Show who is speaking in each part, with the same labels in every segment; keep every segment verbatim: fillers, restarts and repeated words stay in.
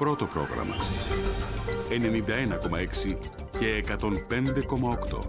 Speaker 1: πρώτο πρόγραμμα. ενενήντα ένα κόμμα έξι και εκατόν πέντε κόμμα οκτώ.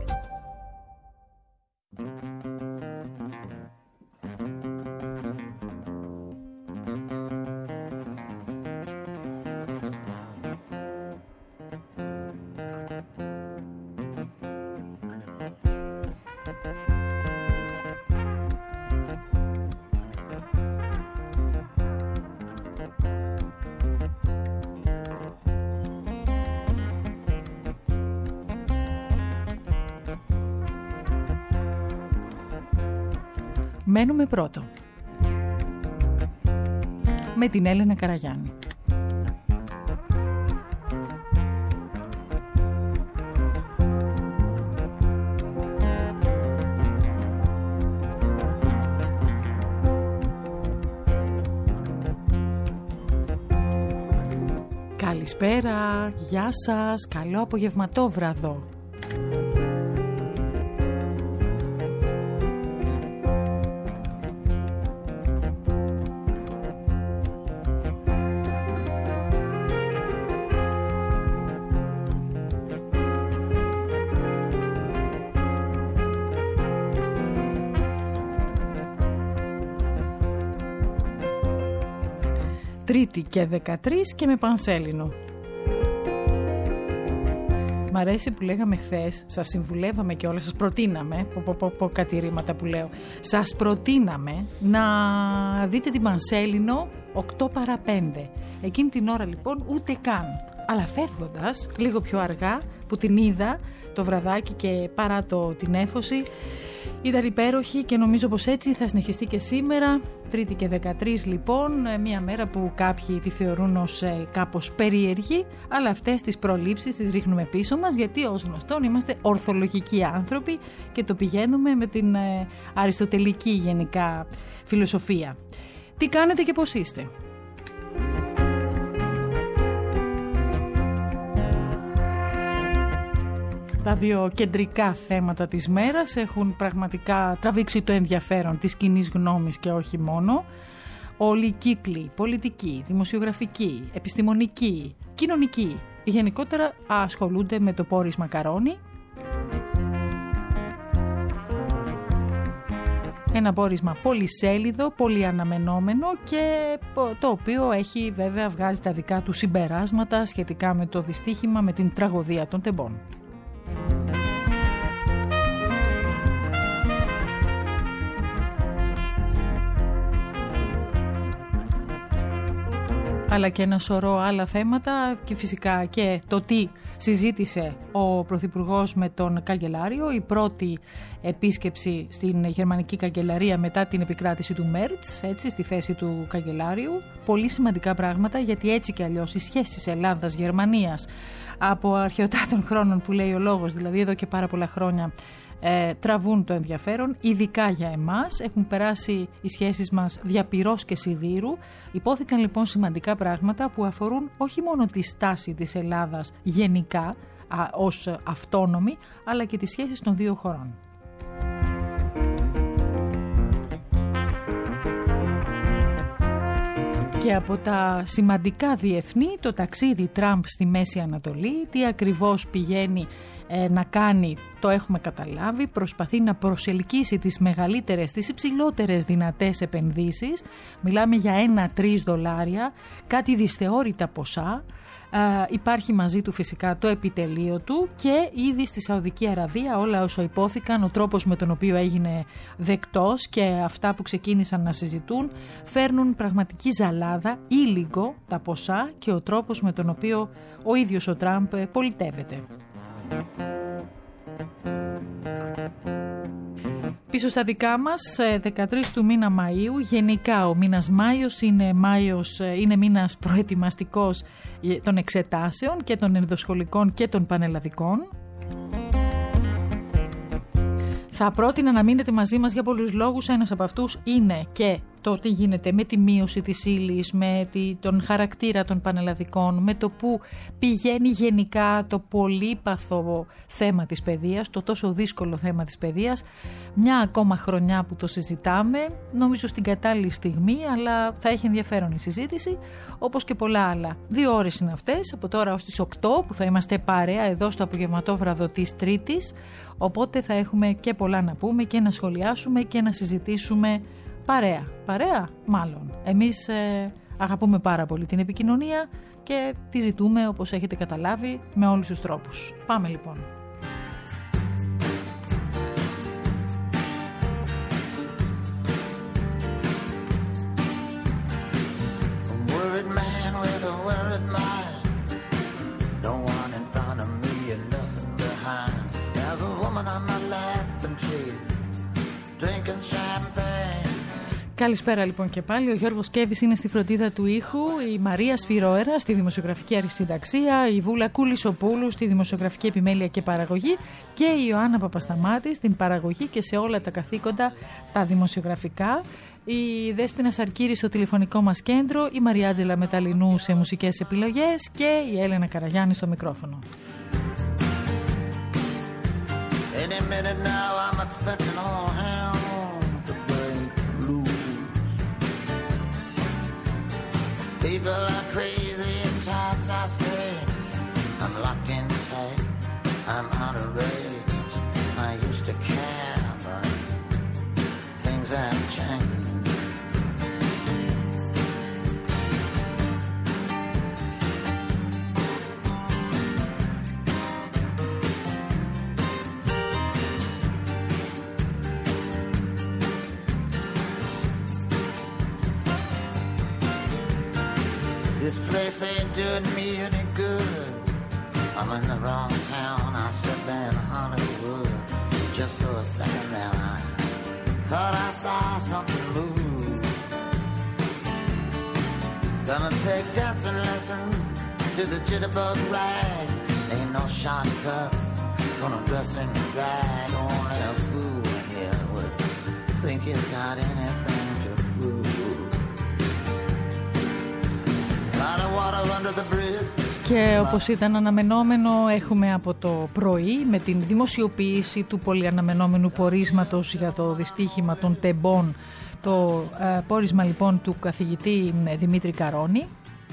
Speaker 2: Μένουμε πρώτο με την Έλενα Καραγιάννη. Καλησπέρα, γεια σας, καλό απογευματόβραδο. Τρίτη και δεκατρείς και με πανσέλινο. Μ' αρέσει που λέγαμε χθες, σας συμβουλεύαμε και όλα, σας προτείναμε, πω, πω, πω, πω κάτι ρήματα που λέω, σας προτείναμε να δείτε την Πανσέλινο οκτώ παρά πέντε. Εκείνη την ώρα λοιπόν ούτε καν. Αλλά φεύγοντας λίγο πιο αργά που την είδα το βραδάκι και παρά το, την έφωση, ήταν υπέροχη και νομίζω πως έτσι θα συνεχιστεί και σήμερα. Τρίτη και δεκατρείς λοιπόν, μια μέρα που κάποιοι τη θεωρούν ως ε, κάπως περίεργη, αλλά αυτές τις προλήψεις τις ρίχνουμε πίσω μας, γιατί ως γνωστόν είμαστε ορθολογικοί άνθρωποι και το πηγαίνουμε με την ε, αριστοτελική γενικά φιλοσοφία. Τι κάνετε και πώς είστε? Τα δύο κεντρικά θέματα της μέρας έχουν πραγματικά τραβήξει το ενδιαφέρον της κοινής γνώμης και όχι μόνο. Όλοι οι κύκλοι, πολιτικοί, δημοσιογραφικοί, επιστημονικοί, κοινωνικοί, γενικότερα ασχολούνται με το πόρισμα Μακαρόνι. Ένα πόρισμα πολυσέλιδο, πολύ αναμενόμενο και το οποίο έχει βέβαια βγάζει τα δικά του συμπεράσματα σχετικά με το δυστύχημα με την τραγωδία των τεμπών. Αλλά και ένα σωρό άλλα θέματα και φυσικά και το τι συζήτησε ο Πρωθυπουργός με τον Καγκελάριο, η πρώτη επίσκεψη στην Γερμανική Καγκελαρία μετά την επικράτηση του Μέρτς, έτσι, στη θέση του Καγκελάριου. Πολύ σημαντικά πράγματα, γιατί έτσι και αλλιώς οι σχέσεις Ελλάδας-Γερμανίας από αρχαιοτά των χρόνων που λέει ο λόγος, δηλαδή εδώ και πάρα πολλά χρόνια, Ε, τραβούν το ενδιαφέρον, ειδικά για εμάς. Έχουν περάσει οι σχέσεις μας δια πυρός και σιδήρου. Υπόθηκαν λοιπόν σημαντικά πράγματα που αφορούν όχι μόνο τη στάση της Ελλάδας γενικά α, ως αυτόνομη, αλλά και τις σχέσεις των δύο χωρών. Και από τα σημαντικά διεθνή, το ταξίδι Τραμπ στη Μέση Ανατολή, τι ακριβώς πηγαίνει ε, να κάνει, το έχουμε καταλάβει, προσπαθεί να προσελκύσει τις μεγαλύτερες, τις υψηλότερες δυνατές επενδύσεις, μιλάμε για ένα τρεις δολάρια, κάτι δυσθεώρητα ποσά. Uh, υπάρχει μαζί του φυσικά το επιτελείο του και ήδη στη Σαουδική Αραβία όλα όσα υπόθηκαν, ο τρόπος με τον οποίο έγινε δεκτός και αυτά που ξεκίνησαν να συζητούν φέρνουν πραγματική ζαλάδα, ήλιγκο τα ποσά και ο τρόπος με τον οποίο ο ίδιος ο Τραμπ πολιτεύεται. Πίσω στα δικά μας, δεκατρείς του μήνα Μαΐου, γενικά ο μήνας Μάιος είναι, Μάιος, είναι μήνας προετοιμαστικός των εξετάσεων και των ενδοσχολικών και των πανελλαδικών. Θα πρότεινα να μείνετε μαζί μας για πολλούς λόγους. Ένας από αυτούς είναι και το τι γίνεται με τη μείωση της ύλης, με τη, τον χαρακτήρα των πανελλαδικών, με το που πηγαίνει γενικά το πολύπαθο θέμα της παιδείας, το τόσο δύσκολο θέμα της παιδείας. Μια ακόμα χρονιά που το συζητάμε, νομίζω στην κατάλληλη στιγμή, αλλά θα έχει ενδιαφέρον η συζήτηση, όπως και πολλά άλλα. Δύο ώρες είναι αυτές, από τώρα ως τις οκτώ, που θα είμαστε παρέα εδώ στο απογευματόβραδο της Τρίτης, οπότε θα έχουμε και πολλά να πούμε και να σχολιάσουμε και να συζητήσουμε παρέα. Παρέα μάλλον. Εμείς ε, αγαπούμε πάρα πολύ την επικοινωνία και τη ζητούμε, όπως έχετε καταλάβει, με όλους τους τρόπους. Πάμε λοιπόν. Καλησπέρα λοιπόν και πάλι. Ο Γιώργος Κέβης είναι στη φροντίδα του ήχου, η Μαρία Σφυρόερα στη δημοσιογραφική αρχισυνταξία, η Βούλα Κούλισοπούλου στη δημοσιογραφική επιμέλεια και παραγωγή και η Ιωάννα Παπασταμάτη στην παραγωγή και σε όλα τα καθήκοντα τα δημοσιογραφικά, η Δέσποινα Σαρκύρη στο τηλεφωνικό μας κέντρο, η Μαριάτζελα Μεταλλινού σε μουσικές επιλογές και η Έλενα Καραγιάννη στο μικρόφωνο. Any minute now I'm expecting all hell to break loose. People are crazy and times are strange. I'm locked in tight, I'm out of range. I used to care, but things have changed. This place ain't doing me any good. I'm in the wrong town. I sit there in Hollywood. Just for a second there I thought I saw something move. Gonna take dancing lessons to the jitterbug rag. Ain't no shortcuts. Gonna dress in drag. Only a fool here would think he's got anything to prove. Και όπως ήταν αναμενόμενο, έχουμε από το πρωί με την δημοσιοποίηση του πολυαναμενόμενου πορίσματος για το δυστύχημα των τεμπών, το ε, πόρισμα λοιπόν του καθηγητή Δημήτρη Καρώνη.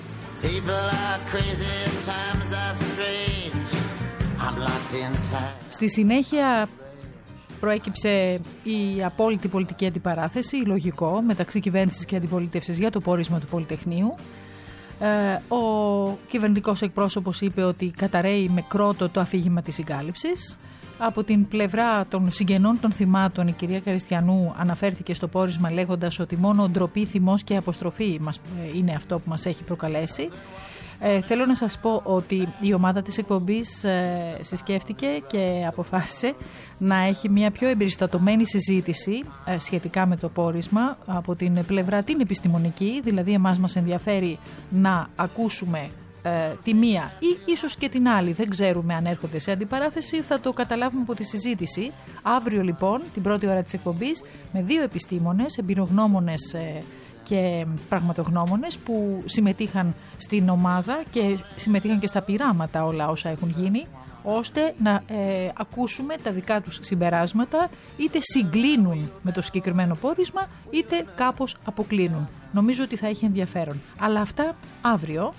Speaker 2: Στη συνέχεια προέκυψε η απόλυτη πολιτική αντιπαράθεση, η λογικό, μεταξύ κυβέρνησης και αντιπολίτευσης για το πόρισμα του Πολυτεχνείου. Ε, ο κυβερνητικός εκπρόσωπος είπε ότι καταραίει με κρότο το αφήγημα της συγκάλυψης. Από την πλευρά των συγγενών των θυμάτων, η κυρία Καριστιανού αναφέρθηκε στο πόρισμα λέγοντας ότι μόνο ντροπή, θυμός και αποστροφή μας, είναι αυτό που μας έχει προκαλέσει. Ε, θέλω να σας πω ότι η ομάδα της εκπομπής ε, συσκέφτηκε και αποφάσισε να έχει μια πιο εμπεριστατωμένη συζήτηση ε, σχετικά με το πόρισμα από την πλευρά την επιστημονική, δηλαδή εμάς μας ενδιαφέρει να ακούσουμε ε, τη μία ή ίσως και την άλλη, δεν ξέρουμε αν έρχονται σε αντιπαράθεση, θα το καταλάβουμε από τη συζήτηση. Αύριο λοιπόν, την πρώτη ώρα της εκπομπής, με δύο επιστήμονες, εμπειρογνώμονες ε, και πραγματογνώμονες που συμμετείχαν στην ομάδα και συμμετείχαν και στα πειράματα όλα όσα έχουν γίνει, ώστε να ε, ακούσουμε τα δικά τους συμπεράσματα, είτε συγκλίνουν με το συγκεκριμένο πόρισμα είτε κάπως αποκλίνουν. Νομίζω ότι θα έχει ενδιαφέρον. Αλλά αυτά αύριο.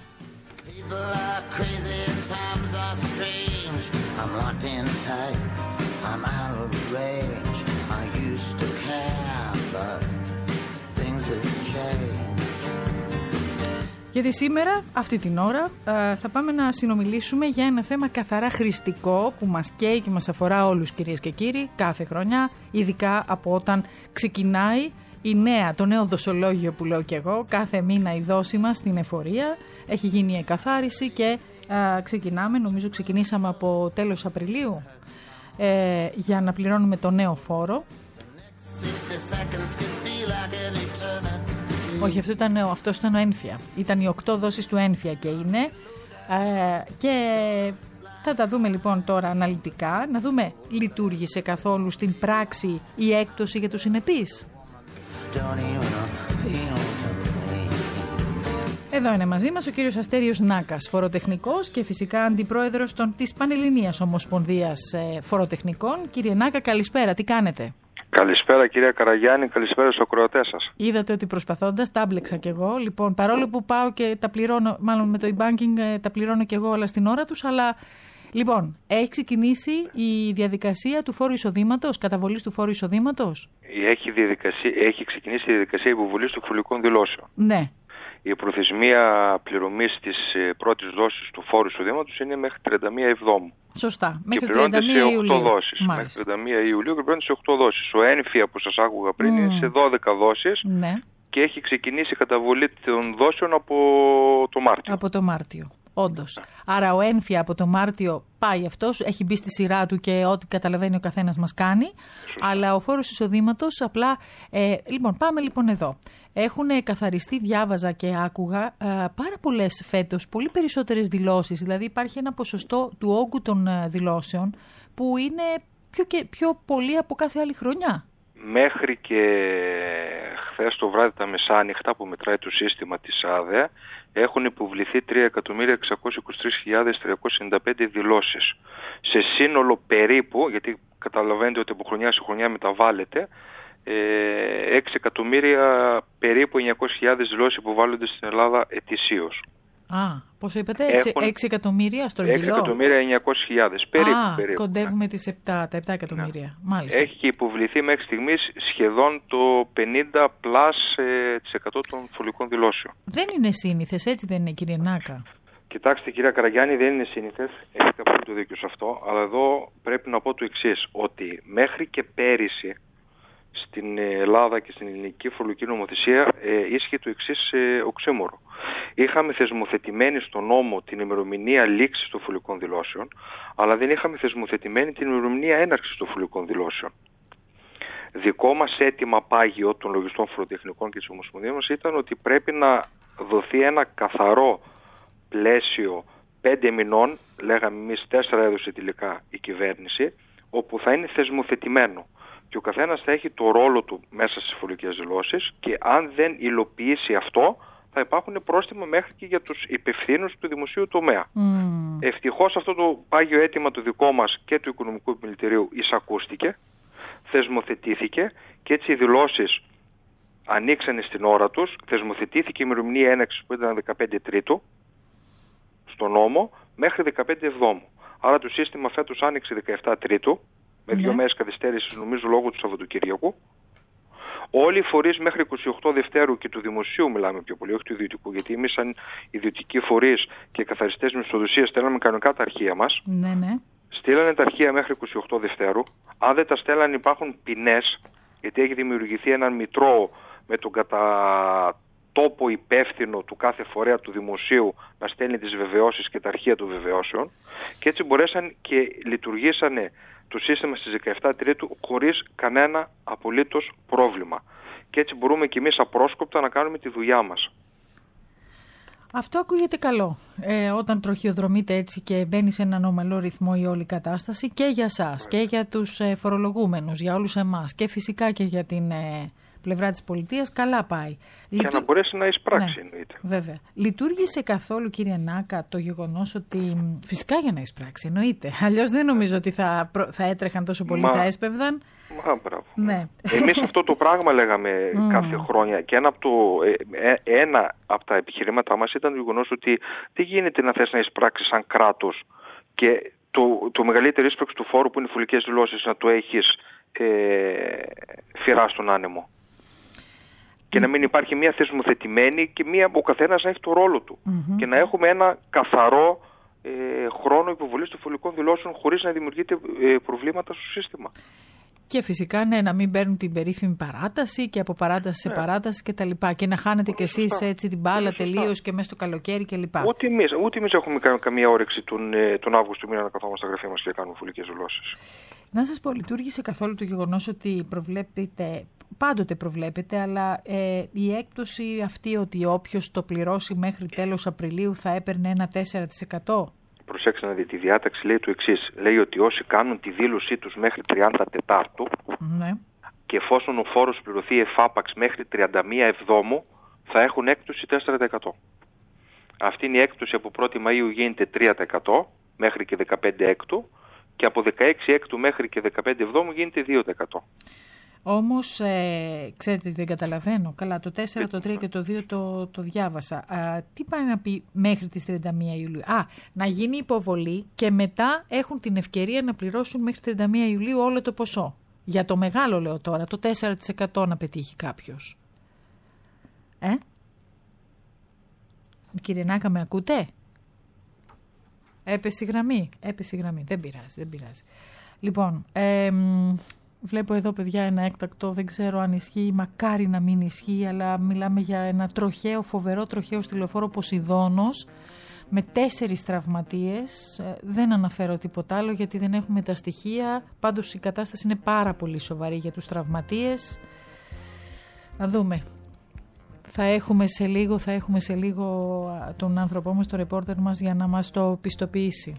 Speaker 2: Γιατί σήμερα, αυτή την ώρα, θα πάμε να συνομιλήσουμε για ένα θέμα καθαρά χρηστικό που μας καίει και μας αφορά όλους, κυρίες και κύριοι, κάθε χρονιά, ειδικά από όταν ξεκινάει η νέα, το νέο δοσολόγιο που λέω και εγώ, κάθε μήνα η δόση μας στην εφορία, έχει γίνει η εκαθάριση και α, ξεκινάμε, νομίζω ξεκινήσαμε από τέλος Απριλίου, ε, για να πληρώνουμε το νέο φόρο. Όχι, αυτό ήταν, αυτός ήταν ο ένφια. Ήταν οι οκτώ δόσεις του ένφια και είναι. Ε, και θα τα δούμε λοιπόν τώρα αναλυτικά, να δούμε λειτουργήσε καθόλου στην πράξη η έκπτωση για τους συνεπείς. Εδώ είναι μαζί μας ο κύριος Αστέριος Νάκας, φοροτεχνικός και φυσικά αντιπρόεδρος των, της Πανελληνίας Ομοσπονδίας ε, Φοροτεχνικών. Κύριε Νάκα, καλησπέρα, τι κάνετε?
Speaker 3: Καλησπέρα κυρία Καραγιάννη, καλησπέρα στους ακροατές σας.
Speaker 2: Είδατε ότι προσπαθώντας, τα έμπλεξα κι εγώ. Λοιπόν, παρόλο που πάω και τα πληρώνω, μάλλον με το e-banking τα πληρώνω κι εγώ όλα στην ώρα τους, αλλά λοιπόν, έχει ξεκινήσει η διαδικασία του φόρου εισοδήματος, καταβολής του φόρου εισοδήματος.
Speaker 3: Έχει, έχει ξεκινήσει η διαδικασία υποβολής των εκφωλικών δηλώσεων.
Speaker 2: Ναι.
Speaker 3: Η προθεσμία πληρωμής της πρώτης δόσης του φόρου εισοδήματος είναι μέχρι τριάντα μία Εβδόμου.
Speaker 2: Σωστά.
Speaker 3: Μέχρι
Speaker 2: τριάντα μία Ιουλίου.
Speaker 3: Δόσεις. Μέχρι τριάντα μία Ιουλίου και πληρώνεται σε οκτώ δόσεις. Ο ένφια που σας άκουγα πριν mm. είναι σε δώδεκα δόσεις
Speaker 2: ναι.
Speaker 3: και έχει ξεκινήσει η καταβολή των δόσεων από το Μάρτιο.
Speaker 2: Από το Μάρτιο. Όντως. Άρα ο ένφια από το Μάρτιο πάει αυτός, έχει μπει στη σειρά του και ό,τι καταλαβαίνει ο καθένας μας κάνει. Σωστά. Αλλά ο φόρος εισοδήματος απλά. Ε, λοιπόν, πάμε λοιπόν εδώ. Έχουν καθαριστεί, διάβαζα και άκουγα, ε, πάρα πολλές φέτος, πολύ περισσότερες δηλώσεις. Δηλαδή υπάρχει ένα ποσοστό του όγκου των δηλώσεων που είναι πιο, και, πιο πολύ από κάθε άλλη χρονιά.
Speaker 3: Μέχρι και χθες το βράδυ τα μεσάνυχτα που μετράει το σύστημα της ΑΔΕ έχουν υποβληθεί τρία εκατομμύρια εξακόσιες είκοσι τρεις χιλιάδες τριακόσιες ενενήντα πέντε δηλώσεις. Σε σύνολο περίπου, γιατί καταλαβαίνετε ότι από χρονιά σε χρονιά μεταβάλλεται, έξι εκατομμύρια περίπου εννιακόσιες χιλιάδες δηλώσεις υποβάλλονται στην Ελλάδα ετησίως.
Speaker 2: Α, πόσο είπατε, έξι εκατομμύρια στρογγυλό.
Speaker 3: έξι εκατομμύρια εννιακόσιες χιλιάδες περίπου.
Speaker 2: Α,
Speaker 3: περίπου
Speaker 2: κοντεύουμε τις επτά, τα επτά εκατομμύρια. Ναι. Μάλιστα.
Speaker 3: Έχει υποβληθεί μέχρι στιγμής σχεδόν το πενήντα τοις εκατό των φορολογικών δηλώσεων.
Speaker 2: Δεν είναι σύνηθες, έτσι δεν είναι κύριε Νάκα?
Speaker 3: Κοιτάξτε κυρία Καραγιάννη, δεν είναι σύνηθες, έχετε απόλυτο δίκιο σε αυτό, αλλά εδώ πρέπει να πω το εξής, ότι μέχρι και πέρυσι στην Ελλάδα και στην ελληνική φορολογική νομοθεσία ε, ίσχυε το εξής ε, οξύμορο. Είχαμε θεσμοθετημένη στο νόμο την ημερομηνία λήξης των φορολογικών δηλώσεων, αλλά δεν είχαμε θεσμοθετημένη την ημερομηνία έναρξης των φορολογικών δηλώσεων. Δικό μας αίτημα πάγιο των λογιστών φοροτεχνικών και της Ομοσπονδίας μας ήταν ότι πρέπει να δοθεί ένα καθαρό πλαίσιο πέντε μηνών, λέγαμε εμείς τέσσερα έδωσε τελικά η κυβέρνηση, όπου θα είναι θεσμοθετημένο. Και ο καθένας θα έχει το ρόλο του μέσα στις φορολογικές δηλώσεις και αν δεν υλοποιήσει αυτό θα υπάρχουν πρόστιμα μέχρι και για τους υπευθύνους του δημοσίου τομέα. Mm. Ευτυχώς αυτό το πάγιο αίτημα το δικό μας και του Οικονομικού Επιμελητηρίου εισακούστηκε, θεσμοθετήθηκε και έτσι οι δηλώσεις ανοίξανε στην ώρα τους, θεσμοθετήθηκε η ημερομηνία έναρξης που ήταν δεκαπέντε Τρίτου στο νόμο μέχρι δεκαπέντε Εβδόμου. Άρα το σύστημα φέτος άνοιξε δεκαεπτά Τρίτου. Με δύο yeah. μέρες καθυστέρηση νομίζω λόγω του Σαββατοκυριακού. Όλοι οι φορείς μέχρι είκοσι οκτώ Δευτέρου και του δημοσίου μιλάμε πιο πολύ, όχι του ιδιωτικού, γιατί εμείς σαν ιδιωτικοί φορείς και καθαριστές μισθοδοσίας στέλναμε κανονικά τα αρχεία μας.
Speaker 2: Ναι, ναι.
Speaker 3: Στείλανε τα αρχεία μέχρι είκοσι οκτώ Δευτέρου. Αν δεν τα στέλνανε υπάρχουν ποινές, γιατί έχει δημιουργηθεί ένα μητρό με τον κατά τόπο υπεύθυνο του κάθε φορέα του δημοσίου να στέλνει τις βεβαιώσεις και τα αρχεία των βεβαιώσεων και έτσι μπορέσαν και λειτουργήσανε το σύστημα στις δεκαεπτά Τρίτου χωρίς κανένα απολύτως πρόβλημα. Και έτσι μπορούμε και εμείς απρόσκοπτα να κάνουμε τη δουλειά μας.
Speaker 2: Αυτό ακούγεται καλό. Ε, όταν τροχιοδρομείτε έτσι και μπαίνει σε έναν ομαλό ρυθμό η όλη κατάσταση και για σας και για τους ε, φορολογούμενους, για όλους εμάς και φυσικά και για την ε, πλευρά της πολιτείας, καλά πάει.
Speaker 3: Για Λειτου... να μπορέσει να εισπράξει, ναι, εννοείται.
Speaker 2: Βέβαια. Λειτουργήσε καθόλου, κύριε Νάκα, το γεγονός ότι. Φυσικά για να εισπράξει, εννοείται. Αλλιώς δεν νομίζω ότι θα, θα έτρεχαν τόσο πολύ, Μα... θα έσπευδαν.
Speaker 3: Μα, μπράβο.
Speaker 2: Ναι.
Speaker 3: Εμείς αυτό το πράγμα λέγαμε mm. κάθε χρόνια και ένα από, το, ε, ε, ένα από τα επιχειρήματά μας ήταν το γεγονός ότι δεν γίνεται να θες να εισπράξεις σαν κράτος και το, το μεγαλύτερο ίσπραξη του φόρου που είναι οι φορολογικές δηλώσεις να το έχεις ε, φυρά στον άνεμο. Και mm. να μην υπάρχει μία θεσμοθετημένη και μία, ο καθένας να έχει το ρόλο του. Mm-hmm. Και να έχουμε ένα καθαρό ε, χρόνο υποβολής των φορολογικών δηλώσεων χωρίς να δημιουργείται ε, προβλήματα στο σύστημα.
Speaker 2: Και φυσικά ναι, να μην παίρνουν την περίφημη παράταση και από παράταση ναι. σε παράταση κτλ. Και, και να χάνετε κι εσείς έτσι την μπάλα τελείως και μέσα στο καλοκαίρι κλπ.
Speaker 3: Ούτε εμείς, ούτε εμείς έχουμε κα, καμία όρεξη τον, τον Αύγουστο μήνα να καθόμαστε στα γραφεία μας και να κάνουμε φορολογικές δηλώσεις.
Speaker 2: Να σας πω, λειτουργήσε καθόλου το γεγονός ότι προβλέπετε, πάντοτε προβλέπετε, αλλά ε, η έκπτωση αυτή ότι όποιος το πληρώσει μέχρι τέλος Απριλίου θα έπαιρνε ένα τέσσερα τοις εκατό.
Speaker 3: Προσέξτε να δείτε, η διάταξη λέει το εξής. Λέει ότι όσοι κάνουν τη δήλωσή τους μέχρι τριάντα Τετάρτου
Speaker 2: ναι.
Speaker 3: και εφόσον ο φόρος πληρωθεί εφάπαξ μέχρι τριάντα μία Εβδόμου θα έχουν έκπτωση τέσσερα τοις εκατό. Αυτή είναι η έκπτωση από πρώτη Μαΐου γίνεται τρία τοις εκατό μέχρι και δεκαπέντε έκτου και από δεκαέξι έκτου μέχρι και δεκαπέντε εβδόμου γίνεται δύο τοις εκατό.
Speaker 2: Όμως, ε, ξέρετε τι δεν καταλαβαίνω. Καλά, το τέσσερα, το τρία και το δύο το, το διάβασα. Α, τι πάει να πει μέχρι τις τριάντα μία Ιουλίου. Α, να γίνει υποβολή και μετά έχουν την ευκαιρία να πληρώσουν μέχρι τριάντα μία Ιουλίου όλο το ποσό. Για το μεγάλο λέω τώρα, το τέσσερα τοις εκατό να πετύχει κάποιος. Ε? Κύριε Νάκα, με ακούτε? Έπεσε η γραμμή. Έπεσε η γραμμή. Δεν πειράζει, δεν πειράζει. Λοιπόν, ε, βλέπω εδώ, παιδιά, ένα έκτακτο, δεν ξέρω αν ισχύει, μακάρι να μην ισχύει, αλλά μιλάμε για ένα τροχαίο, φοβερό τροχαίο στη λεωφόρο Ποσειδώνος, με τέσσερις τραυματίες. Δεν αναφέρω τίποτα άλλο γιατί δεν έχουμε τα στοιχεία, πάντως η κατάσταση είναι πάρα πολύ σοβαρή για τους τραυματίες. Να δούμε. Θα έχουμε σε λίγο, θα έχουμε σε λίγο τον άνθρωπό μας, τον ρεπόρτερ μας, για να μας το πιστοποιήσει.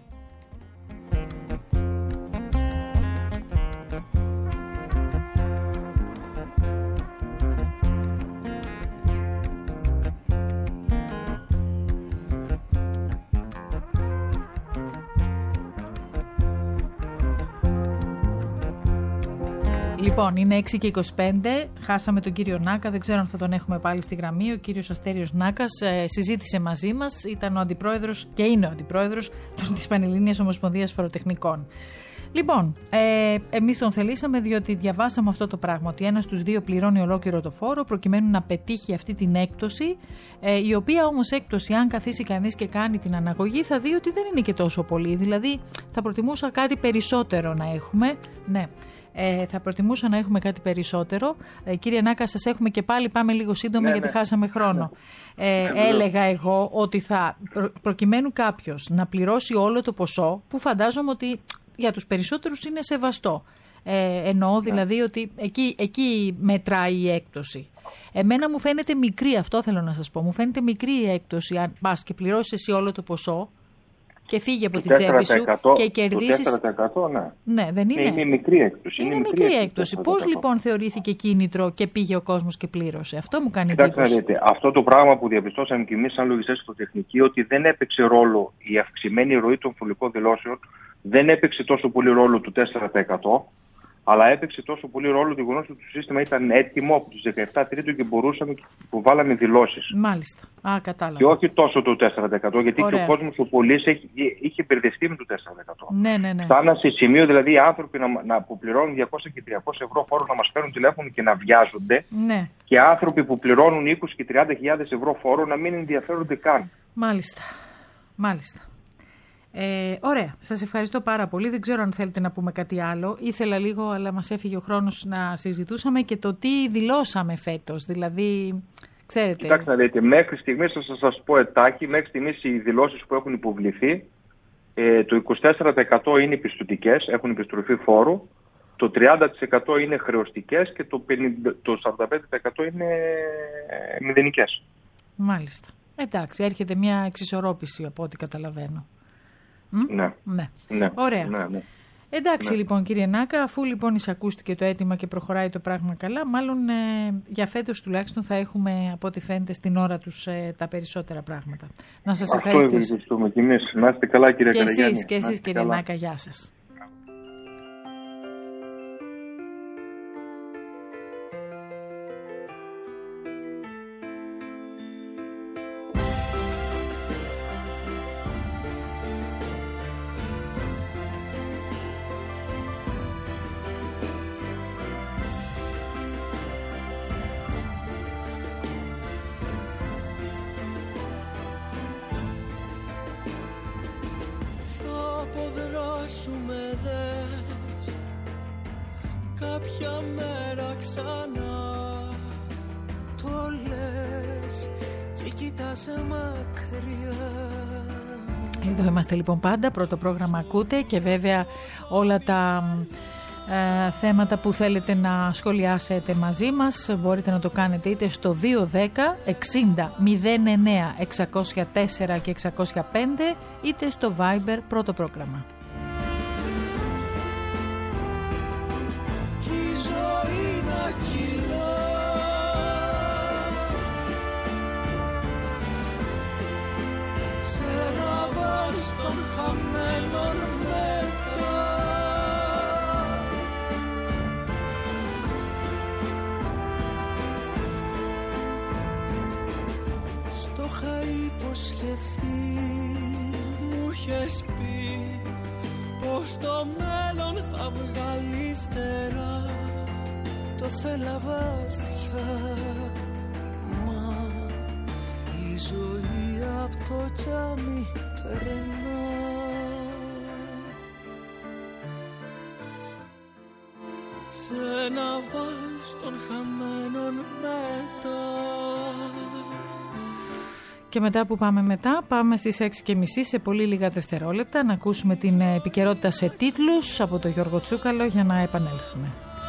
Speaker 2: Λοιπόν, είναι έξι και είκοσι πέντε, χάσαμε τον κύριο Νάκα, δεν ξέρω αν θα τον έχουμε πάλι στη γραμμή. Ο κύριος Αστέριος Νάκας ε, συζήτησε μαζί μας, ήταν ο αντιπρόεδρος και είναι ο αντιπρόεδρος της Πανελλήνιας Ομοσπονδίας Φοροτεχνικών. Λοιπόν, ε, εμείς τον θελήσαμε διότι διαβάσαμε αυτό το πράγμα, ότι ένας στους δύο πληρώνει ολόκληρο το φόρο προκειμένου να πετύχει αυτή την έκπτωση, ε, η οποία όμως έκπτωση, αν καθίσει κανείς και κάνει την αναγωγή, θα δει ότι δεν είναι και τόσο πολύ. Δηλαδή, θα προτιμούσα κάτι περισσότερο να έχουμε. Ναι. Ε, θα προτιμούσα να έχουμε κάτι περισσότερο. Ε, κύριε Νάκα, σας έχουμε και πάλι, πάμε λίγο σύντομα, ναι, γιατί ναι. χάσαμε χρόνο. Ε, ναι, έλεγα εγώ ότι θα προ, προκειμένου κάποιος να πληρώσει όλο το ποσό, που φαντάζομαι ότι για τους περισσότερους είναι σεβαστό. Ε, εννοώ δηλαδή ναι. ότι εκεί, εκεί μετράει η έκπτωση. Εμένα μου φαίνεται μικρή, αυτό θέλω να σας πω, μου φαίνεται μικρή η έκπτωση αν πας και πληρώσεις εσύ όλο το ποσό και φύγει από την τσέπη σου και κερδίσεις.
Speaker 3: Το τέσσερα τοις εκατό, ναι.
Speaker 2: Ναι, δεν είναι.
Speaker 3: Είναι μικρή έκπτωση.
Speaker 2: Είναι, είναι μικρή, μικρή έκπτωση. Πώς λοιπόν θεωρήθηκε κίνητρο και πήγε ο κόσμος και πλήρωσε? Αυτό μου κάνει εντύπωση.
Speaker 3: Κοιτάξτε, δείτε, αυτό το πράγμα που διαπιστώσαμε και εμείς σαν λογιστές φοροτεχνικοί, ότι δεν έπαιξε ρόλο η αυξημένη ροή των φορολογικών δηλώσεων, δεν έπαιξε τόσο πολύ ρόλο του τέσσερα τοις εκατό, αλλά έπαιξε τόσο πολύ ρόλο το γεγονός ότι το σύστημα ήταν έτοιμο από τους δεκαεπτά Τρίτου και μπορούσαμε και υποβάλαμε δηλώσεις.
Speaker 2: Μάλιστα. Α, κατάλαβα.
Speaker 3: Και όχι τόσο το τέσσερα τοις εκατό, γιατί Ωραία. και ο κόσμος, ο πολίτης, είχε μπερδευτεί με το τέσσερα τοις εκατό.
Speaker 2: Ναι, ναι, ναι.
Speaker 3: Φτάναν σε σημείο δηλαδή οι άνθρωποι να, να, που πληρώνουν διακόσια και τριακόσια ευρώ φόρο να μας παίρνουν τηλέφωνο και να βιάζονται.
Speaker 2: Ναι.
Speaker 3: Και άνθρωποι που πληρώνουν είκοσι και τριάντα χιλιάδες ευρώ φόρο να μην ενδιαφέρονται καν.
Speaker 2: Μάλιστα. Μάλιστα. Ε, ωραία. Σας ευχαριστώ πάρα πολύ. Δεν ξέρω αν θέλετε να πούμε κάτι άλλο. Ήθελα λίγο, αλλά μας έφυγε ο χρόνος να συζητούσαμε και το τι δηλώσαμε φέτος. Δηλαδή, ξέρετε.
Speaker 3: Κοιτάξτε να δείτε, μέχρι στιγμής θα σας πω ετάχει, μέχρι στιγμής οι δηλώσεις που έχουν υποβληθεί, ε, το είκοσι τέσσερα τοις εκατό είναι πιστωτικές, έχουν επιστροφή φόρου, το τριάντα τοις εκατό είναι χρεωστικές και το, πενήντα, το σαράντα πέντε τοις εκατό είναι μηδενικές.
Speaker 2: Μάλιστα. Εντάξει, έρχεται μια εξισορρόπηση από ό,τι καταλαβαίνω.
Speaker 3: Ναι.
Speaker 2: Ναι.
Speaker 3: ναι.
Speaker 2: Ωραία.
Speaker 3: Ναι, ναι.
Speaker 2: Εντάξει
Speaker 3: ναι.
Speaker 2: λοιπόν κύριε Νάκα, αφού λοιπόν εισακούστηκε το αίτημα και προχωράει το πράγμα καλά, μάλλον ε, για φέτος τουλάχιστον θα έχουμε, από ό,τι φαίνεται, στην ώρα τους ε, τα περισσότερα πράγματα. Να σας
Speaker 3: Αυτό
Speaker 2: ευχαριστήσω.
Speaker 3: Αυτό ευχαριστούμε και εμείς. Να είστε καλά κύριε Καραγιάννη.
Speaker 2: Και εσείς, και εσείς κύριε καλά. Νάκα, γεια σας.
Speaker 4: αποδράσουμε δες κάποια μέρα ξανά. Το λες και κοιτάς μακριά.
Speaker 2: Εδώ είμαστε λοιπόν πάντα, πρώτο πρόγραμμα ακούτε και βέβαια όλα τα ε, θέματα που θέλετε να σχολιάσετε μαζί μας μπορείτε να το κάνετε είτε στο δύο ένα μηδέν εξήντα μηδέν εννέα εξακόσια τέσσερα και εξακόσια πέντε είτε στο Viber πρώτο πρόγραμμα.
Speaker 4: είχες πει πως το μέλλον θα βγάλει φτερά. Το θέλα βαθιά, μα η ζωή απ' το τζάμι τρενά. Σε ένα βάλς των χαμένων μετά.
Speaker 2: Και μετά που πάμε μετά, πάμε στις έξι και μισή σε πολύ λίγα δευτερόλεπτα να ακούσουμε την επικαιρότητα σε τίτλους από τον Γιώργο Τσούκαλο για να επανέλθουμε.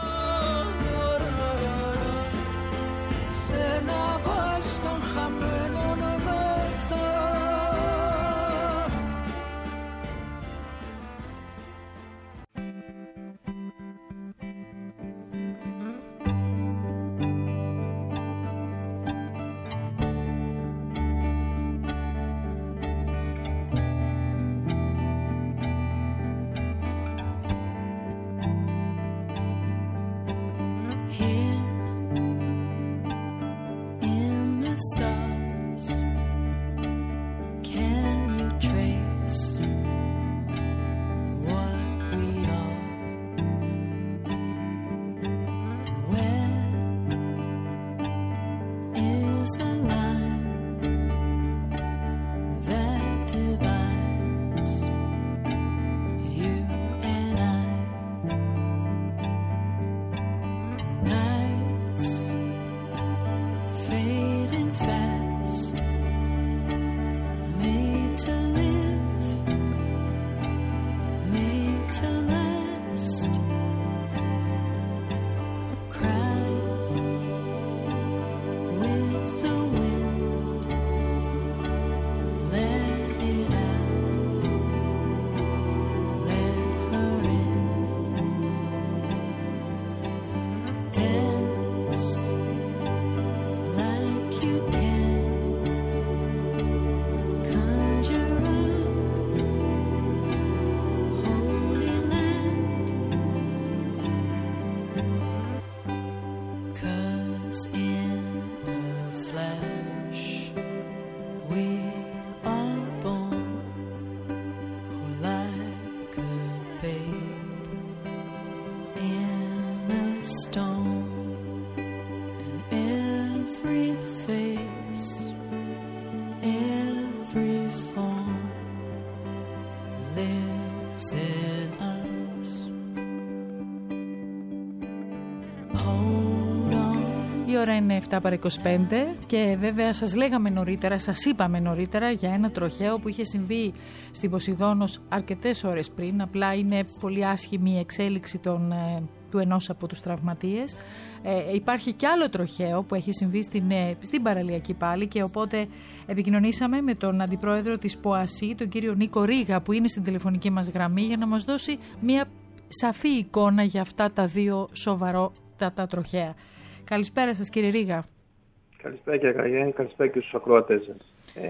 Speaker 2: Η ώρα είναι επτά παρά είκοσι πέντε και βέβαια σας λέγαμε νωρίτερα, σας είπαμε νωρίτερα για ένα τροχαίο που είχε συμβεί στην Ποσειδώνος αρκετές ώρες πριν. Απλά είναι πολύ άσχημη η εξέλιξη των, ε, του ενός από τους τραυματίες. Ε, υπάρχει κι άλλο τροχαίο που έχει συμβεί στην, ε, στην παραλιακή πάλι και οπότε επικοινωνήσαμε με τον αντιπρόεδρο της ΠΟΑΣΥ, τον κύριο Νίκο Ρίγα, που είναι στην τηλεφωνική μας γραμμή για να μας δώσει μια σαφή εικόνα για αυτά τα δύο σοβαρότατα τροχαία. Καλησπέρα σας κύριε Ρίγα.
Speaker 5: Καλησπέρα κύριε Καραγιάννη, καλησπέρα και στους ακροατές σας.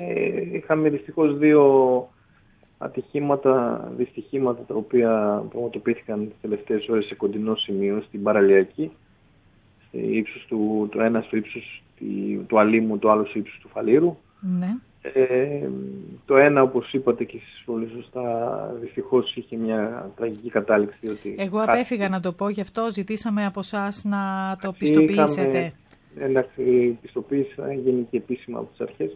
Speaker 5: Ε, είχαμε δυστυχώς δύο ατυχήματα, δυστυχήματα τα οποία πραγματοποιήθηκαν τις τελευταίες ώρες σε κοντινό σημείο στην παραλιακή. Στο ύψος του, το ένα στο ύψος του Αλήμου, το άλλο στο ύψος του Φαλήρου.
Speaker 2: Ναι.
Speaker 5: Ε, το ένα, όπως είπατε και εσείς πολύ σωστά, δυστυχώς είχε μια τραγική κατάληξη. Διότι
Speaker 2: Εγώ απέφυγα να το πω, γι' αυτό ζητήσαμε από εσάς να το πιστοποιήσετε.
Speaker 5: Είχαμε, εντάξει, η πιστοποίηση θα γίνει και επίσημα από τις αρχές.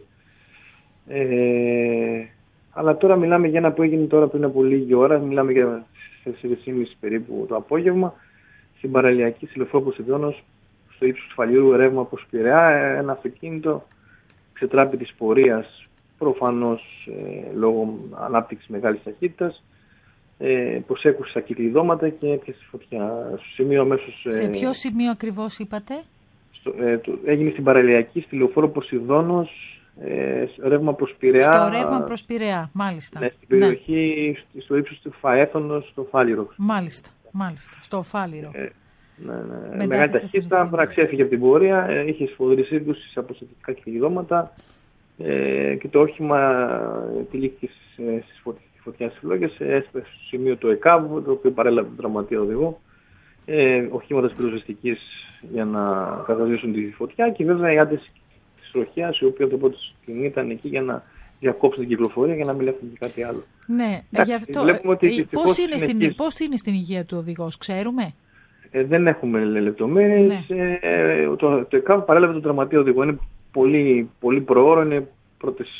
Speaker 5: Ε, αλλά τώρα μιλάμε για ένα που έγινε τώρα πριν από λίγη ώρα, μιλάμε για τέσσερις και μισή περίπου το απόγευμα, στην παραλιακή, στη Λεωφόρο Ποσειδώνος, στο ύψος του Φαλήρου, ρεύμα προς Πειραιά, ένα αυτοκίνητο ξετράπη της πορείας, προφανώς ε, λόγω ανάπτυξης μεγάλης ταχύτητας, ε, προσέκουσε στα κυκλειδώματα και έπιασε φωτιά. Στο σημείο αμέσως, ε,
Speaker 2: σε ποιο σημείο ακριβώς είπατε?
Speaker 5: Στο, ε, το, έγινε στην παραλιακή, στη Λεωφόρο Ποσειδώνος, ε, ρεύμα προς Πειραιά.
Speaker 2: Στο ρεύμα προς Πειραιά, μάλιστα.
Speaker 5: Ναι, στην περιοχή, ναι. Στο ύψος του Φαέθωνος, στο Φάληρο.
Speaker 2: Μάλιστα, μάλιστα, στο Φάληρο.
Speaker 5: Ε, Ναι, ναι. Μεγάλη ταχύτητα, πράξη έφυγε από την πορεία, ε, είχε σφοδρή σύγκρουση σε αποστατικά κυκλειδώματα ε, και το όχημα επιλήχθηκε στις φωτιάς φλόγες, έσπασε στο σημείο του ΕΚΑΒ, το οποίο παρέλαβε τον τραυματία οδηγό, ε, οχήματα πυροσβεστικής για να καταδείξουν τη φωτιά και βέβαια οι άντρες της τροχέας, οι οποίοι από την σκηνή ήταν εκεί για να διακόψουν την κυκλοφορία για να μην έχουν και κάτι άλλο.
Speaker 2: Ναι,
Speaker 5: Εντάξει,
Speaker 2: γι' αυτό.
Speaker 5: ότι
Speaker 2: πώς είναι, στην, πώς είναι στην υγεία του οδηγός, ξέρουμε.
Speaker 5: Ε, δεν έχουμε λεπτομέρειες. Ναι. Ε, το, το ΕΚΑΒ παρέλαβε τον τραυματία οδηγό. Είναι πολύ, πολύ προώρο, είναι πρώτες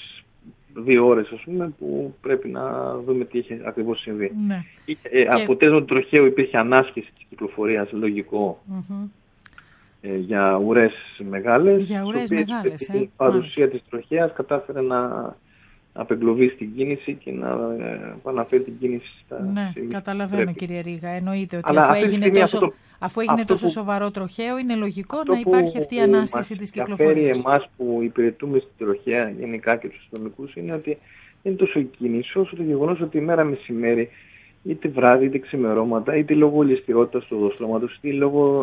Speaker 5: δύο ώρες, ας πούμε, που πρέπει να δούμε τι είχε ακριβώς συμβεί.
Speaker 2: Ναι.
Speaker 5: Ε,
Speaker 2: και...
Speaker 5: Αποτέλεσμα του τροχαίου υπήρχε ανάσχεση της κυκλοφορίας, λογικό, mm-hmm. ε, για ουρές μεγάλες.
Speaker 2: Για ουρές μεγάλες, ε.
Speaker 5: Η παρουσία μάλιστα. της τροχαίας κατάφερε να απεγκλωβίσει την κίνηση και να επαναφέρει την κίνηση στα...
Speaker 2: Ναι, καταλαβαίνω πρέπει. Κύριε Ρήγα. Εννοείται ότι
Speaker 5: Αλλά
Speaker 2: αφού έγινε τόσο,
Speaker 5: το,
Speaker 2: αφού έγινε τόσο που, σοβαρό τροχαίο, είναι λογικό να υπάρχει αυτή η ανάσχεση της κυκλοφορίας.
Speaker 5: Αυτό που μας εμάς που υπηρετούμε στην τροχαία γενικά και τους αστυνομικούς είναι ότι δεν είναι τόσο η κίνηση όσο το γεγονός ότι μέρα μεσημέρι, είτε βράδυ, είτε ξημερώματα, είτε λόγω ληστηρότητας του οδοστρώματος, είτε λόγω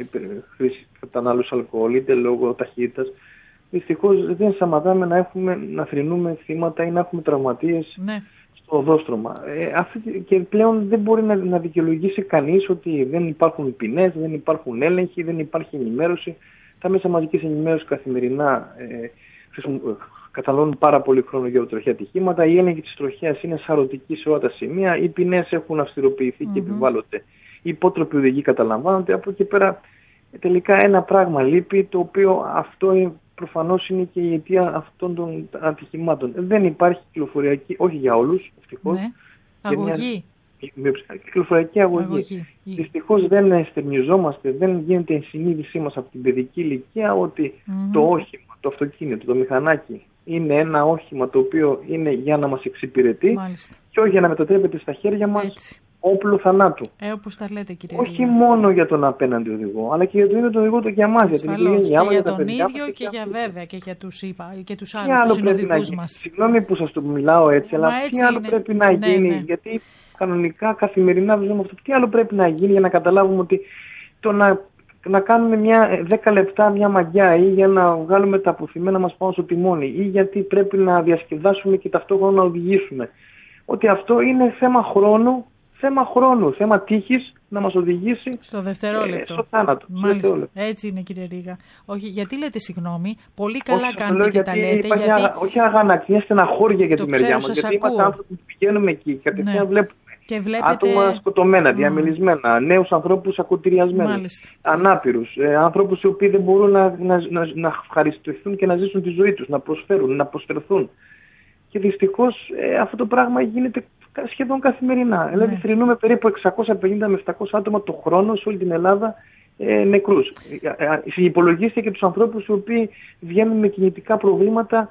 Speaker 5: χρήσης κατανάλωσης αλκοόλ, είτε λόγω ταχύτητας, δυστυχώς δεν σταματάμε να, έχουμε, να θρηνούμε θύματα ή να έχουμε τραυματίες ναι. στο οδόστρωμα. Ε, αυτή, και πλέον δεν μπορεί να, να δικαιολογήσει κανείς ότι δεν υπάρχουν ποινές, δεν υπάρχουν έλεγχοι, δεν υπάρχει ενημέρωση. Τα μέσα μαζικής ενημέρωσης καθημερινά ε, καταναλώνουν πάρα πολύ χρόνο για τροχαία ατυχήματα. Η έλεγχη της τροχαίας είναι σαρωτική σε όλα τα σημεία. Οι ποινές έχουν αυστηροποιηθεί mm-hmm. και επιβάλλονται. Οι υπότροποι οδηγοί καταλαμβάνονται. Από εκεί πέρα τελικά ένα πράγμα λείπει, το οποίο αυτό είναι. Προφανώς είναι και η αιτία αυτών των ατυχημάτων. Δεν υπάρχει κυκλοφοριακή, όχι για όλους, ευτυχώς. Ναι.
Speaker 2: Αγωγή.
Speaker 5: Μια, κυκλοφοριακή αγωγή. αγωγή. Δυστυχώς δεν εστερνιζόμαστε, δεν γίνεται η συνείδησή μας από την παιδική ηλικία ότι mm-hmm. το όχημα, το αυτοκίνητο, το μηχανάκι είναι ένα όχημα το οποίο είναι για να μας εξυπηρετεί Μάλιστα. και όχι για να μετατρέπεται στα χέρια μας. Έτσι. Όπλο θανάτου.
Speaker 2: Ε, όπως τα λέτε, κύριε
Speaker 5: Όχι
Speaker 2: Ρήγα.
Speaker 5: μόνο για τον απέναντι οδηγό, αλλά και για τον ίδιο τον οδηγό, το για εμάς, για την οικογένειά μας,
Speaker 2: για
Speaker 5: τον
Speaker 2: ίδιο και, και για βέβαια και για τους, είπα, και τους άλλους τους συνοδηγούς μας.
Speaker 5: Συγγνώμη που σας το μιλάω έτσι, αλλά
Speaker 2: έτσι
Speaker 5: τι άλλο
Speaker 2: είναι.
Speaker 5: πρέπει να
Speaker 2: ναι,
Speaker 5: γίνει,
Speaker 2: ναι.
Speaker 5: γιατί κανονικά καθημερινά βριζόμαστε αυτό. Τι άλλο πρέπει να γίνει για να καταλάβουμε ότι το να, να κάνουμε μια, δέκα λεπτά μια μαγιά ή για να βγάλουμε τα αποθυμένα μας πάνω στο τιμόνι ή γιατί πρέπει να διασκεδάσουμε και ταυτόχρονα να οδηγήσουμε. Ότι αυτό είναι θέμα χρόνου. Θέμα χρόνου, θέμα τύχης να μας οδηγήσει
Speaker 2: στο δευτερόλεπτο.
Speaker 5: Ε, στο θάνατο.
Speaker 2: Μάλιστα.
Speaker 5: Στο
Speaker 2: Έτσι είναι, κύριε Ρήγα. Όχι, γιατί λέτε συγγνώμη, πολύ καλά όχι, κάνετε και τα λέτε. Γιατί...
Speaker 5: Μια, όχι αγανάκτηση, μια στεναχώρια για τη μεριά μας. Γιατί είμαστε άνθρωποι που πηγαίνουμε εκεί και κατευθείαν ναι. βλέπουμε
Speaker 2: και βλέπετε...
Speaker 5: άτομα σκοτωμένα, mm. διαμελισμένα, νέους ανθρώπους ακοτηριασμένους, ανάπηρους, ε, ανθρώπους οι οποίοι δεν μπορούν να, να, να, να ευχαριστηθούν και να ζήσουν τη ζωή τους, να προσφέρουν, να προσφερθούν. Και δυστυχώς ε, αυτό το πράγμα γίνεται σχεδόν καθημερινά. Ναι. Δηλαδή θρηνούμε περίπου εξακόσια πενήντα με επτακόσια άτομα το χρόνο σε όλη την Ελλάδα ε, νεκρούς. Υπολογίστε και τους ανθρώπους οι οποίοι βγαίνουν με κινητικά προβλήματα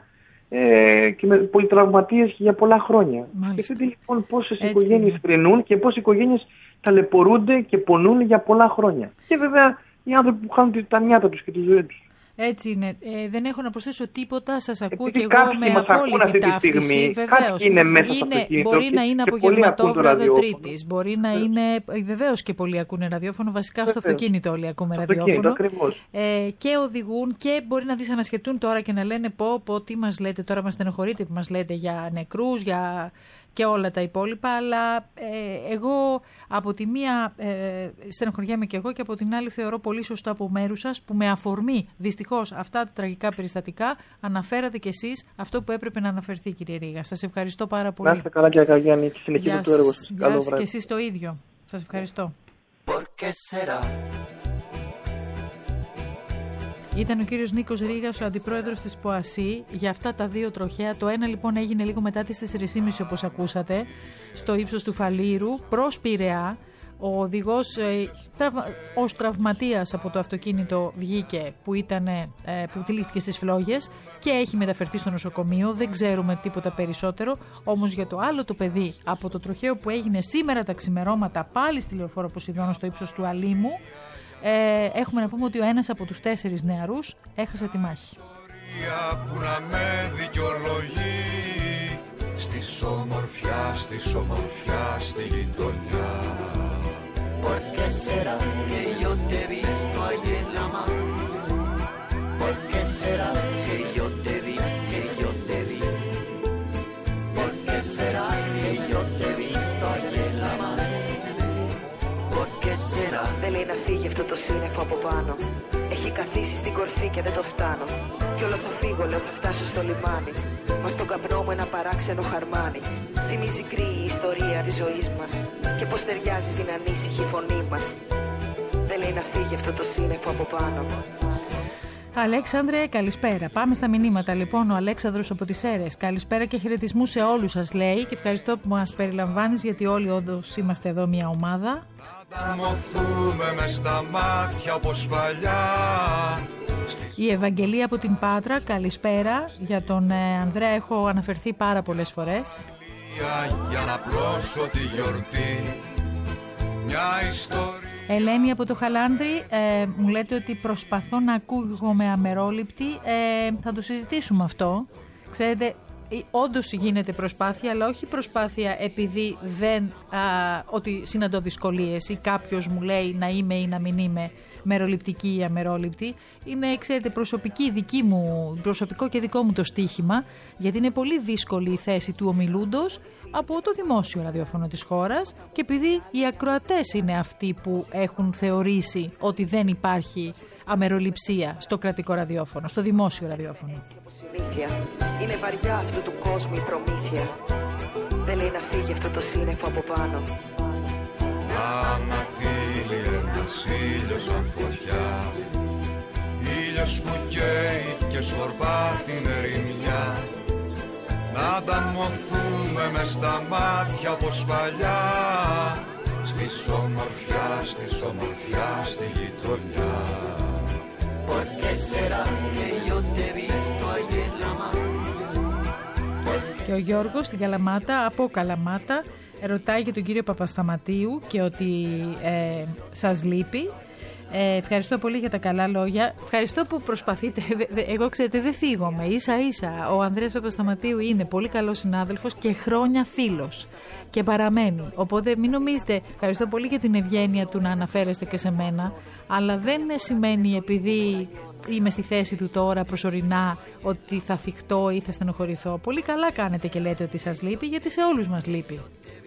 Speaker 5: ε, και με πολυτραυματίες για πολλά χρόνια. Σκεφτείτε λοιπόν πόσες οικογένειες θρηνούν και πόσες οικογένειες ταλαιπωρούνται και πονούν για πολλά χρόνια. Και βέβαια οι άνθρωποι που χάνουν τα νιάτα τους και τη ζωή τους.
Speaker 2: Έτσι είναι. Ε, δεν έχω να προσθέσω τίποτα. Σας ακούω και εγώ με απόλυτη ταύτιση. Βεβαίως.
Speaker 5: Είναι μέσα
Speaker 2: είναι, μπορεί να είναι απογευματόβραδο Τρίτης. Μπορεί να είναι. Βεβαίως και πολλοί ακούνε ραδιόφωνο. Βασικά βεβαίως. Στο αυτοκίνητο όλοι ακούμε ραδιόφωνο. Ε, και οδηγούν και μπορεί να δυσανασχετούν τώρα και να λένε πω, πω τι μας λέτε τώρα, μας στενοχωρείτε που μας λέτε για νεκρούς, για. Και όλα τα υπόλοιπα, αλλά ε, εγώ από τη μία ε, στενοχωριέμαι και εγώ και από την άλλη θεωρώ πολύ σωστό από μέρους σας που με αφορμή δυστυχώς αυτά τα τραγικά περιστατικά αναφέρατε κι εσείς αυτό που έπρεπε να αναφερθεί, κύριε Ρήγα. Σας ευχαριστώ πάρα πολύ.
Speaker 5: Να είστε καλά, κύριε Καραγιάννη, και συνεχίζετε το έργο σας.
Speaker 2: Γεια σας και εσείς το ίδιο. Σας ευχαριστώ. Ήταν ο κύριος Νίκος Ρήγας, ο αντιπρόεδρος της ΠΟΑΣΥ, για αυτά τα δύο τροχαία. Το ένα λοιπόν έγινε λίγο μετά τις τέσσερις και μισή όπως ακούσατε, στο ύψος του Φαλήρου, προς Πειραιά. Ο οδηγός ε, τραυμα, ως τραυματίας από το αυτοκίνητο βγήκε που, ήταν, ε, που τυλίχθηκε στις φλόγες και έχει μεταφερθεί στο νοσοκομείο. Δεν ξέρουμε τίποτα περισσότερο. Όμως για το άλλο το παιδί από το τροχαίο που έγινε σήμερα τα ξημερώματα πάλι στη Λεωφόρο Ποσειδώνα στο ύψος του Αλήμου, Ε, έχουμε να πούμε ότι ο ένας από τους τέσσερις νεαρούς έχασε τη μάχη.
Speaker 6: Που να με δικαιολογεί στη ομορφιά, στη ομορφιά, στη γειτονιά. Porque será que yo te he visto ahí en la mano. Porque será que yo te vi, que yo te vi. Porque será que yo te he visto ahí en la mano. Porque será.
Speaker 7: Δεν λέει να φύγει αυτό το σύννεφο από πάνω. Έχει καθίσει στην κορφή και δεν το φτάνω. Κι όλο θα φύγω, λέω θα φτάσω στο λιμάνι. Μα στον καπνό μου ένα παράξενο χαρμάνι. Θυμίζει γκρι η ιστορία της ζωής μας. Και πως ταιριάζει στην ανήσυχη φωνή μας. Δεν λέει να φύγει αυτό το σύννεφο από πάνω.
Speaker 2: Αλέξανδρε, καλησπέρα. Πάμε στα μηνύματα λοιπόν. Ο Αλέξανδρος από τις Σέρρες. Καλησπέρα και χαιρετισμού σε όλους σας, λέει. Και ευχαριστώ που μας περιλαμβάνεις, γιατί όλοι όντως είμαστε εδώ μια ομάδα.
Speaker 6: Μες στα μάτια όπως παλιά.
Speaker 2: Η Ευαγγελία από την Πάτρα, καλησπέρα. Για τον ε, Ανδρέα έχω αναφερθεί πάρα πολλές φορές.
Speaker 6: Για να πλώσω τη γιορτή. Μια ιστορία.
Speaker 2: Ελένη από το Χαλάνδρι, ε, μου λέτε ότι προσπαθώ να ακούγομαι αμερόληπτη. Ε, θα το συζητήσουμε αυτό. Ξέρετε, όντως γίνεται προσπάθεια, αλλά όχι προσπάθεια επειδή δεν, α, ότι συναντώ δυσκολίες ή κάποιος μου λέει να είμαι ή να μην είμαι μεροληπτική ή αμερόληπτη. Είναι, ξέρετε, προσωπική δική μου, προσωπικό και δικό μου το στοίχημα, γιατί είναι πολύ δύσκολη η θέση του ομιλούντος από το δημόσιο ραδιόφωνο της χώρας, και επειδή οι ακροατές είναι αυτοί που έχουν θεωρήσει ότι δεν υπάρχει αμεροληψία στο κρατικό ραδιόφωνο, στο δημόσιο ραδιόφωνο.
Speaker 7: Είναι βαριά αυτού του κόσμου η προμήθεια. Δεν λέει να φύγει αυτό το σύννεφο από πάνω.
Speaker 6: Ανατύλει ένας ήλιος σαν φωτιά. Ήλιος που καίει και σκορπά την ερημιά. Να ανταμωθούμε μες στα μάτια όπως παλιά. Στη ομορφιά, στη ομορφιά, στη γειτονιά. Porque será que yo te he visto ahí en la mano.
Speaker 2: Και ο Γιώργος στην Καλαμάτα, από Καλαμάτα, ρωτάει για τον κύριο Παπασταματίου και ότι ε, σας λείπει. Ε, ευχαριστώ πολύ για τα καλά λόγια. Ευχαριστώ που προσπαθείτε. Εγώ, ξέρετε, δεν θίγομαι. Ίσα ίσα ο Ανδρέας Παπασταματίου είναι πολύ καλός συνάδελφος και χρόνια φίλος και παραμένει. Οπότε μην νομίζετε, ευχαριστώ πολύ για την ευγένεια του να αναφέρεστε και σε μένα, αλλά δεν σημαίνει επειδή είμαι στη θέση του τώρα προσωρινά ότι θα θυχτώ ή θα στενοχωρηθώ. Πολύ καλά κάνετε και λέτε ότι σας λείπει, γιατί σε όλους μας λείπει.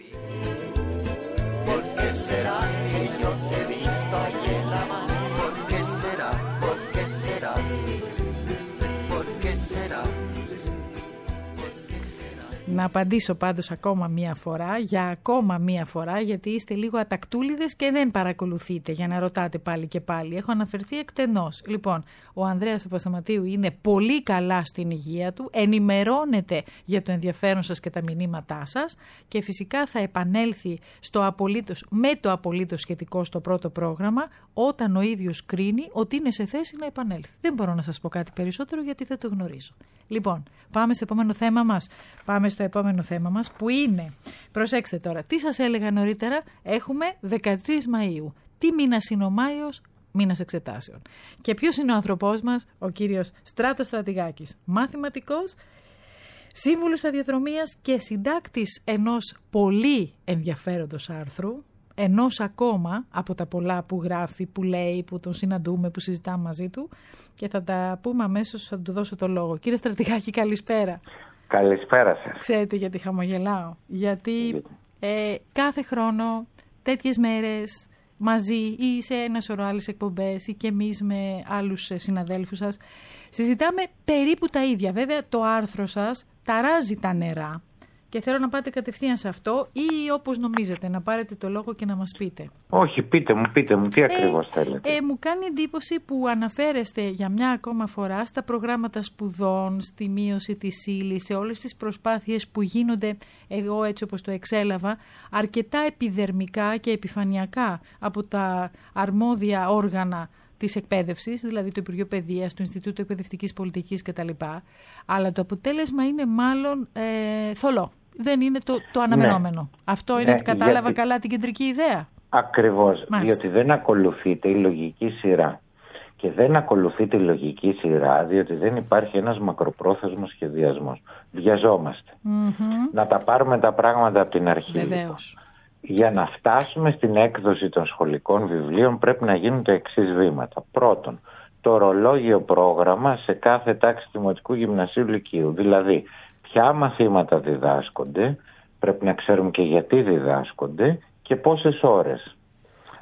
Speaker 2: Να απαντήσω πάντως ακόμα μία φορά, για ακόμα μία φορά, γιατί είστε λίγο ατακτούλιδες και δεν παρακολουθείτε για να ρωτάτε πάλι και πάλι. Έχω αναφερθεί εκτενώς. Λοιπόν, ο Ανδρέας Παπασταματίου είναι πολύ καλά στην υγεία του, ενημερώνεται για το ενδιαφέρον σας και τα μηνύματά σας και φυσικά θα επανέλθει στο απολύτως, με το απολύτως σχετικό στο πρώτο πρόγραμμα, όταν ο ίδιος κρίνει ότι είναι σε θέση να επανέλθει. Δεν μπορώ να σας πω κάτι περισσότερο γιατί δεν το γνωρίζω. Λοιπόν, πάμε στο επόμενο θέμα μας. Πάμε στο επόμενο θέμα μας που είναι, προσέξτε τώρα, τι σας έλεγα νωρίτερα, έχουμε δεκατρείς Μαΐου. Τι μήνας είναι ο Μάιος? Μήνας εξετάσεων. Και ποιος είναι ο άνθρωπός μας? Ο κύριος Στράτος Στρατηγάκης, μαθηματικός, σύμβουλος σταδιοδρομίας και συντάκτης ενός πολύ ενδιαφέροντος άρθρου, ενός ακόμα από τα πολλά που γράφει, που λέει, που τον συναντούμε, που συζητάμε μαζί του, και θα τα πούμε αμέσως, θα του δώσω το λόγο. Κύριε Στρατηγάκη, καλησπέρα.
Speaker 8: Καλησπέρα σας.
Speaker 2: Ξέρετε γιατί χαμογελάω? Γιατί ε, κάθε χρόνο τέτοιες μέρες μαζί ή σε ένα σωρό άλλες εκπομπές ή και εμείς με άλλους συναδέλφους σας συζητάμε περίπου τα ίδια. Βέβαια το άρθρο σας ταράζει τα νερά και θέλω να πάτε κατευθείαν σε αυτό, ή όπως νομίζετε να πάρετε το λόγο και να μας πείτε.
Speaker 8: Όχι, πείτε μου, πείτε μου, τι ακριβώς ε, θέλετε.
Speaker 2: Ε, μου κάνει εντύπωση που αναφέρεστε για μια ακόμα φορά στα προγράμματα σπουδών, στη μείωση της ύλης, σε όλες τις προσπάθειες που γίνονται, εγώ έτσι όπως το εξέλαβα, αρκετά επιδερμικά και επιφανειακά από τα αρμόδια όργανα της εκπαίδευσης, δηλαδή το Υπουργείο Παιδείας, το Ινστιτούτο Εκπαιδευτικής Πολιτικής κτλ. Αλλά το αποτέλεσμα είναι μάλλον ε, θολό. Δεν είναι το, το αναμενόμενο. Ναι. Αυτό είναι, ναι, ότι κατάλαβα γιατί... καλά την κεντρική ιδέα.
Speaker 8: Ακριβώς. Μάλιστα. Διότι δεν ακολουθείται η λογική σειρά. Και δεν ακολουθείται η λογική σειρά διότι δεν υπάρχει ένας μακροπρόθεσμος σχεδιασμός. Βιαζόμαστε. Mm-hmm. Να τα πάρουμε τα πράγματα από την αρχή.
Speaker 2: Βεβαίως.
Speaker 8: Για να φτάσουμε στην έκδοση των σχολικών βιβλίων πρέπει να γίνουν τα εξής βήματα. Πρώτον, το ορολόγιο πρόγραμμα σε κάθε τάξη δημοτικού, γυμνασίου, λυκείου. Δηλαδή, ποια μαθήματα διδάσκονται, πρέπει να ξέρουμε και γιατί διδάσκονται και πόσες ώρες.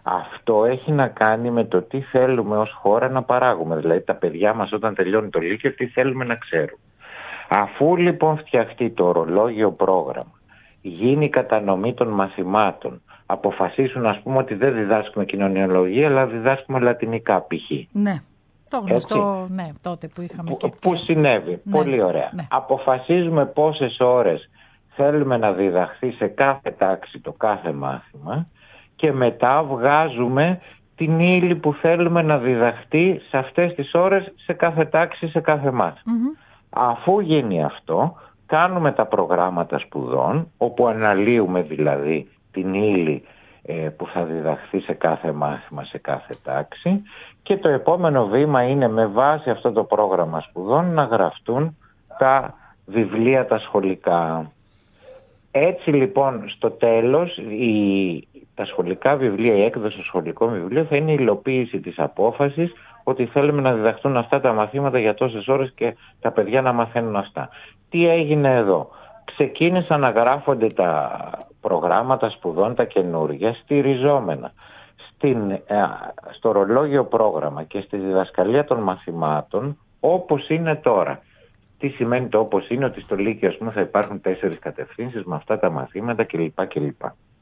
Speaker 8: Αυτό έχει να κάνει με το τι θέλουμε ως χώρα να παράγουμε. Δηλαδή τα παιδιά μας όταν τελειώνει το Λύκειο τι θέλουμε να ξέρουν. Αφού λοιπόν φτιαχτεί το ορολόγιο πρόγραμμα, γίνει η κατανομή των μαθημάτων, αποφασίσουν ας πούμε ότι δεν διδάσκουμε κοινωνιολογία αλλά διδάσκουμε λατινικά π.χ.
Speaker 2: Ναι, το γνωστό, ναι, τότε που είχαμε
Speaker 8: που,
Speaker 2: και...
Speaker 8: Που συνέβη, ναι, πολύ ωραία. Ναι. Αποφασίζουμε πόσες ώρες θέλουμε να διδαχθεί σε κάθε τάξη το κάθε μάθημα και μετά βγάζουμε την ύλη που θέλουμε να διδαχθεί σε αυτές τις ώρες σε κάθε τάξη, σε κάθε μάθημα. Mm-hmm. Αφού γίνει αυτό, κάνουμε τα προγράμματα σπουδών, όπου αναλύουμε δηλαδή την ύλη ε, που θα διδαχθεί σε κάθε μάθημα, σε κάθε τάξη, και το επόμενο βήμα είναι με βάση αυτό το πρόγραμμα σπουδών να γραφτούν τα βιβλία τα σχολικά. Έτσι λοιπόν στο τέλος η, τα σχολικά βιβλία, η έκδοση σχολικών βιβλίων θα είναι η υλοποίηση της απόφασης ότι θέλουμε να διδαχτούν αυτά τα μαθήματα για τόσες ώρες και τα παιδιά να μαθαίνουν αυτά. Τι έγινε εδώ? Ξεκίνησαν να γράφονται τα προγράμματα σπουδών, τα καινούργια, στηριζόμενα στην, στο ορολόγιο πρόγραμμα και στη διδασκαλία των μαθημάτων όπως είναι τώρα. Τι σημαίνει το όπως είναι? Ότι στο Λύκειο ας πούμε, θα υπάρχουν τέσσερις κατευθύνσεις με αυτά τα μαθήματα κλπ. κλπ.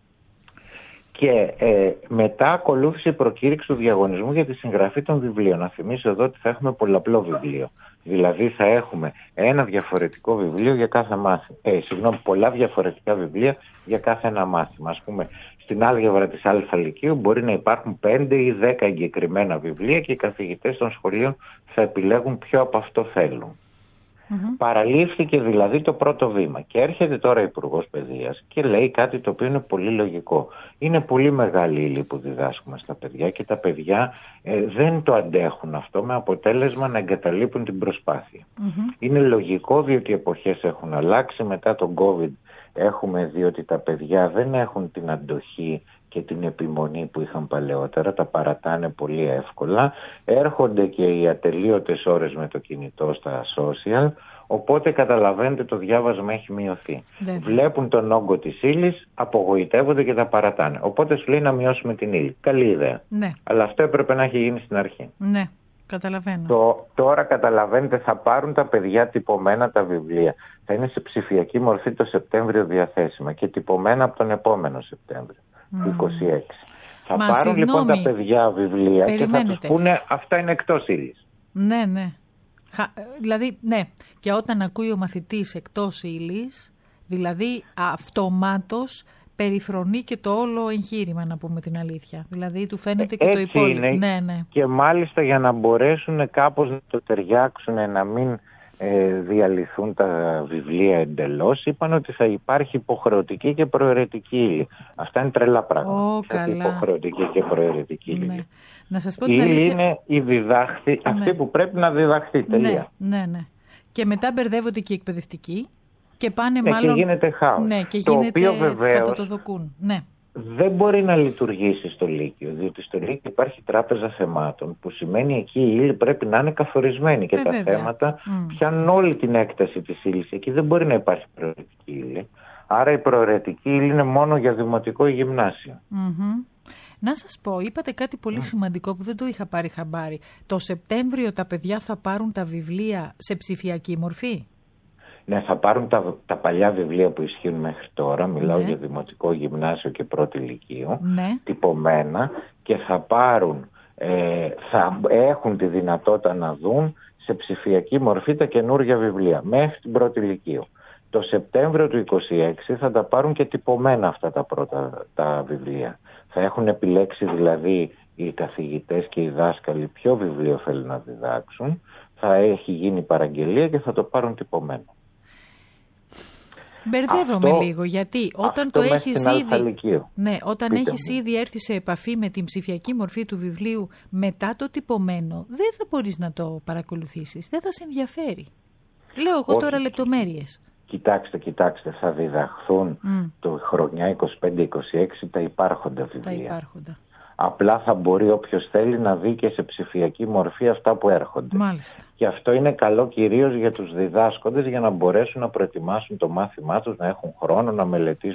Speaker 8: Και ε, μετά ακολούθησε η προκήρυξη του διαγωνισμού για τη συγγραφή των βιβλίων. Να θυμίσω εδώ ότι θα έχουμε πολλαπλό βιβλίο. Δηλαδή θα έχουμε ένα διαφορετικό βιβλίο για κάθε μάθημα. Ε, συγγνώμη, πολλά διαφορετικά βιβλία για κάθε ένα μάθημα. Ας πούμε, στην άλγευρα της Α Λυκείου μπορεί να υπάρχουν πέντε ή δέκα εγκεκριμένα βιβλία και οι καθηγητές των σχολείων θα επιλέγουν ποιο από αυτό θέλουν. Mm-hmm. Παραλήφθηκε δηλαδή το πρώτο βήμα και έρχεται τώρα ο Υπουργός Παιδείας και λέει κάτι το οποίο είναι πολύ λογικό. Είναι πολύ μεγάλη ύλη που διδάσκουμε στα παιδιά και τα παιδιά ε, δεν το αντέχουν αυτό, με αποτέλεσμα να εγκαταλείπουν την προσπάθεια. Mm-hmm. Είναι λογικό διότι οι εποχές έχουν αλλάξει. Μετά τον COVID έχουμε δει ότι τα παιδιά δεν έχουν την αντοχή και την επιμονή που είχαν παλαιότερα, τα παρατάνε πολύ εύκολα, έρχονται και οι ατελείωτες ώρες με το κινητό στα social, οπότε καταλαβαίνετε το διάβασμα έχει μειωθεί. Δεν. Βλέπουν τον όγκο της ύλης, απογοητεύονται και τα παρατάνε. Οπότε σου λέει να μειώσουμε την ύλη. Καλή ιδέα. Ναι. Αλλά αυτό έπρεπε να έχει γίνει στην αρχή.
Speaker 2: Ναι. Καταλαβαίνω.
Speaker 8: Το, τώρα καταλαβαίνετε θα πάρουν τα παιδιά τυπωμένα τα βιβλία. Θα είναι σε ψηφιακή μορφή το Σεπτέμβριο διαθέσιμα και τυπωμένα από τον επόμενο Σεπτέμβριο. Mm. είκοσι έξι. Θα Μα, πάρουν συγγνώμη. λοιπόν τα παιδιά βιβλία. Περιμένετε. Και θα τους πούνε αυτά είναι εκτός ύλης.
Speaker 2: Ναι, ναι. Χα, δηλαδή, ναι. Και όταν ακούει ο μαθητής εκτός ύλης, δηλαδή αυτομάτως περιφρονεί και το όλο εγχείρημα, να πούμε την αλήθεια. Δηλαδή του φαίνεται και
Speaker 8: Έτσι
Speaker 2: το υπόλοιπο.
Speaker 8: Είναι.
Speaker 2: Ναι, ναι.
Speaker 8: Και μάλιστα για να μπορέσουν κάπως να το ταιριάξουν, να μην ε, διαλυθούν τα βιβλία εντελώς, είπαν ότι θα υπάρχει υποχρεωτική και προαιρετική ύλη. Αυτά είναι τρελά πράγματα.
Speaker 2: Oh, καλά.
Speaker 8: Υποχρεωτική και προαιρετική ύλη.
Speaker 2: Ναι. Να σας πω
Speaker 8: η
Speaker 2: την
Speaker 8: ύλη
Speaker 2: αλήθεια...
Speaker 8: είναι η διδάχτη, ναι. αυτή που πρέπει να διδαχθεί. Τελεία.
Speaker 2: Ναι, ναι, ναι. Και μετά μπερδεύονται και οι εκπαιδευτικοί. Και πάνε
Speaker 8: ναι,
Speaker 2: μάλλον...
Speaker 8: και γίνεται χάος.
Speaker 2: Ναι, και
Speaker 8: το
Speaker 2: γίνεται...
Speaker 8: οποίο βεβαίως
Speaker 2: το δοκούν. Ναι.
Speaker 8: δεν μπορεί να λειτουργήσει στο Λύκειο, διότι στο Λύκειο υπάρχει τράπεζα θεμάτων, που σημαίνει εκεί η ύλη πρέπει να είναι καθορισμένη και ε, τα βέβαια. θέματα mm. πιάνουν όλη την έκταση της ύλης. Εκεί δεν μπορεί να υπάρχει προαιρετική ύλη. Άρα η προαιρετική ύλη είναι μόνο για δημοτικό ή γυμνάσιο.
Speaker 2: Mm-hmm. Να σας πω, είπατε κάτι πολύ mm. σημαντικό που δεν το είχα πάρει χαμπάρι. Το Σεπτέμβριο τα παιδιά θα πάρουν τα βιβλία σε ψηφιακή μορφή.
Speaker 8: Ναι, θα πάρουν τα, τα παλιά βιβλία που ισχύουν μέχρι τώρα, μιλάω ναι. για δημοτικό, γυμνάσιο και πρώτη λυκείο, ναι. τυπωμένα, και θα πάρουν, ε, θα έχουν τη δυνατότητα να δουν σε ψηφιακή μορφή τα καινούργια βιβλία μέχρι την πρώτη λυκείο. Το Σεπτέμβριο του είκοσι έξι θα τα πάρουν και τυπωμένα αυτά τα πρώτα τα βιβλία. Θα έχουν επιλέξει δηλαδή οι καθηγητές και οι δάσκαλοι ποιο βιβλίο θέλουν να διδάξουν, θα έχει γίνει παραγγελία και θα το πάρουν τυπωμένο.
Speaker 2: Μπερδεύομαι αυτό, λίγο, γιατί όταν το έχεις ήδη, ναι, όταν
Speaker 8: Πείτε
Speaker 2: έχεις
Speaker 8: μου.
Speaker 2: ήδη έρθει σε επαφή με την ψηφιακή μορφή του βιβλίου μετά το τυπωμένο, δεν θα μπορείς να το παρακολουθήσεις, δεν θα σε ενδιαφέρει. Λέω εγώ Όχι. τώρα λεπτομέρειες.
Speaker 8: Κοιτάξτε, κοιτάξτε, θα διδαχθούν mm. το χρονιά είκοσι πέντε είκοσι έξι τα υπάρχοντα βιβλία.
Speaker 2: Τα υπάρχοντα.
Speaker 8: Απλά θα μπορεί όποιος θέλει να δει και σε ψηφιακή μορφή αυτά που έρχονται.
Speaker 2: Μάλιστα.
Speaker 8: Και αυτό είναι καλό κυρίως για τους διδάσκοντες, για να μπορέσουν να προετοιμάσουν το μάθημά τους, να έχουν χρόνο να μελετήσουν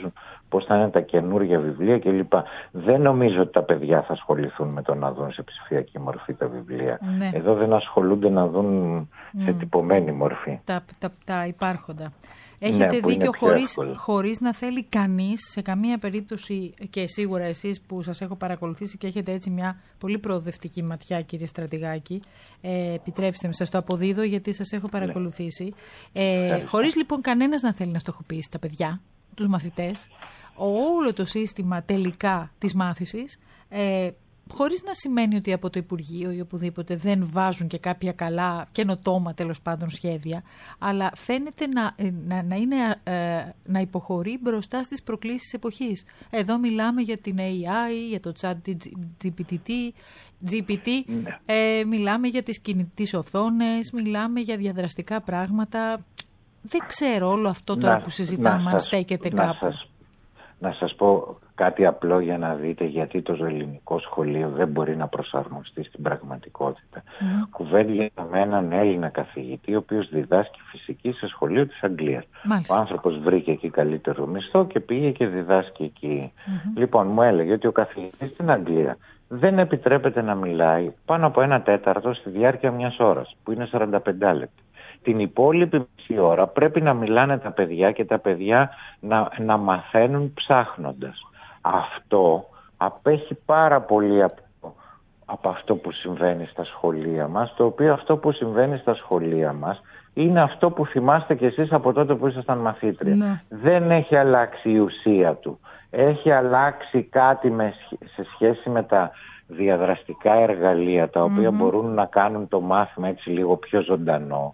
Speaker 8: πώς θα είναι τα καινούργια βιβλία κλπ. Δεν νομίζω ότι τα παιδιά θα ασχοληθούν με το να δουν σε ψηφιακή μορφή τα βιβλία.
Speaker 2: Ναι.
Speaker 8: Εδώ δεν ασχολούνται να δουν σε mm. τυπωμένη μορφή.
Speaker 2: Τα, τα, τα υπάρχοντα. Έχετε ναι, δίκιο, χωρίς, χωρίς να θέλει κανείς σε καμία περίπτωση, και σίγουρα εσείς που σας έχω παρακολουθήσει και έχετε έτσι μια πολύ προοδευτική ματιά, κύριε Στρατηγάκη, ε, επιτρέψτε με, σας το αποδίδω γιατί σας έχω παρακολουθήσει. Ε, χωρίς λοιπόν κανένας να θέλει να στοχοποιήσει τα παιδιά, τους μαθητές, όλο το σύστημα τελικά της μάθησης, ε, χωρίς να σημαίνει ότι από το Υπουργείο ή οπουδήποτε δεν βάζουν και κάποια καλά καινοτόμα τέλος πάντων σχέδια, αλλά φαίνεται να, να, να, είναι, ε, να υποχωρεί μπροστά στις προκλήσεις της εποχής. Εδώ μιλάμε για την έι άι, για το chat τζι πι τι, τζι πι τι ε, μιλάμε για τις κινητές οθόνες, μιλάμε για διαδραστικά πράγματα. Δεν ξέρω όλο αυτό τώρα να, που συζητάμε αν στέκεται
Speaker 8: να
Speaker 2: κάπου.
Speaker 8: Σας, να σας πω κάτι απλό για να δείτε γιατί το ελληνικό σχολείο δεν μπορεί να προσαρμοστεί στην πραγματικότητα. Mm. Κουβέντια με έναν Έλληνα καθηγητή, ο οποίος διδάσκει φυσική σε σχολείο της Αγγλίας.
Speaker 2: Μάλιστα.
Speaker 8: Ο άνθρωπος βρήκε εκεί καλύτερο μισθό και πήγε και διδάσκει εκεί. Mm-hmm. Λοιπόν, μου έλεγε ότι ο καθηγητής στην Αγγλία δεν επιτρέπεται να μιλάει πάνω από ένα τέταρτο στη διάρκεια μιας ώρας, που είναι σαράντα πέντε λεπτά. Την υπόλοιπη μισή ώρα πρέπει να μιλάνε τα παιδιά και τα παιδιά να, να μαθαίνουν ψάχνοντας. Αυτό απέχει πάρα πολύ από, από αυτό που συμβαίνει στα σχολεία μας, το οποίο αυτό που συμβαίνει στα σχολεία μας είναι αυτό που θυμάστε κι εσείς από τότε που ήσασταν μαθήτρια. Ναι. Δεν έχει αλλάξει η ουσία του. Έχει αλλάξει κάτι με, σε σχέση με τα διαδραστικά εργαλεία, τα οποία mm-hmm. μπορούν να κάνουν το μάθημα έτσι λίγο πιο ζωντανό.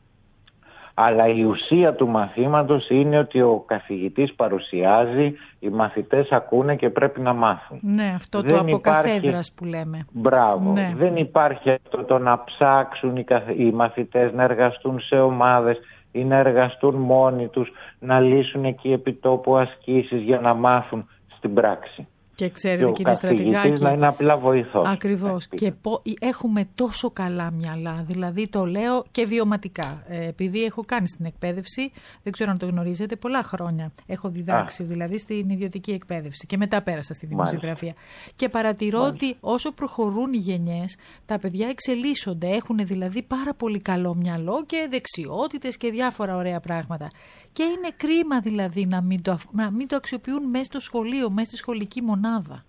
Speaker 8: Αλλά η ουσία του μαθήματος είναι ότι ο καθηγητής παρουσιάζει, οι μαθητές ακούνε και πρέπει να μάθουν.
Speaker 2: Ναι, αυτό δεν το από υπάρχει... καθέδρας που λέμε.
Speaker 8: Μπράβο. Ναι. Δεν υπάρχει αυτό το να ψάξουν οι, καθ... οι μαθητές να εργαστούν σε ομάδες ή να εργαστούν μόνοι τους, να λύσουν εκεί επιτόπου ασκήσεις για να μάθουν στην πράξη.
Speaker 2: Και ξέρετε, κύριε Στρατηγάκη,
Speaker 8: να είναι απλά βοηθός.
Speaker 2: Ακριβώς. Και πο... έχουμε τόσο καλά μυαλά, δηλαδή το λέω και βιωματικά. Ε, επειδή έχω κάνει στην εκπαίδευση, δεν ξέρω αν το γνωρίζετε, πολλά χρόνια έχω διδάξει, Α. δηλαδή στην ιδιωτική εκπαίδευση και μετά πέρασα στη δημοσιογραφία. Μάλιστα. Και παρατηρώ Μάλιστα. ότι όσο προχωρούν οι γενιές, τα παιδιά εξελίσσονται, έχουν δηλαδή πάρα πολύ καλό μυαλό και δεξιότητες και διάφορα ωραία πράγματα. Και είναι κρίμα δηλαδή να μην το, να μην το αξιοποιούν μέσα στο σχολείο, μέσα στη σχολική μονάδα.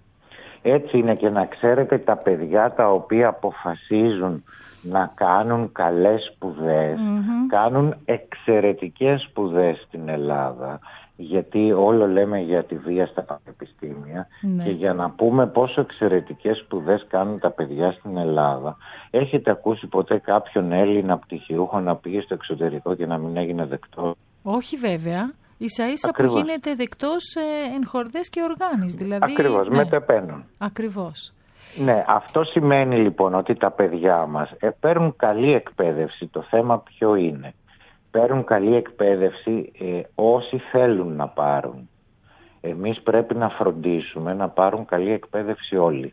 Speaker 8: Έτσι είναι, και να ξέρετε, τα παιδιά τα οποία αποφασίζουν να κάνουν καλές σπουδές, mm-hmm. κάνουν εξαιρετικές σπουδές στην Ελλάδα, γιατί όλο λέμε για τη βία στα πανεπιστήμια, ναι. και για να πούμε πόσο εξαιρετικές σπουδές κάνουν τα παιδιά στην Ελλάδα. Έχετε ακούσει ποτέ κάποιον Έλληνα πτυχιούχο να πήγε στο εξωτερικό και να μην έγινε δεκτό?
Speaker 2: Όχι βέβαια. Ίσα ίσα που γίνεται δεκτός ε, εν χορδές και οργάνης. Δηλαδή,
Speaker 8: Ακριβώς, ναι. μετεπαίνουν.
Speaker 2: Ακριβώς.
Speaker 8: Ναι, αυτό σημαίνει λοιπόν ότι τα παιδιά μας ε, παίρνουν καλή εκπαίδευση. Το θέμα ποιο είναι? Παίρνουν καλή εκπαίδευση ε, όσοι θέλουν να πάρουν. Εμείς πρέπει να φροντίσουμε να πάρουν καλή εκπαίδευση όλοι.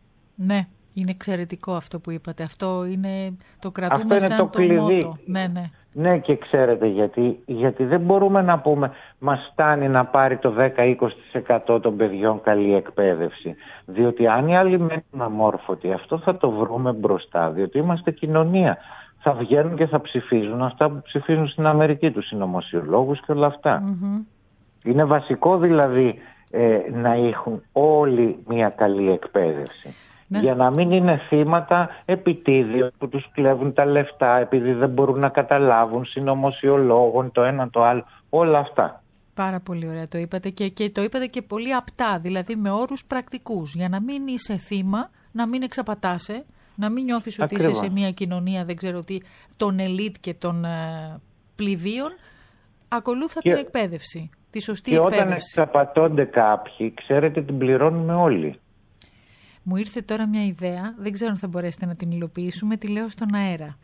Speaker 2: Ναι, είναι εξαιρετικό αυτό που είπατε. Αυτό είναι το κρατούμε αυτό σαν το, το μότο. Ναι, ναι.
Speaker 8: Ναι, και ξέρετε γιατί, γιατί δεν μπορούμε να πούμε μας φτάνει να πάρει το δέκα με είκοσι τοις εκατό των παιδιών καλή εκπαίδευση. Διότι αν οι άλλοι μένουν αμόρφωτοι, αυτό θα το βρούμε μπροστά, διότι είμαστε κοινωνία. Θα βγαίνουν και θα ψηφίζουν αυτά που ψηφίζουν στην Αμερική, τους συνωμοσιολόγους και όλα αυτά. Mm-hmm. Είναι βασικό δηλαδή ε, να έχουν όλοι μια καλή εκπαίδευση. Ναι. Για να μην είναι θύματα επιτίδιων που τους κλέβουν τα λεφτά επειδή δεν μπορούν να καταλάβουν, συνωμοσιολόγων, το ένα το άλλο, όλα αυτά.
Speaker 2: Πάρα πολύ ωραία το είπατε και, και το είπατε και πολύ απτά, δηλαδή με όρους πρακτικούς, για να μην είσαι θύμα, να μην εξαπατάσαι, να μην νιώθεις ότι Ακριβώς. είσαι σε μια κοινωνία, δεν ξέρω τι, των ελίτ και των ε, πληβίων, ακολούθα και, την εκπαίδευση, τη σωστή
Speaker 8: και
Speaker 2: εκπαίδευση.
Speaker 8: Και όταν εξαπατώνται κάποιοι, ξέρετε, την πληρώνουμε όλοι.
Speaker 2: Μου ήρθε τώρα μια ιδέα, δεν ξέρω αν θα μπορέσετε να την υλοποιήσουμε, τη λέω στον αέρα.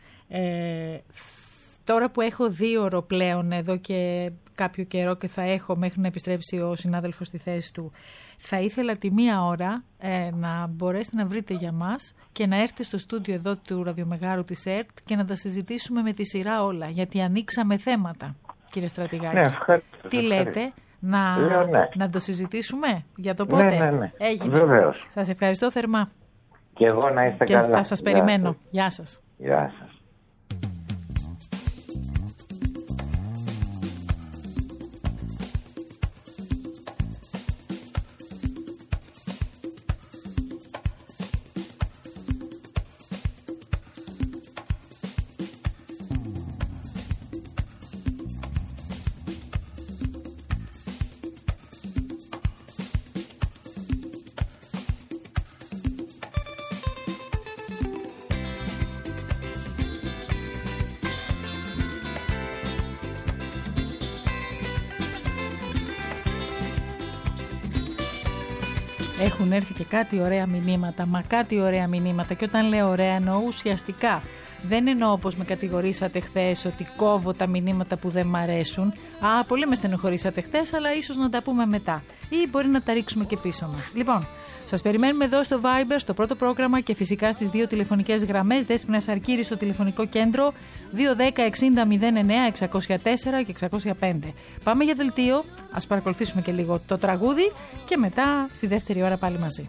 Speaker 2: Ε, τώρα που έχω δύο ώρο πλέον εδώ και κάποιο καιρό και θα έχω μέχρι να επιστρέψει ο συνάδελφος στη θέση του, θα ήθελα τη μία ώρα ε, να μπορέσετε να βρείτε για μας και να έρθετε στο στούντιο εδώ του Ραδιομεγάρου της ΕΡΤ και να τα συζητήσουμε με τη σειρά όλα, γιατί ανοίξαμε θέματα, κύριε Στρατηγάκη.
Speaker 8: Ναι, ευχαριστώ.
Speaker 2: Τι λέτε, να,
Speaker 8: Λέω ναι.
Speaker 2: να το συζητήσουμε για το πότε.
Speaker 8: Ναι, ναι, ναι.
Speaker 2: Έγινε.
Speaker 8: Βεβαίως.
Speaker 2: Σας ευχαριστώ θερμά.
Speaker 8: Και εγώ να είστε
Speaker 2: και
Speaker 8: καλά.
Speaker 2: Και θα σας περιμένω. Γεια σας.
Speaker 8: Γεια σας.
Speaker 2: Έχουν έρθει και κάτι ωραία μηνύματα, μα κάτι ωραία μηνύματα. Και όταν λέω ωραία εννοώ ουσιαστικά. Δεν εννοώ όπως με κατηγορήσατε χθες ότι κόβω τα μηνύματα που δεν μ' αρέσουν. Α, πολύ με στενοχωρήσατε χθες, αλλά ίσως να τα πούμε μετά. Ή μπορεί να τα ρίξουμε και πίσω μας. Λοιπόν, σας περιμένουμε εδώ στο Viber, στο πρώτο πρόγραμμα και φυσικά στις δύο τηλεφωνικές γραμμές. Δέσποινα Αρκύρη στο τηλεφωνικό κέντρο δύο ένα μηδέν εξήντα μηδέν εννέα εξακόσια τέσσερα και εξακόσια πέντε. Πάμε για δελτίο, ας παρακολουθήσουμε και λίγο το τραγούδι και μετά στη δεύτερη ώρα πάλι μαζί.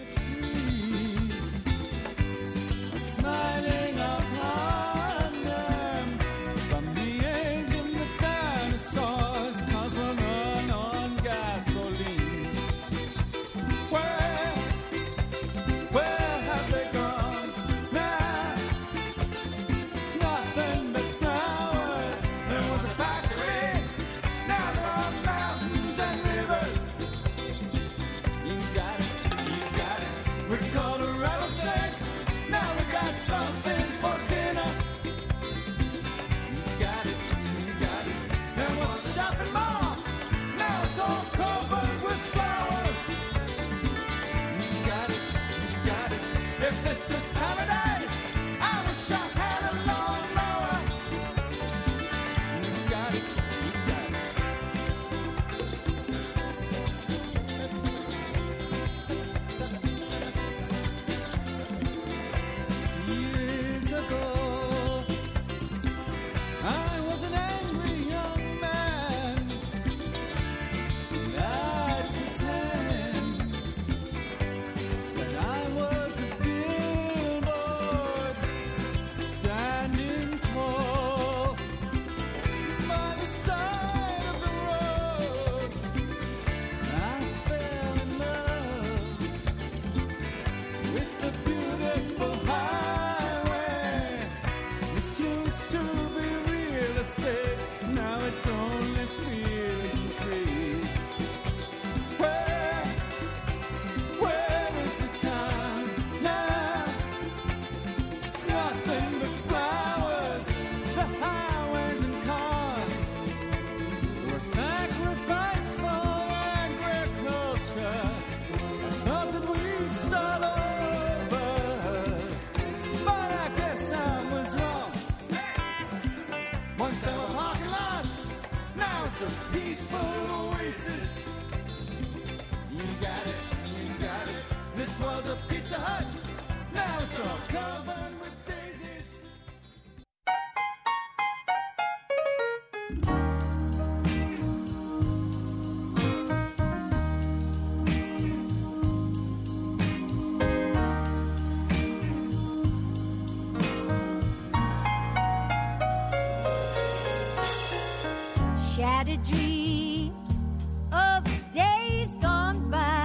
Speaker 9: Shattered dreams of days gone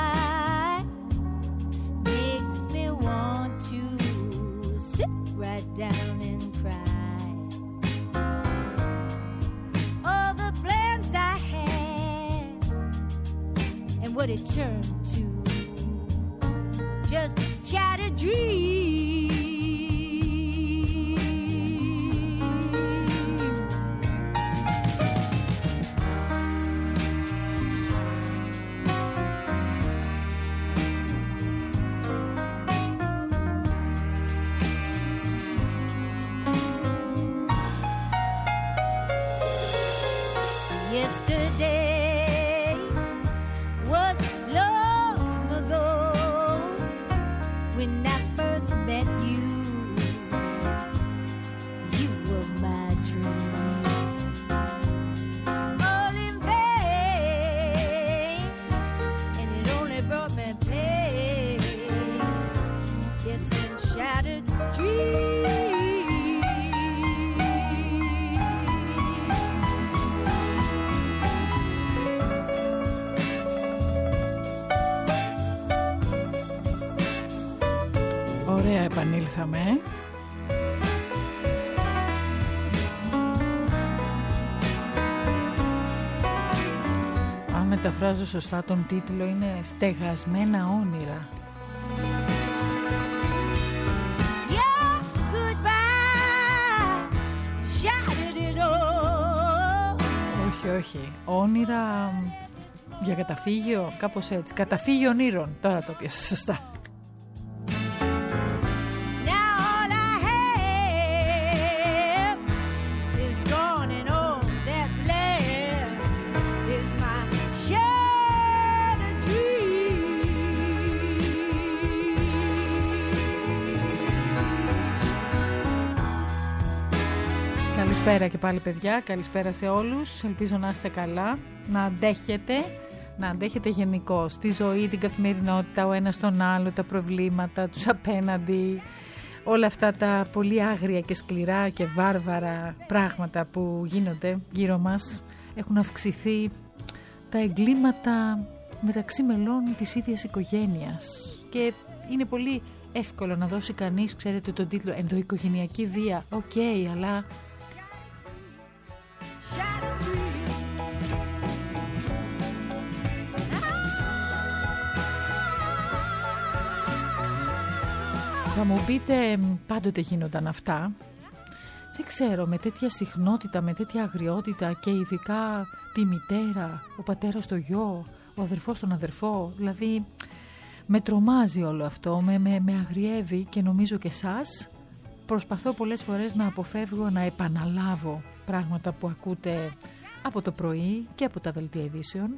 Speaker 9: by makes me want to sit right down and cry. All the plans I had and what it turned to, just shattered dreams. Yesterday was long ago when I first met
Speaker 2: Ωραία, επανήλθαμε. Αν μεταφράζω σωστά τον τίτλο, είναι «Στεγασμένα όνειρα». Όχι, όχι. Όνειρα για καταφύγιο, κάπως έτσι. Καταφύγιο ονείρων. Τώρα το πιάσα σωστά. Καλησπέρα και πάλι παιδιά, καλησπέρα σε όλους. Ελπίζω να είστε καλά, να αντέχετε, να αντέχετε γενικώς τη ζωή, την καθημερινότητα, ο ένας τον άλλο, τα προβλήματα, τους απέναντι, όλα αυτά τα πολύ άγρια και σκληρά και βάρβαρα πράγματα που γίνονται γύρω μας. Έχουν αυξηθεί τα εγκλήματα μεταξύ μελών της ίδιας οικογένειας και είναι πολύ εύκολο να δώσει κανείς, ξέρετε, τον τίτλο «Ενδοοικογενειακή βία». Οκ, okay, αλλά... Θα μου πείτε, πάντοτε γίνονταν αυτά. Δεν ξέρω, με τέτοια συχνότητα, με τέτοια αγριότητα και ειδικά τη μητέρα, ο πατέρας το γιο, ο αδερφός τον αδερφό. Δηλαδή με τρομάζει όλο αυτό, με, με, με αγριεύει και νομίζω και εσάς. Προσπαθώ πολλές φορές να αποφεύγω να επαναλάβω πράγματα που ακούτε από το πρωί και από τα δελτία ειδήσεων.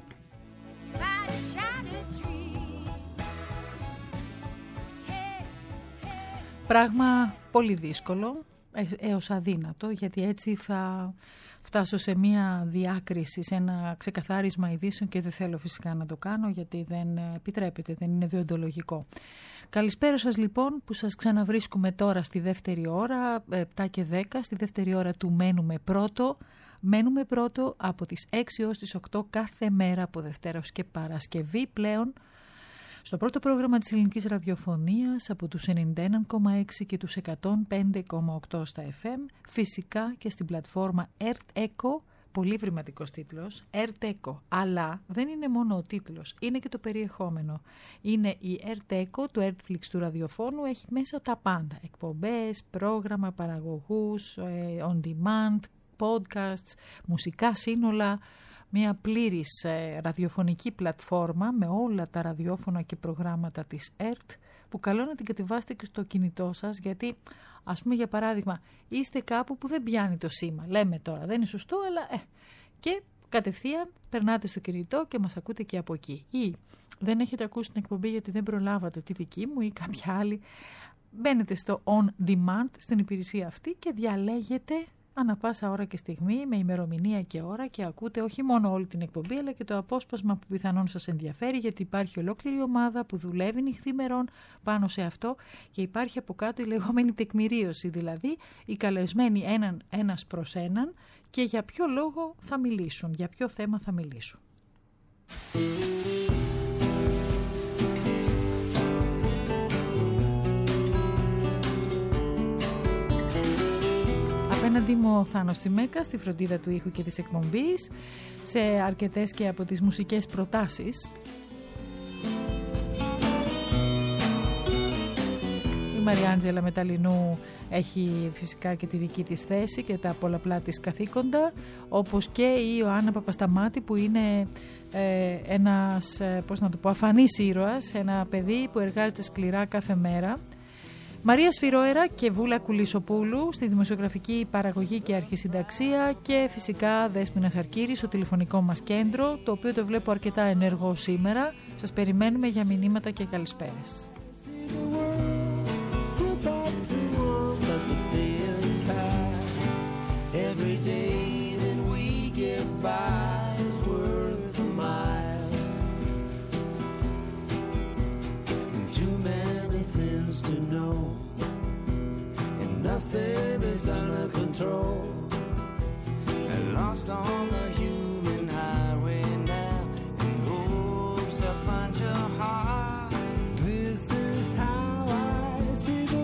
Speaker 2: Πράγμα πολύ δύσκολο έως αδύνατο, γιατί έτσι θα φτάσω σε μια διάκριση, σε ένα ξεκαθάρισμα ειδήσεων και δεν θέλω φυσικά να το κάνω γιατί δεν επιτρέπεται, δεν είναι δεοντολογικό. Καλησπέρα σας λοιπόν που σας ξαναβρίσκουμε τώρα στη δεύτερη ώρα, επτά και δέκα, στη δεύτερη ώρα του Μένουμε Πρώτο. Μένουμε Πρώτο από τις έξι έως τις οκτώ κάθε μέρα από Δευτέρα ως και Παρασκευή πλέον. Στο πρώτο πρόγραμμα της ελληνικής ραδιοφωνίας από τους ενενήντα ένα κόμμα έξι και τους εκατόν πέντε κόμμα οκτώ στα εφ εμ, φυσικά και στην πλατφόρμα EarthEcho, πολύ βρηματικός τίτλος, EarthEcho, αλλά δεν είναι μόνο ο τίτλος, είναι και το περιεχόμενο. Είναι η EarthEcho, το Earthflix του ραδιοφώνου, έχει μέσα τα πάντα, εκπομπές, πρόγραμμα, παραγωγούς, on demand, podcasts, μουσικά σύνολα, μια πλήρης ε, ραδιοφωνική πλατφόρμα με όλα τα ραδιόφωνα και προγράμματα της ΕΡΤ που καλό να την κατεβάσετε και στο κινητό σας, γιατί ας πούμε για παράδειγμα είστε κάπου που δεν πιάνει το σήμα, λέμε τώρα δεν είναι σωστό, αλλά ε, και κατευθείαν περνάτε στο κινητό και μας ακούτε και από εκεί, ή δεν έχετε ακούσει την εκπομπή γιατί δεν προλάβατε τη δική μου ή κάποια άλλη, μπαίνετε στο on demand στην υπηρεσία αυτή και διαλέγετε ανά πάσα ώρα και στιγμή, με ημερομηνία και ώρα, και ακούτε όχι μόνο όλη την εκπομπή αλλά και το απόσπασμα που πιθανόν σας ενδιαφέρει, γιατί υπάρχει ολόκληρη ομάδα που δουλεύει νυχθήμερον πάνω σε αυτό και υπάρχει από κάτω η λεγόμενη τεκμηρίωση, δηλαδή οι καλεσμένοι έναν, ένας προς έναν και για ποιο λόγο θα μιλήσουν, για ποιο θέμα θα μιλήσουν. Απέναντι μου ο Θάνος Τσιμέκας στη φροντίδα του ήχου και της εκπομπής, σε αρκετές και από τις μουσικές προτάσεις. Η Μαριάντζελα Μεταλλινού έχει φυσικά και τη δική της θέση και τα πολλαπλά της καθήκοντα, όπως και η Ιωάννα Παπασταμάτη που είναι ε, ένας, πώς να το πω, αφανής ήρωας, ένα παιδί που εργάζεται σκληρά κάθε μέρα. Μαρία Σφυρόερα και Βούλα Κουλισοπούλου στη δημοσιογραφική παραγωγή και αρχισυνταξία, και φυσικά Δέσποινας Αρκύρης στο τηλεφωνικό μας κέντρο, το οποίο το βλέπω αρκετά ενεργό σήμερα. Σας περιμένουμε για μηνύματα και καλησπέρες.
Speaker 4: Nothing is under control, and lost on the human highway now, in hopes to find your heart. This is how I see the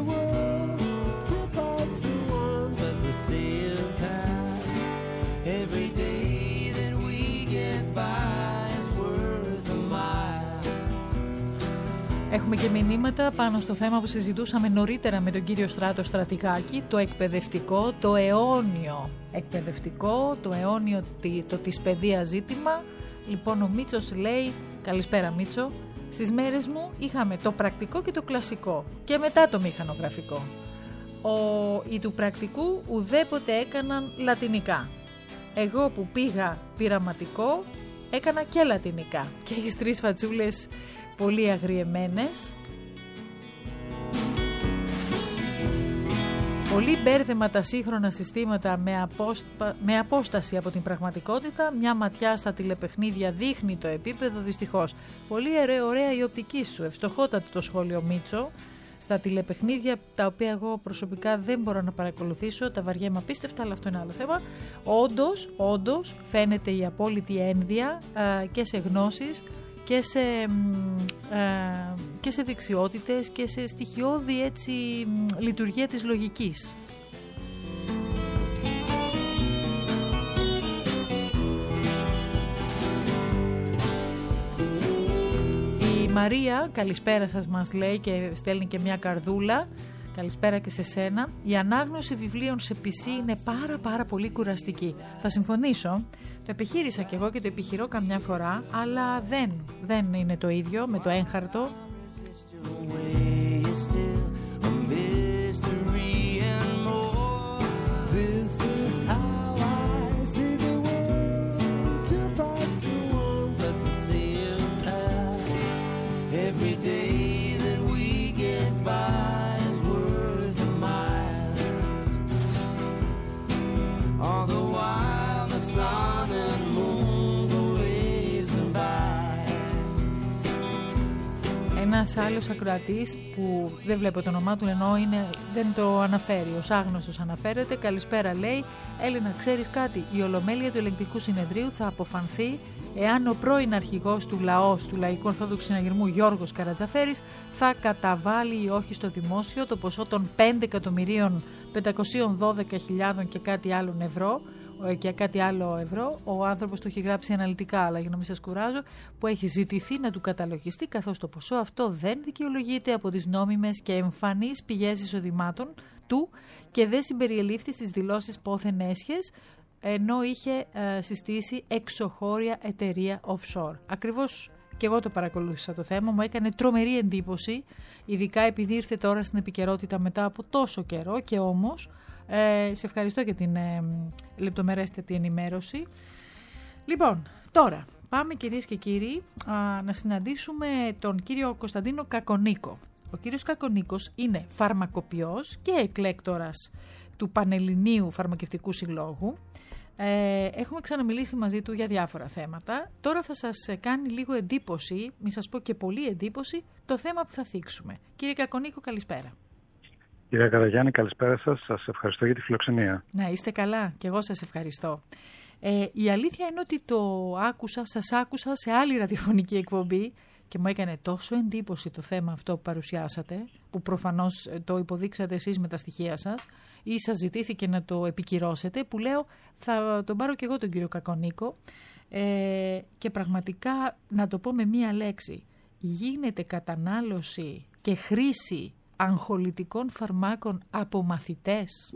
Speaker 2: Έχουμε και μηνύματα πάνω στο θέμα που συζητούσαμε νωρίτερα με τον κύριο Στράτο Στρατηγάκη, το εκπαιδευτικό, το αιώνιο εκπαιδευτικό, το αιώνιο το της παιδείας ζήτημα. Λοιπόν, ο Μίτσος λέει, καλησπέρα Μίτσο, στις μέρες μου είχαμε το πρακτικό και το κλασικό και μετά το μηχανογραφικό. Ο, οι του πρακτικού ουδέποτε έκαναν λατινικά. Εγώ που πήγα πειραματικό έκανα και λατινικά. Και έχεις τρεις φατσούλες πολύ αγριεμένες. Πολύ μπέρδεμα τα σύγχρονα συστήματα με, απόστα... με απόσταση από την πραγματικότητα. Μια ματιά στα τηλεπαιχνίδια δείχνει το επίπεδο, δυστυχώς. Πολύ ωραία η οπτική σου. Ευστοχότατο το σχόλιο Μίτσο. Στα τηλεπαιχνίδια, τα οποία εγώ προσωπικά δεν μπορώ να παρακολουθήσω, τα βαριέμαι απίστευτα, αλλά αυτό είναι άλλο θέμα. Όντως, όντως φαίνεται η απόλυτη ένδυα α, και σε γνώσεις και σε, α, και σε δεξιότητες και σε στοιχειώδη έτσι, λειτουργία της λογικής. Η Μαρία, καλησπέρα σας μας λέει και στέλνει και μια καρδούλα. Καλησπέρα και σε σένα. Η ανάγνωση βιβλίων σε πι σι είναι πάρα πάρα πολύ κουραστική. Θα συμφωνήσω. Το επιχείρησα κι εγώ και το επιχειρώ καμιά φορά, αλλά δεν, δεν είναι το ίδιο με το έγχαρτο.
Speaker 4: Every day that we get by is worth a mile. All the while the sun and moon go racing by.
Speaker 2: Ένας άλλος ακροατής που δεν βλέπω το όνομά του, ενώ είναι, δεν το αναφέρει, ως άγνωστος αναφέρεται. Καλησπέρα λέει, Έλληνα, ξέρεις κάτι, η Ολομέλεια του Ελεγκτικού Συνεδρίου θα αποφανθεί εάν ο πρώην αρχηγός του ΛΑΟΣ, του Λαϊκού Ορθόδοξου Συναγερμού, Γιώργος Καρατζαφέρης, θα καταβάλει ή όχι στο δημόσιο το ποσό των πέντε εκατομμυρίων πεντακόσιες δώδεκα χιλιάδες και κάτι άλλο ευρώ, και κάτι άλλο ευρώ. Ο άνθρωπος το έχει γράψει αναλυτικά, αλλά για να μην σας κουράζω, που έχει ζητηθεί να του καταλογιστεί, καθώς το ποσό αυτό δεν δικαιολογείται από τις νόμιμες και εμφανείς πηγές εισοδημάτων του και δεν συμπεριελήφθη στις δηλώσεις πόθεν έσχες, ενώ είχε ε, συστήσει εξωχώρια εταιρεία offshore. Ακριβώς και εγώ το παρακολούθησα το θέμα, μου έκανε τρομερή εντύπωση, ειδικά επειδή ήρθε τώρα στην επικαιρότητα μετά από τόσο καιρό, και όμως ε, σε ευχαριστώ για την ε, λεπτομερέστατη ενημέρωση. Λοιπόν, τώρα πάμε κυρίες και κύριοι α, να συναντήσουμε τον κύριο Κωνσταντίνο Κακονίκο. Ο κύριος Κακονίκος είναι φαρμακοποιός και εκλέκτορας του Πανελληνίου Φαρμακευτικού Συλλόγου. Ε, έχουμε ξαναμιλήσει μαζί του για διάφορα θέματα. Τώρα θα σας κάνει λίγο εντύπωση, μη σας πω και πολύ εντύπωση, το θέμα που θα θίξουμε. Κύριε Κακονίκο, καλησπέρα.
Speaker 10: Κύριε Καραγιάννη, καλησπέρα σας. Σας ευχαριστώ για τη φιλοξενία.
Speaker 2: Να είστε καλά, και εγώ σας ευχαριστώ. Ε, η αλήθεια είναι ότι το άκουσα, σας άκουσα σε άλλη ραδιοφωνική εκπομπή και μου έκανε τόσο εντύπωση το θέμα αυτό που παρουσιάσατε, που προφανώς το υποδείξατε εσείς με τα στοιχεία σας ή σας ζητήθηκε να το επικυρώσετε, που λέω θα τον πάρω και εγώ τον κύριο Κακονίκο ε, και πραγματικά να το πω με μία λέξη, γίνεται κατανάλωση και χρήση αγχολητικών φαρμάκων από μαθητές.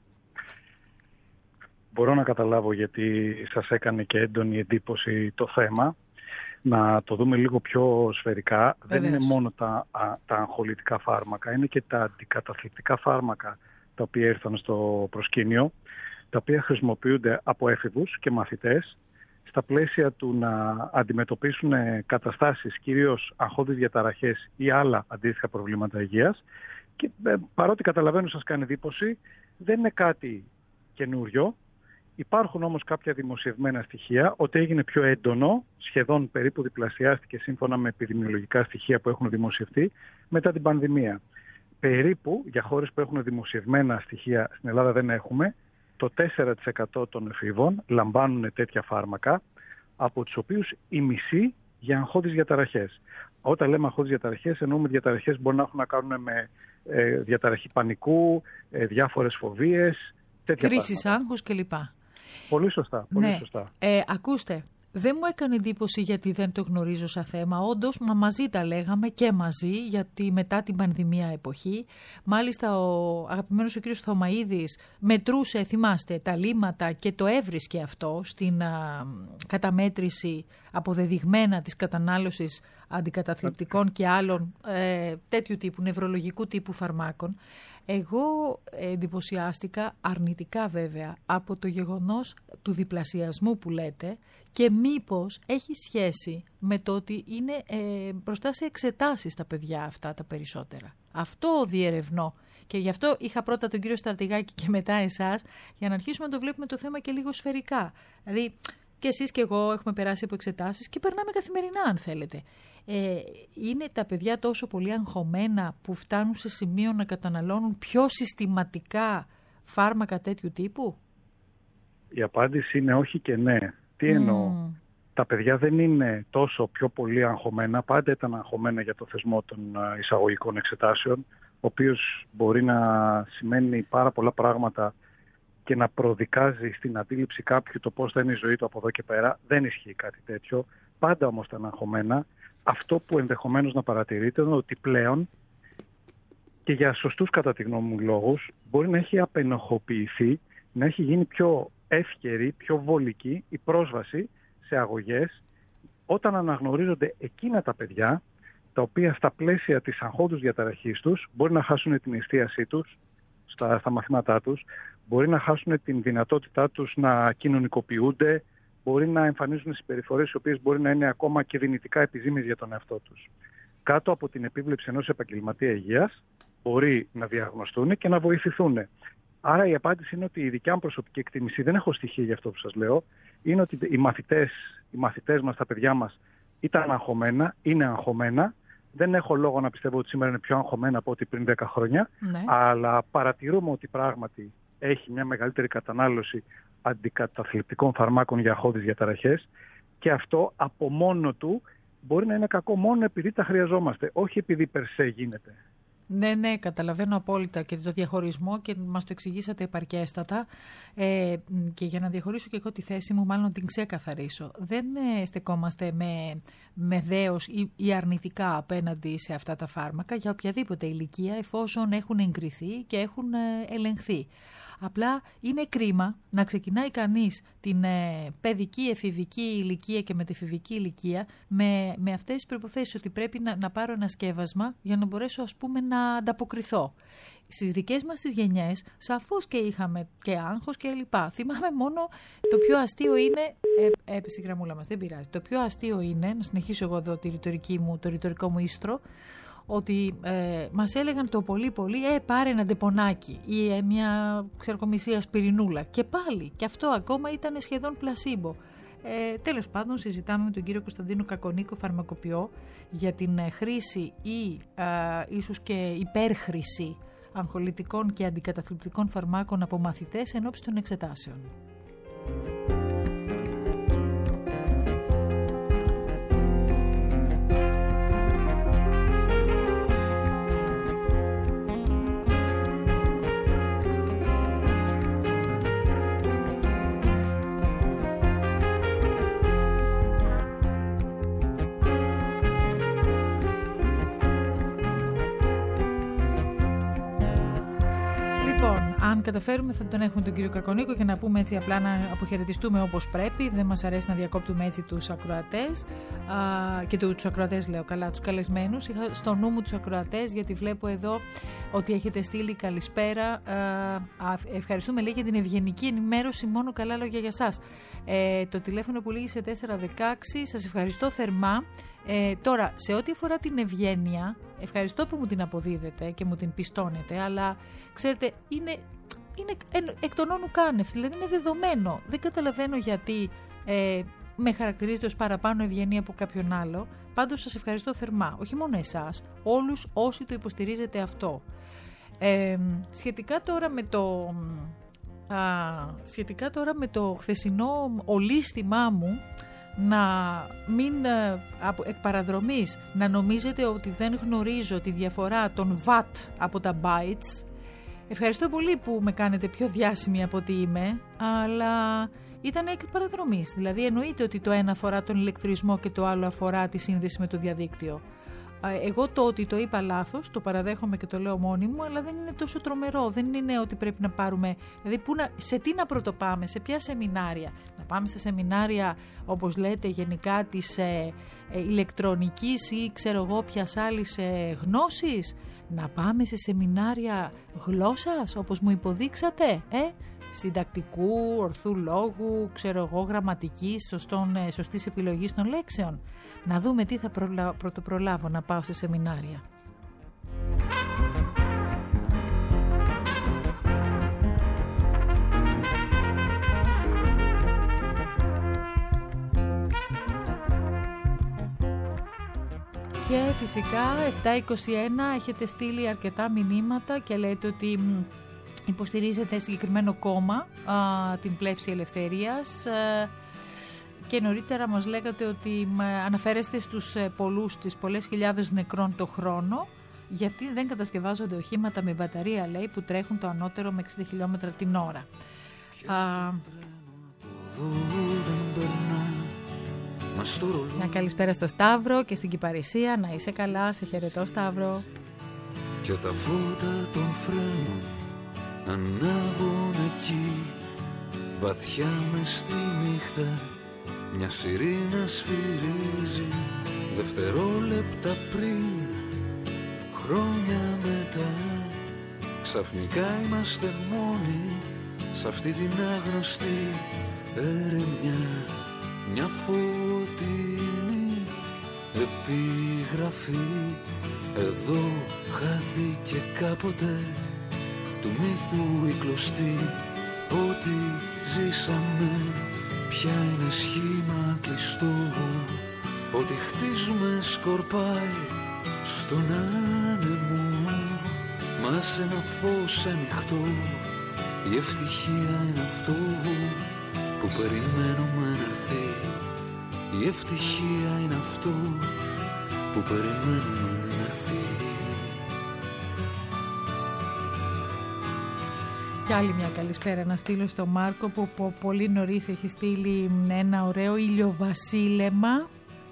Speaker 10: Μπορώ να καταλάβω γιατί σας έκανε και έντονη εντύπωση το θέμα. Να το δούμε λίγο πιο σφαιρικά. Βεβαίως. Δεν είναι μόνο τα, α, τα αγχολητικά φάρμακα, είναι και τα αντικαταθλιπτικά φάρμακα τα οποία ήρθαν στο προσκήνιο, τα οποία χρησιμοποιούνται από έφηβους και μαθητές στα πλαίσια του να αντιμετωπίσουν καταστάσεις, κυρίως αγχώδεις διαταραχές ή άλλα αντίστοιχα προβλήματα υγείας. Και ε, παρότι καταλαβαίνω σας κάνει εντύπωση, δεν είναι κάτι καινούριο. Υπάρχουν όμως κάποια δημοσιευμένα στοιχεία ότι έγινε πιο έντονο, σχεδόν περίπου διπλασιάστηκε σύμφωνα με επιδημιολογικά στοιχεία που έχουν δημοσιευτεί μετά την πανδημία. Περίπου, για χώρες που έχουν δημοσιευμένα στοιχεία, στην Ελλάδα δεν έχουμε, το τέσσερα τοις εκατό των εφήβων λαμβάνουν τέτοια φάρμακα, από τους οποίους η μισή για αγχώδεις διαταραχές. Όταν λέμε αγχώδεις διαταραχές, εννοούμε διαταραχές που μπορεί να έχουν να κάνουν με ε, διαταραχή πανικού, ε, διάφορες φοβίες, τέτοια
Speaker 2: κρίσεις άγχους κλπ.
Speaker 10: Πολύ σωστά. Πολύ
Speaker 2: ναι.
Speaker 10: σωστά.
Speaker 2: Ε, ακούστε, Δεν μου έκανε εντύπωση γιατί δεν το γνωρίζω σαν θέμα. Όντως, μα μαζί τα λέγαμε και μαζί, γιατί μετά την πανδημία εποχή, μάλιστα ο αγαπημένος ο κύριος Θωμαΐδης μετρούσε, θυμάστε, τα λίμματα και το έβρισκε αυτό στην α, καταμέτρηση αποδεδειγμένα της κατανάλωσης αντικαταθλιπτικών και άλλων ε, τέτοιου τύπου, νευρολογικού τύπου φαρμάκων. Εγώ εντυπωσιάστηκα αρνητικά βέβαια από το γεγονός του διπλασιασμού που λέτε και μήπως έχει σχέση με το ότι είναι ε, μπροστά σε εξετάσεις τα παιδιά αυτά τα περισσότερα. Αυτό διερευνώ και γι' αυτό είχα πρώτα τον κύριο Στρατηγάκη και μετά εσάς για να αρχίσουμε να το βλέπουμε το θέμα και λίγο σφαιρικά. Δηλαδή και εσείς και εγώ έχουμε περάσει από εξετάσεις και περνάμε καθημερινά αν θέλετε. Ε, είναι τα παιδιά τόσο πολύ αγχωμένα που φτάνουν σε σημείο να καταναλώνουν πιο συστηματικά φάρμακα τέτοιου τύπου? Η
Speaker 10: απάντηση είναι όχι και ναι. Τι εννοώ? Mm. Τα παιδιά δεν είναι τόσο πιο πολύ αγχωμένα. Πάντα ήταν αγχωμένα για το θεσμό των εισαγωγικών εξετάσεων, ο οποίος μπορεί να σημαίνει πάρα πολλά πράγματα και να προδικάζει στην αντίληψη κάποιου το πώς θα είναι η ζωή του από εδώ και πέρα. Δεν ισχύει κάτι τέτοιο. Πάντα όμως ήταν αγχωμένα. Αυτό που ενδεχομένως να παρατηρείτε είναι ότι πλέον και για σωστούς κατά τη γνώμη μου λόγους μπορεί να έχει απενοχοποιηθεί, να έχει γίνει πιο εύκαιρη, πιο βολική η πρόσβαση σε αγωγές όταν αναγνωρίζονται εκείνα τα παιδιά τα οποία στα πλαίσια της αγχώδους διαταραχής τους μπορεί να χάσουν την εστίασή τους στα, στα μαθήματά τους, μπορεί να χάσουν την δυνατότητά τους να κοινωνικοποιούνται, μπορεί να εμφανίζουν συμπεριφορές οι οποίες μπορεί να είναι ακόμα και δυνητικά επιζήμιες για τον εαυτό τους. Κάτω από την επίβλεψη ενός επαγγελματία υγείας μπορεί να διαγνωστούν και να βοηθηθούν. Άρα η απάντηση είναι ότι η δικιά μου προσωπική εκτίμηση, δεν έχω στοιχεία για αυτό που σας λέω, είναι ότι οι μαθητές, οι μαθητές μας, τα παιδιά μας ήταν αγχωμένα, είναι αγχωμένα. Δεν έχω λόγο να πιστεύω ότι σήμερα είναι πιο αγχωμένα από ό,τι πριν δέκα χρόνια, ναι. Αλλά παρατηρούμε ότι πράγματι έχει μια μεγαλύτερη κατανάλωση αντικαταθλιπτικών φαρμάκων για αγχώδεις διαταραχές και αυτό από μόνο του μπορεί να είναι κακό μόνο επειδή τα χρειαζόμαστε, όχι επειδή περσέ γίνεται.
Speaker 2: Ναι, ναι, καταλαβαίνω απόλυτα και το διαχωρισμό και μας το εξηγήσατε επαρκέστατα ε, και για να διαχωρίσω και εγώ τη θέση μου, μάλλον την ξεκαθαρίσω. Δεν ε, στεκόμαστε με, με δέος ή, ή αρνητικά απέναντι σε αυτά τα φάρμακα για οποιαδήποτε ηλικία εφόσον έχουν εγκριθεί και έχουν ε, ελεγχθεί. Απλά είναι κρίμα να ξεκινάει κανείς την ε, παιδική, εφηβική ηλικία και μετεφηβική ηλικία με, με αυτές τις προϋποθέσεις ότι πρέπει να, να πάρω ένα σκεύασμα για να μπορέσω ας πούμε να ανταποκριθώ. Στις δικές μας τις γενιές σαφώς και είχαμε και άγχος και λοιπά. Θυμάμαι μόνο το πιο αστείο είναι, ε, έπεσε η γραμμούλα μας, δεν πειράζει, το πιο αστείο είναι, να συνεχίσω εγώ εδώ τη ρητορική μου, το ρητορικό μου ίστρο, ότι ε, μας έλεγαν το πολύ πολύ ε, πάρε ένα ντεπονάκι ή ε, μια ξερκομισία σπυρινούλα και πάλι και αυτό ακόμα ήταν σχεδόν πλασίμπο. Ε, τέλος πάντων συζητάμε με τον κύριο Κωνσταντίνο Κακονίκο, φαρμακοποιό, για την ε, χρήση ή ε, ίσως και υπέρχρηση αγχολητικών και αντικαταθλιπτικών φαρμάκων από μαθητές εν ώψη των εξετάσεων. Αν καταφέρουμε θα τον έχουμε τον κύριο Κακονίκο και να πούμε έτσι απλά να αποχαιρετιστούμε όπως πρέπει. Δεν μας αρέσει να διακόπτουμε έτσι τους ακροατές α, και τους ακροατές λέω καλά, τους καλεσμένους. Είχα στο νου μου τους ακροατές γιατί βλέπω εδώ ότι έχετε στείλει καλησπέρα. Α, ευχαριστούμε λέει για την ευγενική ενημέρωση, μόνο καλά λόγια για σας. Ε, το τηλέφωνο που λύγει σε τέσσερα δεκαέξι, σας ευχαριστώ θερμά. Ε, τώρα, σε ό,τι αφορά την ευγένεια, ευχαριστώ που μου την αποδίδετε και μου την πιστώνετε, αλλά ξέρετε, είναι, είναι εκ των όνου κάνευ, δηλαδή είναι δεδομένο. Δεν καταλαβαίνω γιατί ε, με χαρακτηρίζετε ως παραπάνω ευγενή από κάποιον άλλο. Πάντως σας ευχαριστώ θερμά, όχι μόνο εσάς, όλους όσοι το υποστηρίζετε αυτό. Ε, σχετικά τώρα με το... Α, σχετικά τώρα με το χθεσινό ολίσθημά μου, να μην εκ παραδρομής να νομίζετε ότι δεν γνωρίζω τη διαφορά των watt από τα bytes. Ευχαριστώ πολύ που με κάνετε πιο διάσημη από ό,τι είμαι, αλλά ήταν εκ παραδρομής. Δηλαδή εννοείται ότι το ένα αφορά τον ηλεκτρισμό και το άλλο αφορά τη σύνδεση με το διαδίκτυο. Εγώ το ότι το είπα λάθος, το παραδέχομαι και το λέω μόνη μου, αλλά δεν είναι τόσο τρομερό. Δεν είναι ότι πρέπει να πάρουμε, δηλαδή που να, σε τι να πρωτοπάμε, σε ποια σεμινάρια. Να πάμε σε σεμινάρια, όπως λέτε, γενικά της ε, ε, ηλεκτρονικής ή ξέρω εγώ ποιας άλλης ε, γνώσης. Να πάμε σε σεμινάρια γλώσσας, όπως μου υποδείξατε, ε? συντακτικού, ορθού λόγου, ξέρω εγώ, γραμματικής, σωστών, ε, σωστής επιλογής των λέξεων. Να δούμε τι θα προλα... πρωτοπρολάβω να πάω σε σεμινάρια. Και φυσικά επτά είκοσι ένα έχετε στείλει αρκετά μηνύματα και λέτε ότι υποστηρίζετε συγκεκριμένο κόμμα, α, την Πλεύση Ελευθερίας, α, και νωρίτερα μας λέγατε ότι αναφέρεστε στους πολλούς, τις πολλές χιλιάδες νεκρών το χρόνο, γιατί δεν κατασκευάζονται οχήματα με μπαταρία, λέει, που τρέχουν το ανώτερο με εξήντα χιλιόμετρα την ώρα. Α, μια καλησπέρα στο Σταύρο και στην Κυπαρισία, να είσαι καλά, σε χαιρετώ Σταύρο.
Speaker 11: Και τα φώτα των φρένων ανάβουν εκεί, βαθιά μες στη νύχτα μια σιρήνα σφυρίζει, δευτερόλεπτα πριν, χρόνια μετά. Ξαφνικά είμαστε μόνοι σε αυτή την άγνωστη ερεμιά, μια φωτεινή επιγραφή. Εδώ χάθηκε κάποτε του μύθου η κλωστή, ό,τι ζήσαμε πια είναι σχήμα κλειστό, ό,τι χτίζουμε σκορπάει στον άνεμο μας ένα φως ανοιχτό. Η ευτυχία είναι αυτό που περιμένουμε να έρθει, η ευτυχία είναι αυτό που περιμένουμε να έρθει.
Speaker 2: Και άλλη μια καλησπέρα να στείλω στο Μάρκο που πολύ νωρίς έχει στείλει ένα ωραίο ηλιοβασίλεμα.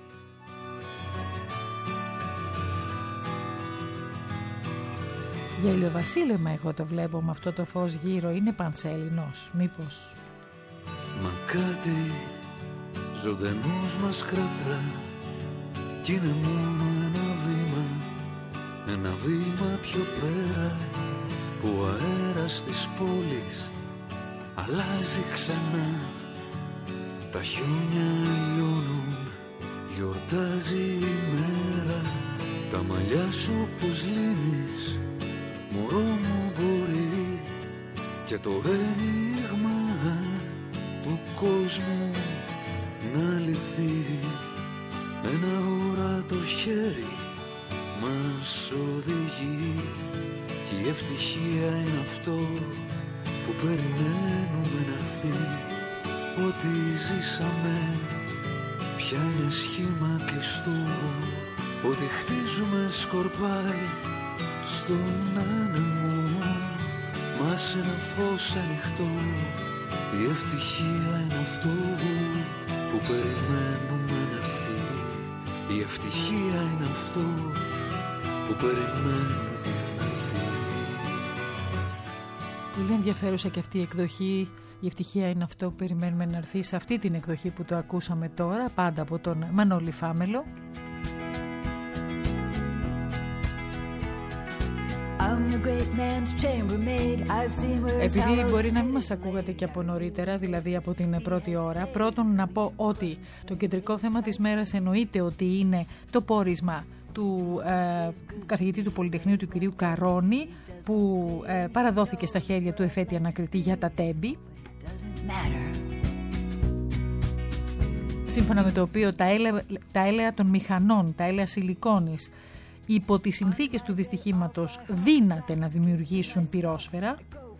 Speaker 2: Για ηλιοβασίλεμα εγώ το βλέπω με αυτό το φως γύρω, είναι πανσέλινος μήπως?
Speaker 11: Μα κάτι ζωντανός μας κρατά κι είναι μόνο ένα βήμα, ένα βήμα πιο πέρα, που ο αέρας της πόλης αλλάζει ξανά. Τα χιόνια λιώνουν, γιορτάζει η μέρα, τα μαλλιά σου πως λύνεις, μωρό μου μπορεί, και το ένιγμα του κόσμου να λυθεί. Ένα ορατό χέρι μας οδηγεί, και η ευτυχία είναι αυτό που περιμένουμε να έρθει. Ό,τι ζήσαμε πια είναι σχήμα κλειστό, ό,τι χτίζουμε σκορπάει στον άνεμο μας ένα φως ανοιχτό. Η ευτυχία είναι αυτό που περιμένουμε να έρθει, η ευτυχία είναι αυτό που περιμένουμε.
Speaker 2: Πολύ ενδιαφέρουσα και αυτή η εκδοχή. Η ευτυχία είναι αυτό που περιμένουμε να έρθει, σε αυτή την εκδοχή που το ακούσαμε τώρα, πάντα από τον Μανώλη Φάμελο. Επειδή μπορεί να μην μας ακούγατε και από νωρίτερα, δηλαδή από την πρώτη ώρα, πρώτον να πω ότι το κεντρικό θέμα της μέρας εννοείται ότι είναι το πόρισμα του ε, καθηγητή του Πολυτεχνείου, του κυρίου Καρόνη, που ε, παραδόθηκε στα χέρια του εφέτη ανακριτή για τα τέμπη, σύμφωνα με το οποίο τα έλαια, τα έλαια των μηχανών, τα έλαια σιλικόνης, υπό τις συνθήκες του δυστυχήματος δύναται να δημιουργήσουν πυρόσφαιρα.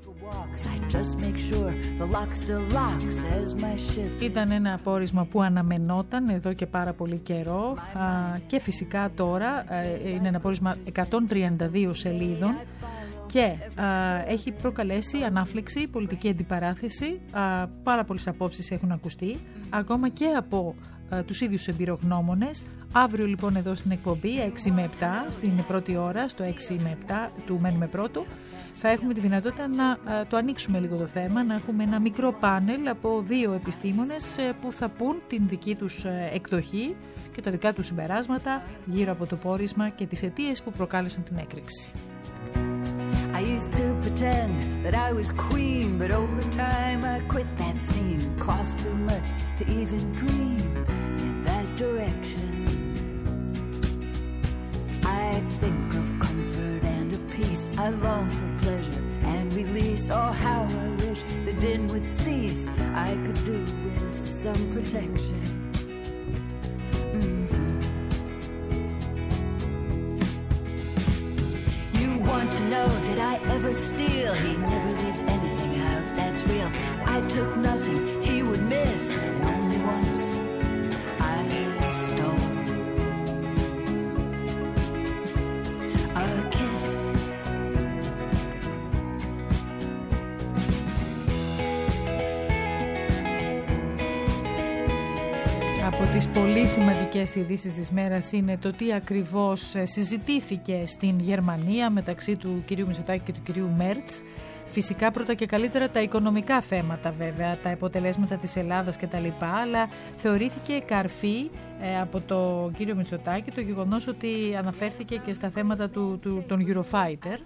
Speaker 2: Ήταν ένα πόρισμα που αναμενόταν εδώ και πάρα πολύ καιρό, α, και φυσικά τώρα ε, είναι ένα πόρισμα εκατόν τριάντα δύο σελίδων και α, έχει προκαλέσει ανάφλεξη, πολιτική αντιπαράθεση. Α, πάρα πολλές απόψεις έχουν ακουστεί, ακόμα και από α, τους ίδιους εμπειρογνώμονες. Αύριο λοιπόν εδώ στην εκπομπή έξι με επτά, στην πρώτη ώρα, στο έξι με επτά του Μένουμε Πρώτο, θα έχουμε τη δυνατότητα να α, το ανοίξουμε λίγο το θέμα, να έχουμε ένα μικρό πάνελ από δύο επιστήμονες ε, που θα πούν την δική τους ε, εκδοχή και τα δικά τους συμπεράσματα γύρω από το πόρισμα και τις αιτίες που προκάλεσαν την έκρηξη.
Speaker 12: I used to pretend that I was queen, but over time I quit that scene. Cost too much to even dream in that direction. I think of comfort and of peace. I long for pleasure and release. Oh, how I wish the din would cease. I could do with some protection. Mm-hmm. Want to know, did I ever steal? He never leaves anything out, that's real. I took nothing he would miss, and only once I stole a kiss.
Speaker 2: Από τις πολύ σημαντικές ειδήσεις της μέρας είναι το τι ακριβώς συζητήθηκε στην Γερμανία μεταξύ του κυρίου Μητσοτάκη και του κυρίου Μέρτς. Φυσικά πρώτα και καλύτερα τα οικονομικά θέματα, βέβαια, τα αποτελέσματα της Ελλάδας κτλ. Αλλά θεωρήθηκε καρφί ε, από το κύριο Μητσοτάκη το γεγονός ότι αναφέρθηκε και στα θέματα του, του, των Eurofighter.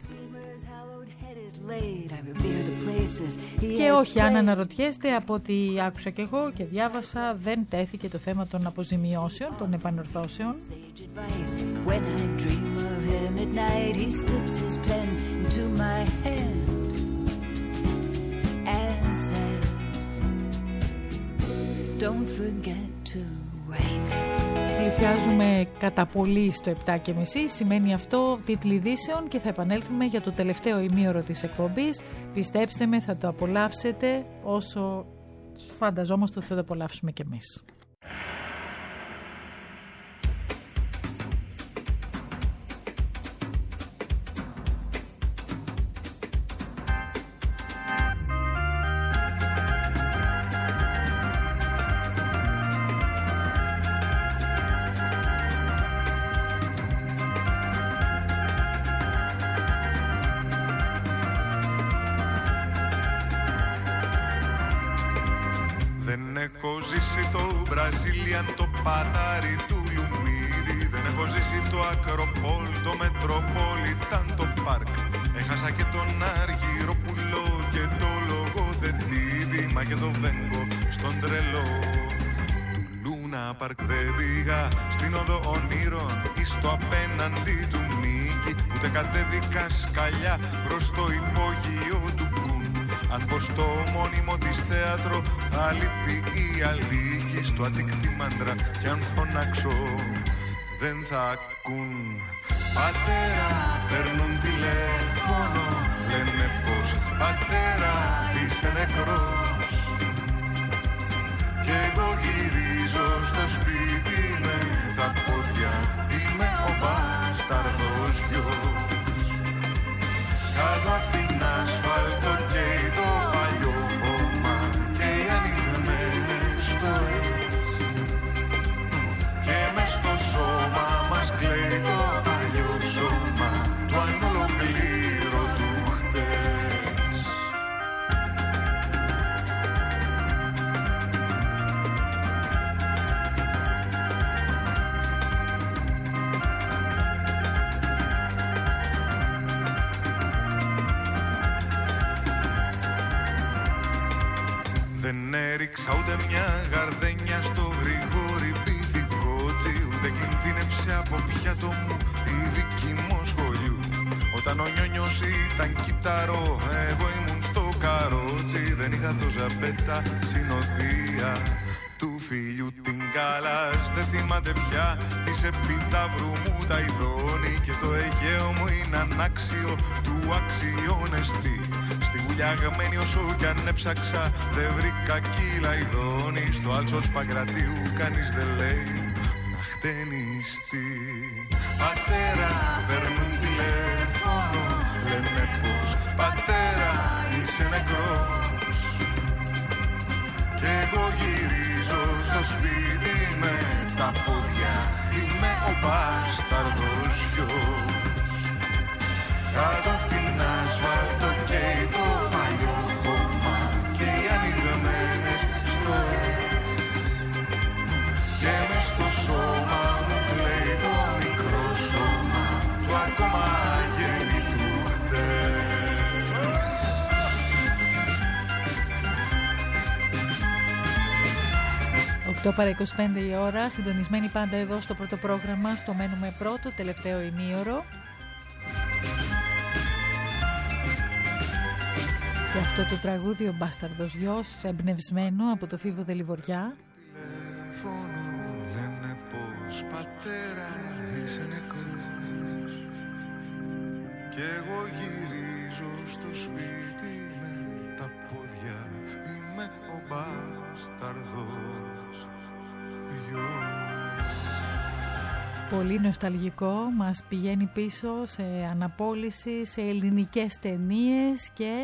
Speaker 2: Και όχι, αν αναρωτιέστε, από ό,τι άκουσα και εγώ και διάβασα, δεν τέθηκε το θέμα των αποζημιώσεων, των επανορθώσεων. Πλησιάζουμε κατά πολύ στο επτά και μισή, σημαίνει αυτό τίτλοι ειδήσεων και θα επανέλθουμε για το τελευταίο ημίωρο της εκπομπής. Πιστέψτε με, θα το απολαύσετε όσο φανταζόμαστε ότι θα το απολαύσουμε κι εμείς.
Speaker 6: Βραζίλιαν το πατάρι του Λουμίδι. Δεν έχω ζήσει το Ακροπόλ, το Μετροπόλιταν, το Πάρκ. Έχασα και τον Αργυροπουλό και το Λογοθετίδη. Μα και το Βέγκο στον τρελό του Λούνα Πάρκ. Δεν πήγα στην οδό ονείρων ή στο απέναντι του Μίκη. Ούτε κατέβηκα σκαλιά προς το υπόγειο του Κουν. Αν πω στο μόνιμο της θέατρο θα λείπει η αλήκη. Στο Αττικ μάντρα κι αν φωνάξω δεν θα ακούν. Πατέρα, παίρνουν τηλέφωνο, λένε πως πατέρα είσαι νεκρός. Κι εγώ γυρίζω στο σπίτι με τα πόδια. Είμαι ο μπασταρδός γιος. Κάτω απ' την ασφάλτο καίει το παλιό χώμα και οι ανοιγμένες στοές. Και μες στο σώμα μας κλαίει το παλιό σώμα του ανολοκλήρωτου χτες. Δεν έριξα ούτε μια γαρδένια στο γρήγορη πυθικότσι. Ούτε κινδύνεψε από πιάτο μου η δική μου σχολείου. Όταν ο Νιόνιος ήταν κυταρό, εγώ ήμουν στο καρότσι. Δεν είχα το ζαμπέτα συνοδεία του φίλιου την Καλάς. Δεν θυμάται πια της επιταύρου μου τα ειδώνει. Και το Αιγαίο μου είναι ανάξιο του αξιώνεστη. Στη γουλιαγμένη όσο κι αν έψαξα δεν βρήκα κύλα ειδώνει. Στο Άλσος Παγκρατίου κανείς δεν λέει να χτενιστεί. Πατέρα, παίρνουν τηλέφωνο, λένε πως Κι εγώ γυρίζω στο σπίτι με τα πόδια. Είμαι ο μπάσταρδος γιος. Κάτω την ασφάλτο καίει το παλιό χώμα και οι ανοιγμένες στοές. Και μες στο σώμα μου κλαίει το μικρό σώμα του ακόμα γέννητου χτες.
Speaker 2: οκτώ παρά είκοσι πέντε η ώρα, συντονισμένοι πάντα εδώ στο πρώτο πρόγραμμα, στο μένουμε πρώτο, τελευταίο ημίωρο. Και αυτό το τραγούδι ο Μπάσταρδος Γιος, εμπνευσμένο από το Φίβο Δελιβοριά.
Speaker 6: Τηλέφωνο λένε πως πατέρα είσαι νεκρός. Κι εγώ γυρίζω στο σπίτι με τα πόδια. Είμαι ο μπάσταρδος γιος.
Speaker 2: Πολύ νοσταλγικό, μας πηγαίνει πίσω σε αναπόλυση, σε ελληνικές ταινίες και...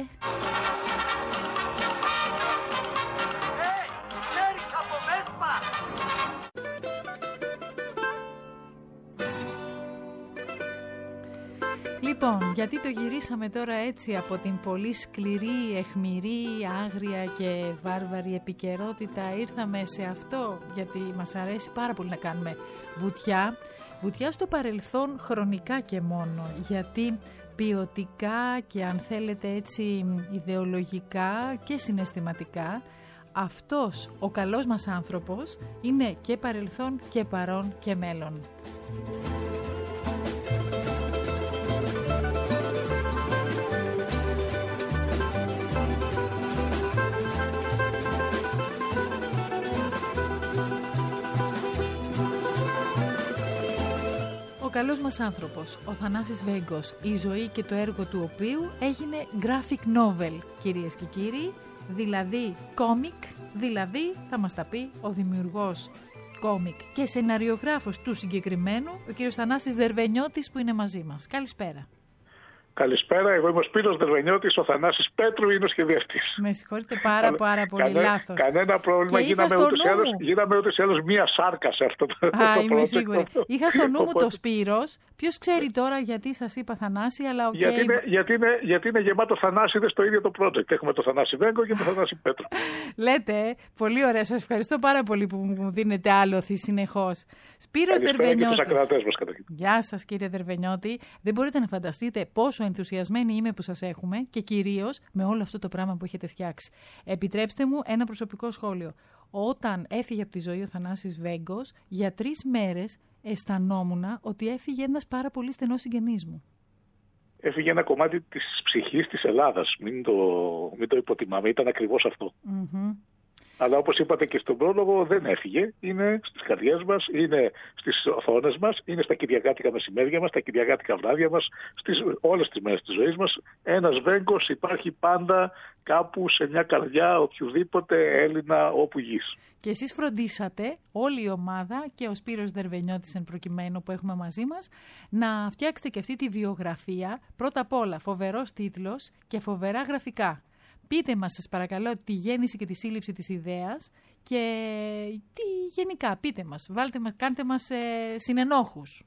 Speaker 2: Λοιπόν, γιατί το γυρίσαμε τώρα έτσι από την πολύ σκληρή, αιχμηρή, άγρια και βάρβαρη επικαιρότητα, ήρθαμε σε αυτό γιατί μας αρέσει πάρα πολύ να κάνουμε βουτιά. Βουτιά στο παρελθόν χρονικά και μόνο, γιατί ποιοτικά και αν θέλετε έτσι ιδεολογικά και συναισθηματικά, αυτός ο καλός μας άνθρωπος είναι και παρελθόν και παρόν και μέλλον. Ο καλός μας άνθρωπος, ο Θανάσης Βέγκος, η ζωή και το έργο του οποίου έγινε graphic novel, κυρίες και κύριοι, δηλαδή comic, δηλαδή θα μας τα πει ο δημιουργός κόμικ και σεναριογράφος του συγκεκριμένου, ο κύριος Θανάσης Δερβενιώτης που είναι μαζί μας. Καλησπέρα.
Speaker 13: Καλησπέρα, εγώ είμαι ο Σπύρος Δερβενιώτης, ο Θανάσης Πέτρου είναι ο σχεδιαστής.
Speaker 2: Με συγχωρείτε πάρα πάρα πολύ,
Speaker 13: Κανέ,
Speaker 2: λάθος.
Speaker 13: Κανένα πρόβλημα, γίναμε ούτως ή άλλως, γίναμε ούτως ή άλλως μία σάρκα σε αυτό το,
Speaker 2: Α,
Speaker 13: το
Speaker 2: είμαι
Speaker 13: project.
Speaker 2: σίγουρη. Είχα στο νου μου
Speaker 13: Οπότε...
Speaker 2: το Σπύρος, ποιος ξέρει τώρα γιατί σας είπα Θανάση, αλλά οκ. Okay.
Speaker 13: Γιατί, είναι, γιατί, είναι, γιατί είναι γεμάτο Θανάσιδες στο ίδιο το project. Έχουμε το Θανάση Βέγκο και το Θανάση Πέτρου.
Speaker 2: Λέτε, πολύ ωραία, σας ευχαριστώ πάρα πολύ που μου δίνετε άλοθη συνεχώς. Σπύρος Δερβενιώτης. Γεια σας κύριε Δερβενιώτη. Δεν μπορείτε να φανταστείτε πόσο ενθουσιασμένοι είμαι που σας έχουμε και κυρίως με όλο αυτό το πράγμα που έχετε φτιάξει. Επιτρέψτε μου ένα προσωπικό σχόλιο. Όταν έφυγε από τη ζωή ο Θανάσης Βέγκος, για τρεις μέρες αισθανόμουν ότι έφυγε ένας πάρα πολύ στενός συγγενής μου.
Speaker 13: Έφυγε ένα κομμάτι της ψυχής της Ελλάδας. Μην το, μην το υποτιμάμε, ήταν ακριβώς αυτό.
Speaker 2: Mm-hmm.
Speaker 13: Αλλά όπως είπατε και στον πρόλογο, δεν έφυγε. Είναι στις καρδιές μας, είναι στις οθόνες μας, είναι στα κυριακάτικα μεσημέρια μας, στα κυριακάτικα βράδια μας, στις όλες τις μέρες της ζωής μας. Ένας Βέγκος υπάρχει πάντα κάπου σε μια καρδιά οποιοδήποτε Έλληνα όπου γης.
Speaker 2: Και εσείς φροντίσατε, όλη η ομάδα και ο Σπύρος Δερβενιώτης εν προκειμένου που έχουμε μαζί μας, να φτιάξετε και αυτή τη βιογραφία. Πρώτα απ' όλα φοβερός τίτλος και φοβερά γραφικά. Πείτε μας σας παρακαλώ τη γέννηση και τη σύλληψη της ιδέας και τι γενικά πείτε μας, βάλτε μας, κάντε μας ε, συνενόχους.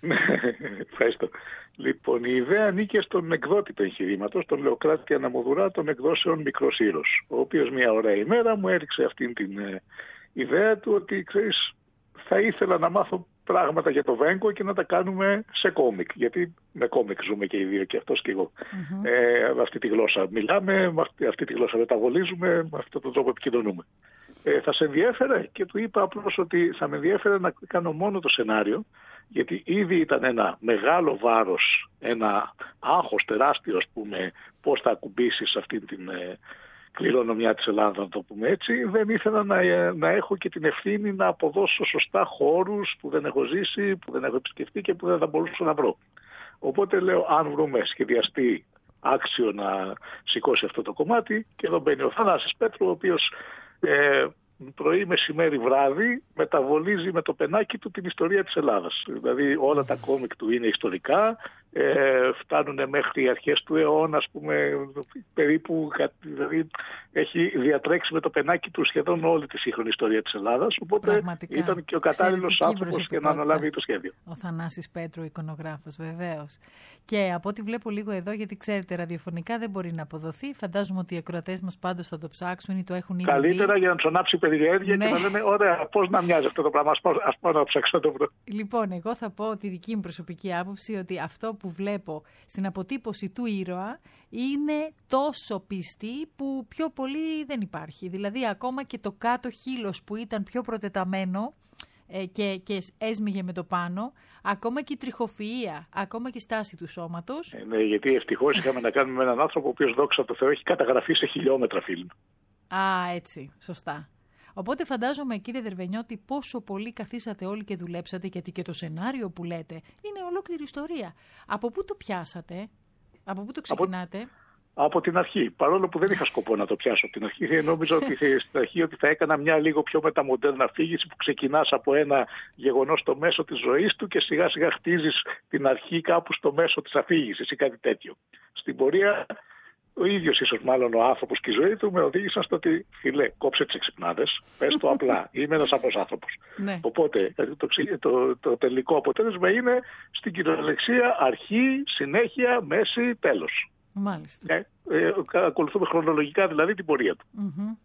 Speaker 13: Ευχαριστώ. Λοιπόν, η ιδέα ανήκε στον εκδότη του εγχειρήματος, τον Λεοκράτη Αναμοδουρά των εκδόσεων Μικρός Ήρος, ο οποίος μια ωραία ημέρα μου έριξε αυτήν την ε, ιδέα του ότι ξέρεις, θα ήθελα να μάθω πράγματα για το Βέγκο και να τα κάνουμε σε κόμικ. Γιατί με κόμικ ζούμε και οι δύο, και αυτός και εγώ. Mm-hmm. Ε, με αυτή τη γλώσσα μιλάμε, με αυτή, αυτή τη γλώσσα μεταβολίζουμε, με αυτόν τον τρόπο επικοινωνούμε. Ε, θα σε ενδιέφερε? Και του είπα απλώς ότι θα με ενδιέφερε να κάνω μόνο το σενάριο, γιατί ήδη ήταν ένα μεγάλο βάρος, ένα άγχος τεράστιο, ας πούμε, πώς θα ακουμπήσεις αυτή την ε, κληρονομιά της Ελλάδας, να το πούμε έτσι. Δεν ήθελα να, ε, να έχω και την ευθύνη να αποδώσω σωστά χώρους που δεν έχω ζήσει, που δεν έχω επισκεφτεί και που δεν θα μπορούσα να βρω. Οπότε λέω, αν βρούμε σχεδιαστή άξιο να σηκώσει αυτό το κομμάτι, και εδώ μπαίνει ο Θανάσης Πέτρου, ο οποίος ε, πρωί, μεσημέρι, βράδυ μεταβολίζει με το πενάκι του την ιστορία της Ελλάδας. Δηλαδή όλα τα κόμικ του είναι ιστορικά, ε, φτάνουν μέχρι αρχές του αιώνα, ας πούμε, περίπου, δηλαδή έχει διατρέξει με το πενάκι του σχεδόν όλη τη σύγχρονη ιστορία της Ελλάδας, οπότε πραγματικά ήταν και ο κατάλληλος άνθρωπος για να αναλάβει το σχέδιο.
Speaker 2: Ο Θανάσης Πέτρου, εικονογράφος, βεβαίως. Και από ό,τι βλέπω λίγο εδώ, γιατί ξέρετε, ραδιοφωνικά δεν μπορεί να αποδοθεί, φαντάζομαι ότι οι ακροατές μας πάντως θα το ψάξουν ή το έχουν ήδη.
Speaker 13: Καλύτερα δει. Για να τους ανάψει περιέργεια, ναι. Και να λένε, ωραία, πώς να μοιάζει αυτό το πράγμα, ας πάω, ας πάω να ψάξω το βρω.
Speaker 2: Λοιπόν, εγώ θα πω τη δική μου προσωπική άποψη ότι αυτό που βλέπω στην αποτύπωση του ήρωα είναι τόσο πιστή που πιο πολύ δεν υπάρχει. Δηλαδή ακόμα και το κάτω χείλος που ήταν πιο προτεταμένο ε, και, και έσμιγε με το πάνω, ακόμα και η τριχοφυΐα, ακόμα και η στάση του σώματος.
Speaker 13: Ε, ναι, γιατί ευτυχώς είχαμε να κάνουμε με έναν άνθρωπο ο οποίος, δόξα τω Θεώ, έχει καταγραφεί σε χιλιόμετρα φιλμ.
Speaker 2: Α, έτσι, σωστά. Οπότε φαντάζομαι, κύριε Δερβενιώτη, πόσο πολύ καθίσατε όλοι και δουλέψατε, γιατί και το σενάριο που λέτε είναι ολόκληρη ιστορία. Από πού το πιάσατε, από πού το ξεκινάτε?
Speaker 13: Από, από την αρχή. Παρόλο που δεν είχα σκοπό να το πιάσω από την αρχή, νόμιζα ότι στην αρχή ότι θα έκανα μια λίγο πιο μεταμοντέρνα αφήγηση που ξεκινάς από ένα γεγονός στο μέσο της ζωής του και σιγά σιγά χτίζεις την αρχή κάπου στο μέσο της αφήγησης ή κάτι τέτοιο. Στην πορεία, ο ίδιος ίσως μάλλον ο άνθρωπος και η ζωή του με οδήγησαν στο ότι, φίλε, κόψε τις εξυπνάδες, πες το απλά, είμαι ένας απλός άνθρωπος. Ναι. Οπότε το, το, το τελικό αποτέλεσμα είναι στην κυριολεξία αρχή, συνέχεια, μέση, τέλος.
Speaker 2: Μάλιστα.
Speaker 13: Ε, ε, ακολουθούμε χρονολογικά δηλαδή την πορεία του.
Speaker 2: Mm-hmm.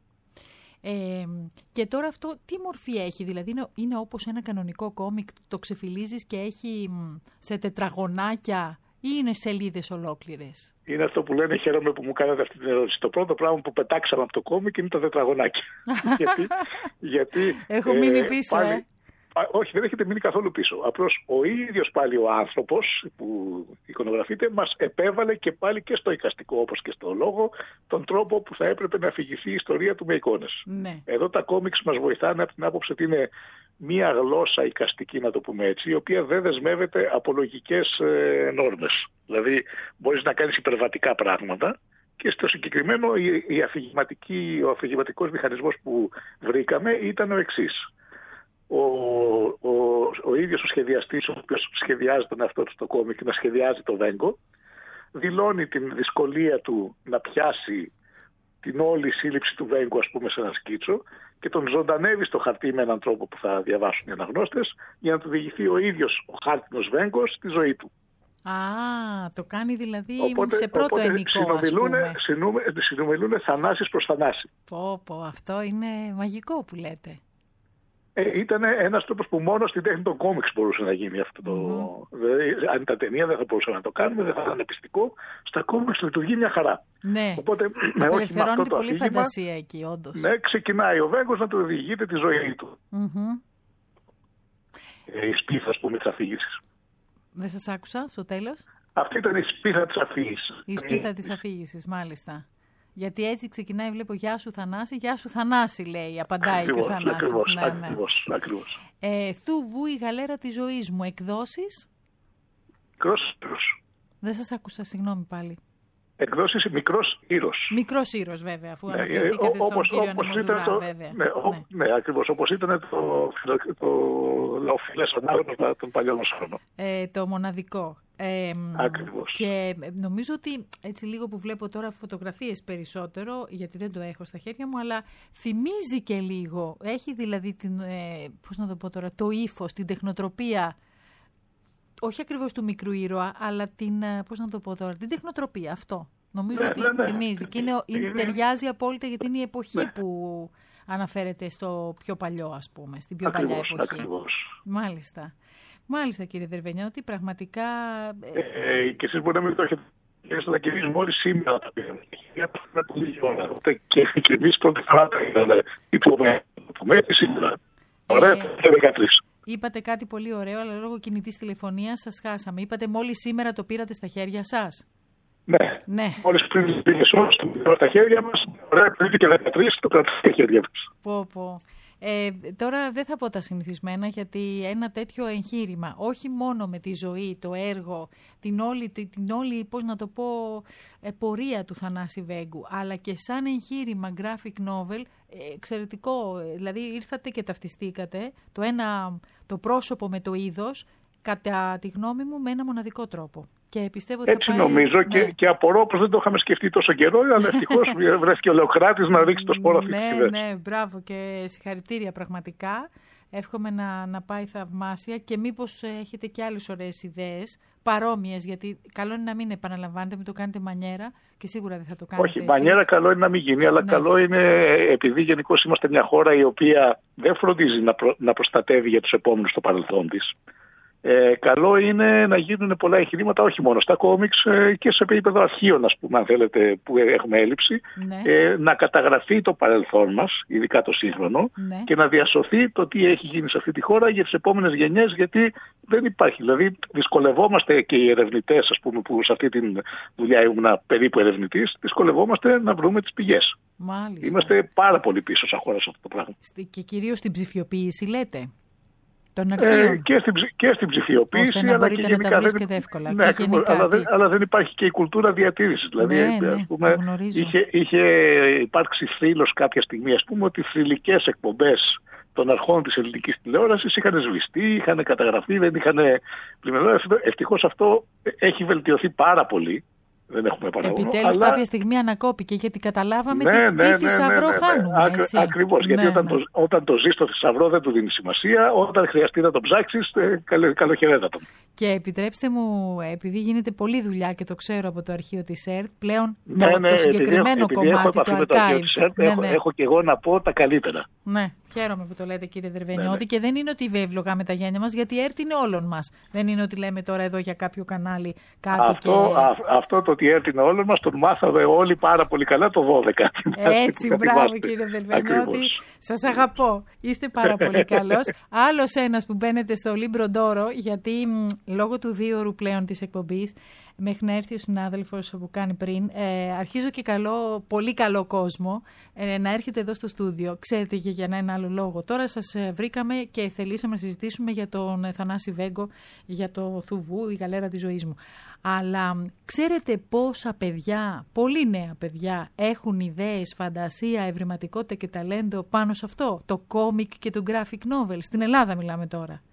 Speaker 2: Ε, και τώρα αυτό τι μορφή έχει, δηλαδή είναι, είναι όπως ένα κανονικό κόμικ, το ξεφυλίζεις και έχει σε τετραγωνάκια ή είναι σελίδες ολόκληρες?
Speaker 13: Είναι αυτό που λένε, χαίρομαι που μου κάνατε αυτή την ερώτηση. Το πρώτο πράγμα που πετάξαμε από το κόμικ είναι τα τετραγωνάκια. γιατί, γιατί,
Speaker 2: Έχω μείνει ε, πίσω, πάλι, ε.
Speaker 13: Α, όχι, δεν έχετε μείνει καθόλου πίσω. Απλώς ο ίδιος πάλι ο άνθρωπος που εικονογραφείται μας επέβαλε και πάλι και στο εικαστικό όπως και στο λόγο τον τρόπο που θα έπρεπε να αφηγηθεί η ιστορία του με εικόνες.
Speaker 2: Ναι.
Speaker 13: Εδώ τα κόμιξ μας βοηθάνε από την άποψη ότι είναι μία γλώσσα εικαστική, να το πούμε έτσι, η οποία δεν δεσμεύεται από λογικές ε, νόρμες. Δηλαδή μπορείς να κάνεις υπερβατικά πράγματα και στο συγκεκριμένο η, η αφηγηματική, ο αφηγηματικός μηχανισμός που βρήκαμε ήταν ο εξής. Ο, ο, ο ίδιος ο σχεδιαστής, ο οποίος σχεδιάζει τον εαυτό του στο κόμικ, να σχεδιάζει το Βέγκο, δηλώνει την δυσκολία του να πιάσει την όλη σύλληψη του Βέγκου, ας πούμε, σε ένα σκίτσο και τον ζωντανεύει στο χαρτί με έναν τρόπο που θα διαβάσουν οι αναγνώστες για να του διηγηθεί ο ίδιος ο χάρτινος Βέγκος στη ζωή του.
Speaker 2: Α, το κάνει δηλαδή
Speaker 13: οπότε,
Speaker 2: σε πρώτο ενικό, ας πούμε.
Speaker 13: Συνομιλούν Θανάσης προς Θανάση.
Speaker 2: Πω, πω, αυτό είναι μαγικό που λέτε.
Speaker 13: Ε, ήταν ένας τρόπος που μόνο στην τέχνη των κόμιξ μπορούσε να γίνει αυτό το. Mm-hmm. Δηλαδή, αν τα ταινία δεν θα μπορούσαμε να το κάνουμε, δεν θα ήταν πιστικό. Στα κόμιξ λειτουργεί μια χαρά.
Speaker 2: Ναι.
Speaker 13: Οπότε, με όχι με αυτό το
Speaker 2: πολύ
Speaker 13: αφήγημα,
Speaker 2: φαντασία εκεί, όντως.
Speaker 13: Ναι, ξεκινάει ο Βέγκος να του διηγείται τη ζωή του.
Speaker 2: Mm-hmm.
Speaker 13: Ε, η σπίθα, ας πούμε, της αφήγησης.
Speaker 2: Δεν σας άκουσα στο τέλος.
Speaker 13: Αυτή ήταν η σπίθα της αφήγησης.
Speaker 2: Η σπίθα της αφήγησης, μάλιστα. Γιατί έτσι ξεκινάει, βλέπω, «Γεια σου Θανάση», «Γεια σου Θανάση», λέει, απαντάει
Speaker 13: ακριβώς,
Speaker 2: και ο Θανάσης.
Speaker 13: Ακριβώς,
Speaker 2: ναι, ναι.
Speaker 13: ακριβώς, ακριβώς.
Speaker 2: Ε, «Θου βου η γαλέρα της ζωής μου», εκδόσεις.
Speaker 13: Μικρός ήρωας.
Speaker 2: Δεν σας άκουσα, συγγνώμη πάλι.
Speaker 13: Εκδόσεις μικρός ήρωας.
Speaker 2: Μικρός ήρωας, βέβαια, αφού
Speaker 13: ναι,
Speaker 2: αναφερθήκατε στον
Speaker 13: όπως,
Speaker 2: κύριο
Speaker 13: όπως
Speaker 2: Ανεμοδουρά,
Speaker 13: το,
Speaker 2: βέβαια.
Speaker 13: Ναι, ναι. ναι, ακριβώς, όπως ήταν το, το λαοφιλές ανάγνωσμα των παλιών μας χρόνων.
Speaker 2: Ε, το μοναδικό. Ε,
Speaker 13: Ακριβώς.
Speaker 2: Και νομίζω ότι έτσι λίγο που βλέπω τώρα φωτογραφίες περισσότερο, γιατί δεν το έχω στα χέρια μου, αλλά θυμίζει και λίγο. Έχει δηλαδή την, ε, πώς να το πω τώρα, το ύφος, την τεχνοτροπία, όχι ακριβώς του μικρού ήρωα, αλλά την, πώς να το πω τώρα, την τεχνοτροπία, αυτό. Νομίζω ναι, ότι ναι, ναι. θυμίζει και είναι, είναι, είναι... ταιριάζει απόλυτα γιατί είναι η εποχή ναι. που αναφέρεται στο πιο παλιό, ας πούμε, στην πιο
Speaker 13: ακριβώς,
Speaker 2: παλιά εποχή.
Speaker 13: Ακριβώς.
Speaker 2: Μάλιστα. Μάλιστα, κύριε Δερβενιώτη, πραγματικά...
Speaker 13: Ε, ε, και εσείς μπορεί να μην το έχετε να κερδίσουμε όλοι σήμερα τα πήγαμε. Για να το λίγη ώρα. Και εμείς πρώτη φορά τα είδαμε. Υπομέτρη σήμερα. Ωραία, το δεκατρείς.
Speaker 2: Είπατε κάτι πολύ ωραίο, αλλά λόγω κινητής τηλεφωνίας σας χάσαμε. Είπατε μόλις σήμερα το πήρατε στα χέρια σας.
Speaker 13: Ναι.
Speaker 2: ναι.
Speaker 13: Μόλις πριν πήγες όλους το πήραμε στα χέρια μας. Ωραία, πριν και δεκατρείς το κρατήσαμε στα χέρια μας.
Speaker 2: Πω, πω. Ε, τώρα δεν θα πω τα συνηθισμένα, γιατί ένα τέτοιο εγχείρημα, όχι μόνο με τη ζωή, το έργο, την όλη, την όλη πώς να το πω, πορεία του Θανάση Βέγκου, αλλά και σαν εγχείρημα graphic novel, εξαιρετικό. Δηλαδή ήρθατε και ταυτιστήκατε το ένα το πρόσωπο με το είδος, κατά τη γνώμη μου, με ένα μοναδικό τρόπο. Και πιστεύω ότι
Speaker 13: Έτσι
Speaker 2: θα πάει...
Speaker 13: νομίζω
Speaker 2: ναι.
Speaker 13: και, και απορώ πως δεν το είχαμε σκεφτεί τόσο καιρό, αλλά ευτυχώς βρέθηκε ο Λεοκράτης να ρίξει το σπόρο αυτής της
Speaker 2: Ναι,
Speaker 13: ιδέας.
Speaker 2: ναι, μπράβο και συγχαρητήρια πραγματικά. Εύχομαι να, να πάει θαυμάσια και μήπως έχετε και άλλες ωραίες ιδέες, παρόμοιες, γιατί καλό είναι να μην επαναλαμβάνετε, μην το κάνετε μανιέρα και σίγουρα δεν θα το κάνετε.
Speaker 13: Όχι,
Speaker 2: εσείς.
Speaker 13: μανιέρα καλό είναι να μην γίνει, αλλά
Speaker 2: Ναι.
Speaker 13: καλό είναι, επειδή γενικώς είμαστε μια χώρα η οποία δεν φροντίζει να, προ, να προστατεύει για τους επόμενους το παρελθόν της. Ε, καλό είναι να γίνουν πολλά εγχειρήματα, όχι μόνο στα κόμιξ, ε, και σε επίπεδο αρχείων, ας πούμε, αν θέλετε, που έχουμε έλλειψη,
Speaker 2: Ναι.
Speaker 13: ε, να καταγραφεί το παρελθόν μας, ειδικά το σύγχρονο,
Speaker 2: Ναι.
Speaker 13: και να διασωθεί το τι έχει γίνει σε αυτή τη χώρα για τις επόμενες γενιές, γιατί δεν υπάρχει. Δηλαδή, δυσκολευόμαστε και οι ερευνητές, ας πούμε, που σε αυτή τη δουλειά ήμουν περίπου ερευνητής, δυσκολευόμαστε να βρούμε τις πηγές.
Speaker 2: Μάλιστα.
Speaker 13: Είμαστε πάρα πολύ πίσω σαν χώρα σε αυτό το πράγμα.
Speaker 2: Και κυρίως στην ψηφιοποίηση, λέτε. Των αρχείων.
Speaker 13: Ε, και, στην, και στην ψηφιοποίηση,
Speaker 2: ώστε να
Speaker 13: αλλά
Speaker 2: μπορείτε
Speaker 13: και
Speaker 2: να
Speaker 13: γενικά.
Speaker 2: τα βρίσκετε εύκολα.
Speaker 13: Ναι,
Speaker 2: και
Speaker 13: ακριβώς,
Speaker 2: γενικά,
Speaker 13: αλλά, δεν,
Speaker 2: τι...
Speaker 13: αλλά δεν υπάρχει και η κουλτούρα διατήρησης. Δηλαδή,
Speaker 2: ναι,
Speaker 13: ας
Speaker 2: ναι,
Speaker 13: πούμε, είχε, είχε υπάρξει θρύλος κάποια στιγμή, ας πούμε, ότι οι θρυλικές εκπομπές των αρχών της ελληνικής τηλεόρασης είχαν σβηστεί, είχαν καταγραφεί, δεν είχαν πλημελώ. Ευτυχώς αυτό έχει βελτιωθεί πάρα πολύ. Δεν έχουμε παραγωγό.
Speaker 2: Επιτέλους
Speaker 13: αλλά...
Speaker 2: κάποια στιγμή ανακόπηκε, γιατί καταλάβαμε
Speaker 13: ναι,
Speaker 2: τι,
Speaker 13: ναι,
Speaker 2: τι
Speaker 13: ναι,
Speaker 2: θησαυρό
Speaker 13: ναι, ναι, ναι.
Speaker 2: χάνουμε.
Speaker 13: Ακ,
Speaker 2: έτσι.
Speaker 13: ακριβώς, γιατί
Speaker 2: ναι,
Speaker 13: όταν,
Speaker 2: ναι.
Speaker 13: Το, όταν το ζεις το θησαυρό δεν του δίνει σημασία, όταν χρειαστεί να το ψάξεις, καλο, καλοχαιρέτα τον.
Speaker 2: Και επιτρέψτε μου, επειδή γίνεται πολλή δουλειά και το ξέρω από το αρχείο της ΕΡΤ, πλέον
Speaker 13: ναι,
Speaker 2: το,
Speaker 13: ναι,
Speaker 2: το συγκεκριμένο
Speaker 13: επειδή, επειδή
Speaker 2: κομμάτι
Speaker 13: έχω
Speaker 2: του
Speaker 13: επαφή με το αρχείο
Speaker 2: archives.
Speaker 13: της ΕΡΤ,
Speaker 2: ναι,
Speaker 13: έχω,
Speaker 2: ναι.
Speaker 13: έχω και εγώ να πω τα καλύτερα.
Speaker 2: Ναι, χαίρομαι που το λέτε, κύριε Δερβενιώτη,
Speaker 13: ναι, ναι.
Speaker 2: και δεν είναι ότι βευλογάμε τα γένια μας, γιατί η ΕΡΤ είναι όλων μας. Δεν είναι ότι λέμε τώρα εδώ για κάποιο κανάλι κάτι.
Speaker 13: Αυτό,
Speaker 2: και...
Speaker 13: α, αυτό το ότι η ΕΡΤ είναι όλων μας τον μάθαμε όλοι πάρα πολύ καλά το δώδεκα.
Speaker 2: Έτσι, μπράβο κύριε Δερβενιώτη. Σας αγαπώ. Είστε πάρα πολύ καλός. Άλλος ένας που μπαίνετε στο Λίμπρο Ντόρο, γιατί μ, λόγω του δύο ώρου πλέον της εκπομπής, μέχρι να έρθει ο συνάδελφος που κάνει πριν, ε, αρχίζω και καλό, πολύ καλό κόσμο ε, να έρχεται εδώ στο στούντιο. Ξέρετε και για ένα άλλο λόγο. Τώρα σας ε, βρήκαμε και θελήσαμε να συζητήσουμε για τον ε, Θανάση Βέγκο, για το Θουβού, η γαλέρα της ζωής μου. Αλλά ξέρετε πόσα παιδιά, πολύ νέα παιδιά, έχουν ιδέες, φαντασία, ευρηματικότητα και ταλέντο πάνω σε αυτό, το κόμικ και το graphic novel. Στην Ελλάδα μιλάμε τώρα.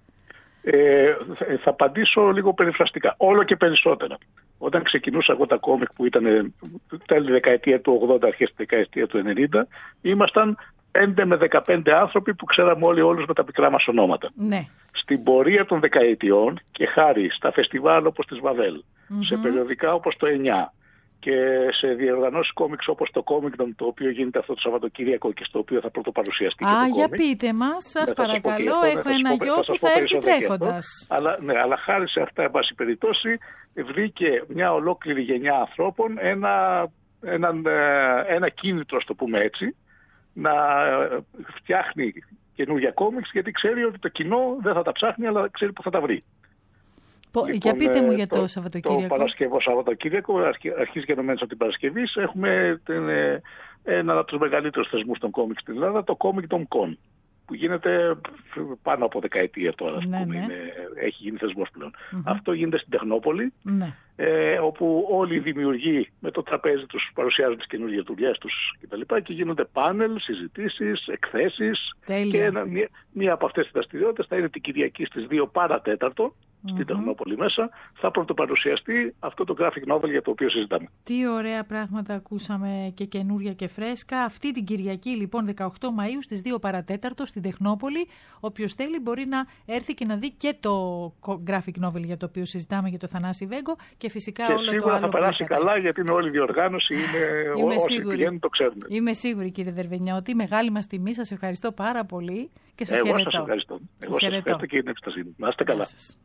Speaker 13: Ε, θα απαντήσω λίγο περιφραστικά. Όλο και περισσότερα. Όταν ξεκινούσα εγώ τα κόμικ που ήταν τέλη δεκαετία του ογδόντα, αρχές τη δεκαετία του ενενήντα, ήμασταν πέντε με δεκαπέντε άνθρωποι που ξέραμε όλοι όλους με τα μικρά μας ονόματα.
Speaker 2: Ναι.
Speaker 13: Στην πορεία των δεκαετιών και χάρη στα φεστιβάλ όπως της Βαβέλ, mm-hmm. σε περιοδικά όπως το εννιά και σε διοργανώσεις κόμιξ όπως το Κόμικντομ, το οποίο γίνεται αυτό το Σαββατοκύριακο και στο οποίο θα πρωτοπαρουσιαστεί και
Speaker 2: Α,
Speaker 13: το
Speaker 2: για
Speaker 13: κόμικ.
Speaker 2: πείτε μας, σας
Speaker 13: ναι,
Speaker 2: παρακαλώ,
Speaker 13: αυτό,
Speaker 2: έχω
Speaker 13: ναι,
Speaker 2: ένα
Speaker 13: πω,
Speaker 2: γιο
Speaker 13: θα
Speaker 2: που θα έρθει τρέχοντας.
Speaker 13: Αλλά, ναι, αλλά χάρη σε αυτά, εν πάση περιπτώσει, βρήκε μια ολόκληρη γενιά ανθρώπων ένα, ένα, ένα κίνητρο, το πούμε έτσι, να φτιάχνει καινούργια κόμιξ, γιατί ξέρει ότι το κοινό δεν θα τα ψάχνει, αλλά ξέρει που θα τα βρει.
Speaker 2: Λοιπόν, για πείτε μου για το, το Σαββατοκύριακο.
Speaker 13: Το Παρασκευό Σαββατοκύριακο, αρχής γενομένης από την Παρασκευή, έχουμε την, έναν από τους μεγαλύτερους θεσμούς των κόμιξ στην Ελλάδα, το Κόμικντομ Con, που γίνεται πάνω από δεκαετία τώρα, ας
Speaker 2: ναι,
Speaker 13: πούμε,
Speaker 2: ναι.
Speaker 13: Είναι, έχει γίνει θεσμός πλέον.
Speaker 2: Mm-hmm.
Speaker 13: Αυτό γίνεται στην Τεχνόπολη,
Speaker 2: ναι.
Speaker 13: ε, όπου όλοι οι δημιουργοί με το τραπέζι τους παρουσιάζουν τις καινούργιες δουλειές τους κτλ. Και, και γίνονται πάνελ, συζητήσεις, εκθέσεις.
Speaker 2: Τέλεια.
Speaker 13: Και ένα, μία, μία από αυτές τις δραστηριότητες θα είναι την Κυριακή στις δύο παρά τέταρτο, στην mm-hmm. Τεχνόπολη μέσα, θα πρωτοπαρουσιαστεί αυτό το graphic novel για το οποίο συζητάμε.
Speaker 2: Τι ωραία πράγματα ακούσαμε και καινούρια και φρέσκα. Αυτή την Κυριακή λοιπόν δεκαοκτώ Μαΐου στις δύο παρά τέταρτο στην Τεχνόπολη. Όποιος θέλει μπορεί να έρθει και να δει και το graphic novel για το οποίο συζητάμε για το Θανάση Βέγκο και φυσικά
Speaker 13: και
Speaker 2: όλο το άλλο.
Speaker 13: Σίγουρα θα περάσει καλά γιατί είναι όλη η διοργάνωση, είναι
Speaker 2: Είμαι
Speaker 13: όσοι
Speaker 2: σίγουρη.
Speaker 13: πηγαίνουν το ξέρουν.
Speaker 2: Είμαι σίγουρη κύριε Δερβενιώτη, μεγάλη μας τιμή, σας ευχαριστώ πάρα πολύ και σας
Speaker 13: Εγώ
Speaker 2: χαιρετώ.
Speaker 13: σας ευχαριστώ. Εγώ σας ευχαριστώ και είναι εμπιστοσύνη μου. Να είστε καλά.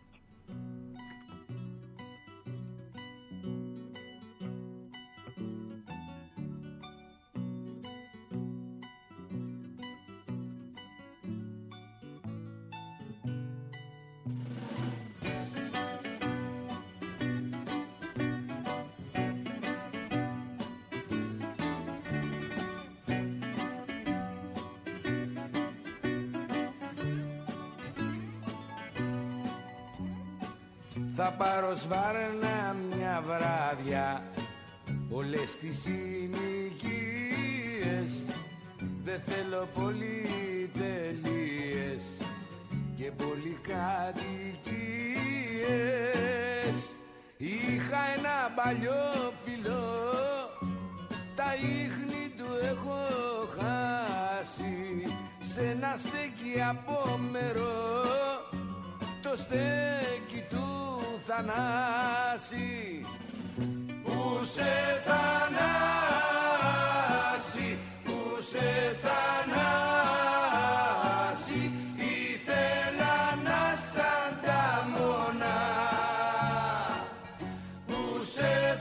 Speaker 14: Θα πάρω σβάρνα μια βράδια όλες τις συνοικίες. Δεν θέλω πολυτελείες και πολυκατοικίες. Είχα ένα παλιό φιλό, τα ίχνη του έχω χάσει, σε ένα στέκι απόμερο, το στέκι του Θανάση. Που σε Θανάση, που σε Θανάση, ήθελα να σαν τα μόνα. Που σε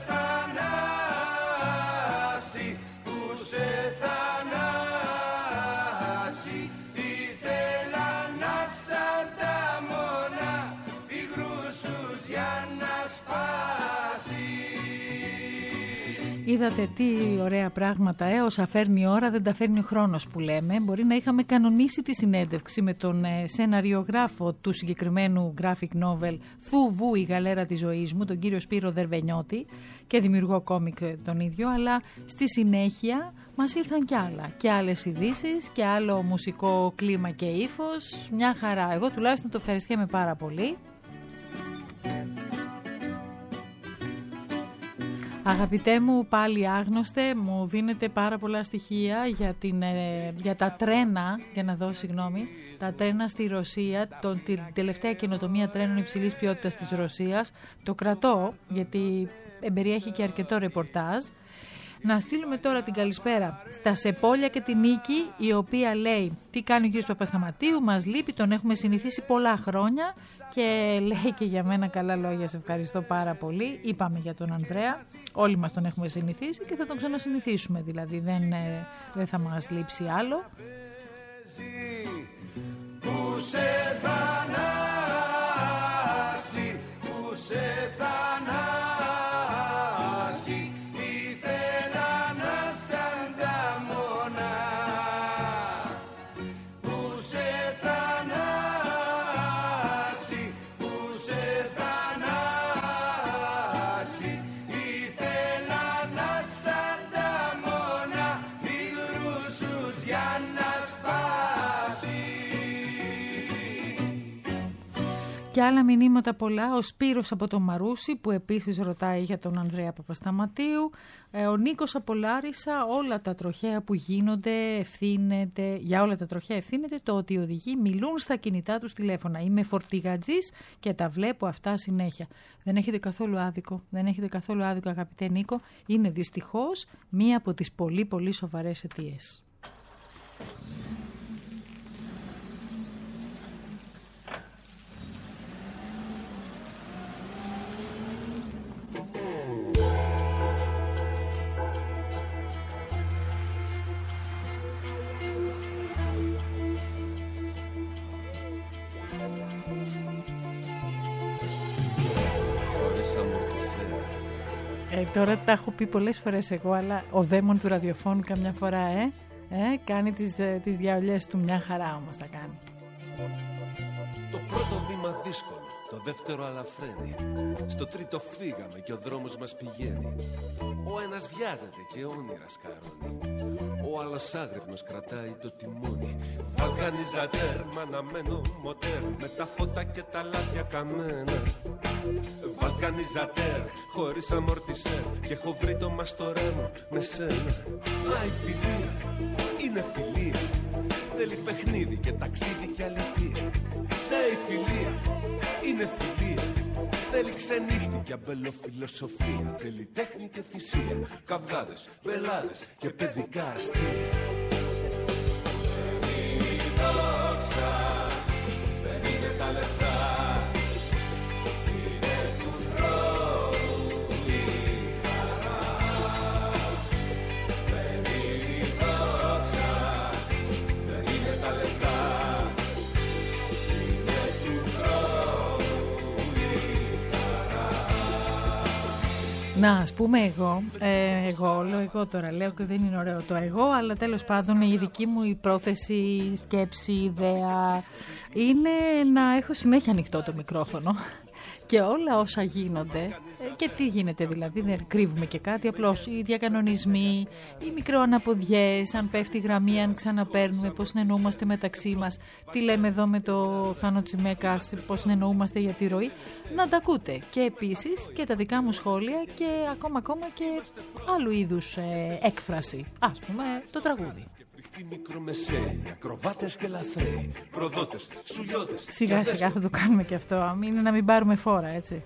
Speaker 14: Θανάση, που σε Θανάση, ήθελα να σαν τα μόνα, υγρούς σου για να σπάσει.
Speaker 2: Είδατε τι ωραία πράγματα, ε, όσα φέρνει η ώρα δεν τα φέρνει ο χρόνος που λέμε. Μπορεί να είχαμε κανονίσει τη συνέντευξη με τον ε, σεναριογράφο του συγκεκριμένου graphic novel Θουβού, η γαλέρα της ζωής μου, τον κύριο Σπύρο Δερβενιώτη, και δημιουργό κόμικ τον ίδιο, αλλά στη συνέχεια μας ήρθαν κι άλλα, και άλλες ειδήσεις και άλλο μουσικό κλίμα και ύφος. Μια χαρά, εγώ τουλάχιστον το ευχαριστιέμαι πάρα πολύ. Αγαπητέ μου, πάλι άγνωστε, μου δίνετε πάρα πολλά στοιχεία για, την, ε, για τα τρένα, για να δω συγγνώμη, τα τρένα στη Ρωσία, τον, την τελευταία καινοτομία τρένων υψηλής ποιότητας της Ρωσίας. Το κρατώ γιατί εμπεριέχει και αρκετό ρεπορτάζ. Να στείλουμε τώρα την καλησπέρα στα Σεπόλια και την Νίκη, η οποία λέει τι κάνει ο κύριος Παπασταματίου, μας λείπει, τον έχουμε συνηθίσει πολλά χρόνια, και λέει και για μένα καλά λόγια, σε ευχαριστώ πάρα πολύ. Είπαμε για τον Ανδρέα, όλοι μας τον έχουμε συνηθίσει και θα τον ξανασυνηθίσουμε, δηλαδή δεν, δεν θα μας λείψει άλλο.
Speaker 14: Που σε Θανάση, που σε Θανάση, ήθελα να σαν τα μόνα. Που σε Θανάση, που σε Θανάση, ήθελα να σαν τα μόνα, υγρούς σου για να σπάσει.
Speaker 2: Και άλλα μηνύματα πολλά. Ο Σπύρος από το Μαρούσι που επίσης ρωτάει για τον Ανδρέα Παπασταματίου. Ε, ο Νίκος από Λάρισα, όλα τα τροχαία που γίνονται ευθύνεται, για όλα τα τροχαία ευθύνεται το ότι οι οδηγοί μιλούν στα κινητά τους τηλέφωνα. Είμαι φορτηγατζής και τα βλέπω αυτά συνέχεια. Δεν έχετε καθόλου άδικο, δεν έχετε καθόλου άδικο αγαπητέ Νίκο. Είναι δυστυχώς μία από τις πολύ πολύ σοβαρές αιτίες. Ε, τώρα τα έχω πει πολλές φορές εγώ, αλλά ο δαίμον του ραδιοφώνου καμιά φορά ε, ε, κάνει τις, τις διαολιές του, μια χαρά όμως τα κάνει.
Speaker 15: Το πρώτο βήμα δύσκολο, το δεύτερο αλαφραίνει. Στο τρίτο φύγαμε και ο δρόμος μας πηγαίνει. Ο ένας βιάζεται και όνειρα σκαρώνει. Ο άλλος άγρυπνος κρατάει το τιμόνι. Βαλκανιζατέρ, μαναμένο μοτέρ, με τα φώτα και τα λάδια καμένα. Βαλκανιζατέρ, χωρίς αμορτισέρ, και έχω βρει το μαστορέμο με σένα. Μα η φιλία είναι φιλία, θέλει παιχνίδι και ταξίδι και αλήθεια. Ναι, η φιλία είναι φιλία, θέλει ξενύχτη και αμπελοφιλοσοφία. Θέλει τέχνη και θυσία, καυγάδες, βελάδες και παιδικά αστεία. Δεν είναι η δόξα, δεν είναι τα λεφτά, είναι του δρόμου η χαρά. Δεν είναι η δόξα, δεν είναι τα λεφτά, είναι του δρόμου η χαρά.
Speaker 2: Να, ας πούμε εγώ, ε, εγώ, λέω εγώ τώρα, λέω και δεν είναι ωραίο το εγώ, αλλά τέλος πάντων η δική μου η πρόθεση, η σκέψη, η ιδέα είναι να έχω συνέχεια ανοιχτό το μικρόφωνο και όλα όσα γίνονται. Και τι γίνεται δηλαδή, δεν κρύβουμε και κάτι, απλώς οι διακανονισμοί, οι μικροαναποδιές, αν πέφτει η γραμμή, αν ξαναπαίρνουμε, πώς συνεννοούμαστε μεταξύ μας, τι λέμε εδώ με το Θάνο Τσιμέκα, πώς συνεννοούμαστε για τη ροή, να τα ακούτε. Και επίσης και τα δικά μου σχόλια και ακόμα ακόμα και άλλου είδους ε, έκφραση, ας πούμε το τραγούδι. Σιγά σιγά θα το κάνουμε και αυτό, μην, να μην πάρουμε φόρα, έτσι.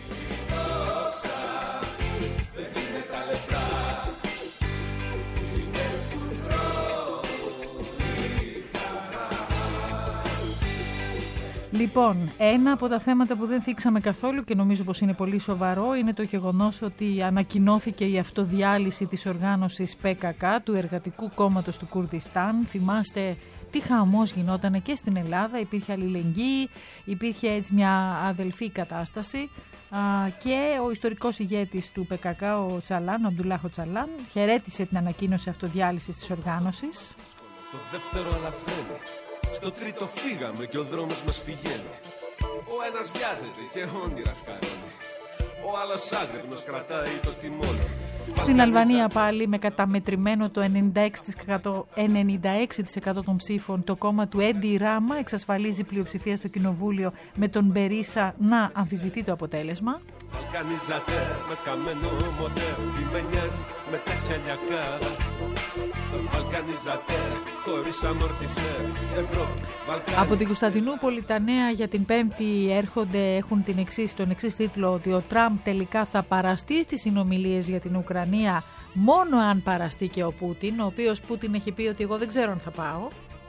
Speaker 2: Λοιπόν, ένα από τα θέματα που δεν θίξαμε καθόλου και νομίζω πως είναι πολύ σοβαρό είναι το γεγονός ότι ανακοινώθηκε η αυτοδιάλυση της οργάνωσης πι κέι κέι, του Εργατικού Κόμματος του Κουρδιστάν. Θυμάστε τι χαμός γινόταν και στην Ελλάδα, υπήρχε αλληλεγγύη, υπήρχε έτσι μια αδελφή κατάσταση και ο ιστορικός ηγέτης του πι κέι κέι, ο Τσαλάν, ο Αμπτουλάχο Τσαλάν, χαιρέτησε την ανακοίνωση αυτοδιάλυσης της οργάνωσης.
Speaker 15: Το δεύτερο αλαφραίνει. Στο τρίτο φύγαμε και ο δρόμος μας πηγαίνει. Ο ένας βιάζεται και όνειρα σκαρώνει. Ο άλλος άγρυπνος κρατάει το τιμόνι.
Speaker 2: Στην Αλβανία πάλι με καταμετρημένο το ενενήντα έξι τοις εκατό των ψήφων το κόμμα του Έντι Ράμα εξασφαλίζει πλειοψηφία στο κοινοβούλιο με τον Μπερίσα να αμφισβητεί το αποτέλεσμα.
Speaker 15: Βαλκανιζατέρ με καμένο μοντέρ, τι με νοιάζει με τέτοια λιακάδα. Βαλκανιζατέρ χωρίς αμορτισέρ, Ευρώπη.
Speaker 2: Από την Κωνσταντινούπολη τα νέα για την Πέμπτη έρχονται, έχουν την εξής, τον εξής τίτλο, ότι ο Τραμπ τελικά θα παραστεί στις συνομιλίες για την Ουκρανία μόνο αν παραστεί και ο Πούτιν, ο οποίος Πούτιν έχει πει ότι εγώ δεν ξέρω αν θα πάω.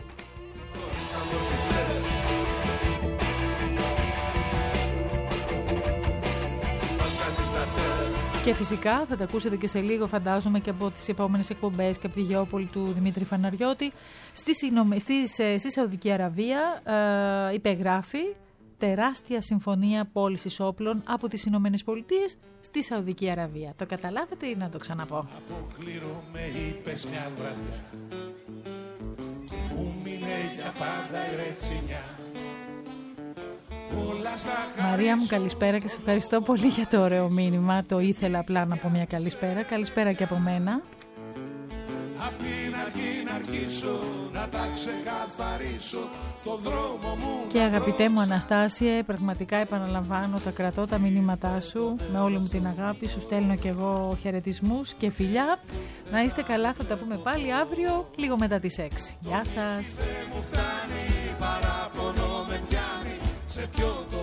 Speaker 2: Και φυσικά θα τα ακούσετε και σε λίγο, φαντάζομαι, και από τις επόμενες εκπομπές και από τη Γεώπολη του Δημήτρη Φαναριώτη. Στη, συνομ... στη, στη Σαουδική Αραβία ε, υπεγράφει τεράστια συμφωνία πώλησης όπλων από τις Ηνωμένες Πολιτείες στη Σαουδική Αραβία. Το καταλάβετε ή να το ξαναπώ?
Speaker 16: Αποκλείω με είπες μια βραδιά που μείνε για πάντα η ρετσινιά.
Speaker 2: Μαρία μου, καλησπέρα και σε ευχαριστώ πολύ για το ωραίο μήνυμα. Το ήθελα απλά να πω μια καλησπέρα. Καλησπέρα και από μένα.
Speaker 16: Απ' την αρχή να αρχίσω να τα ξεκαθαρίσω το δρόμο μου.
Speaker 2: Και αγαπητέ μου Αναστάσιε, πραγματικά επαναλαμβάνω, τα κρατώ τα μηνύματά σου με όλη μου την αγάπη. Σου στέλνω και εγώ χαιρετισμούς και φιλιά. Να είστε καλά, θα τα πούμε πάλι αύριο λίγο μετά τις έξι. Γεια σας.
Speaker 16: Σε ποιο το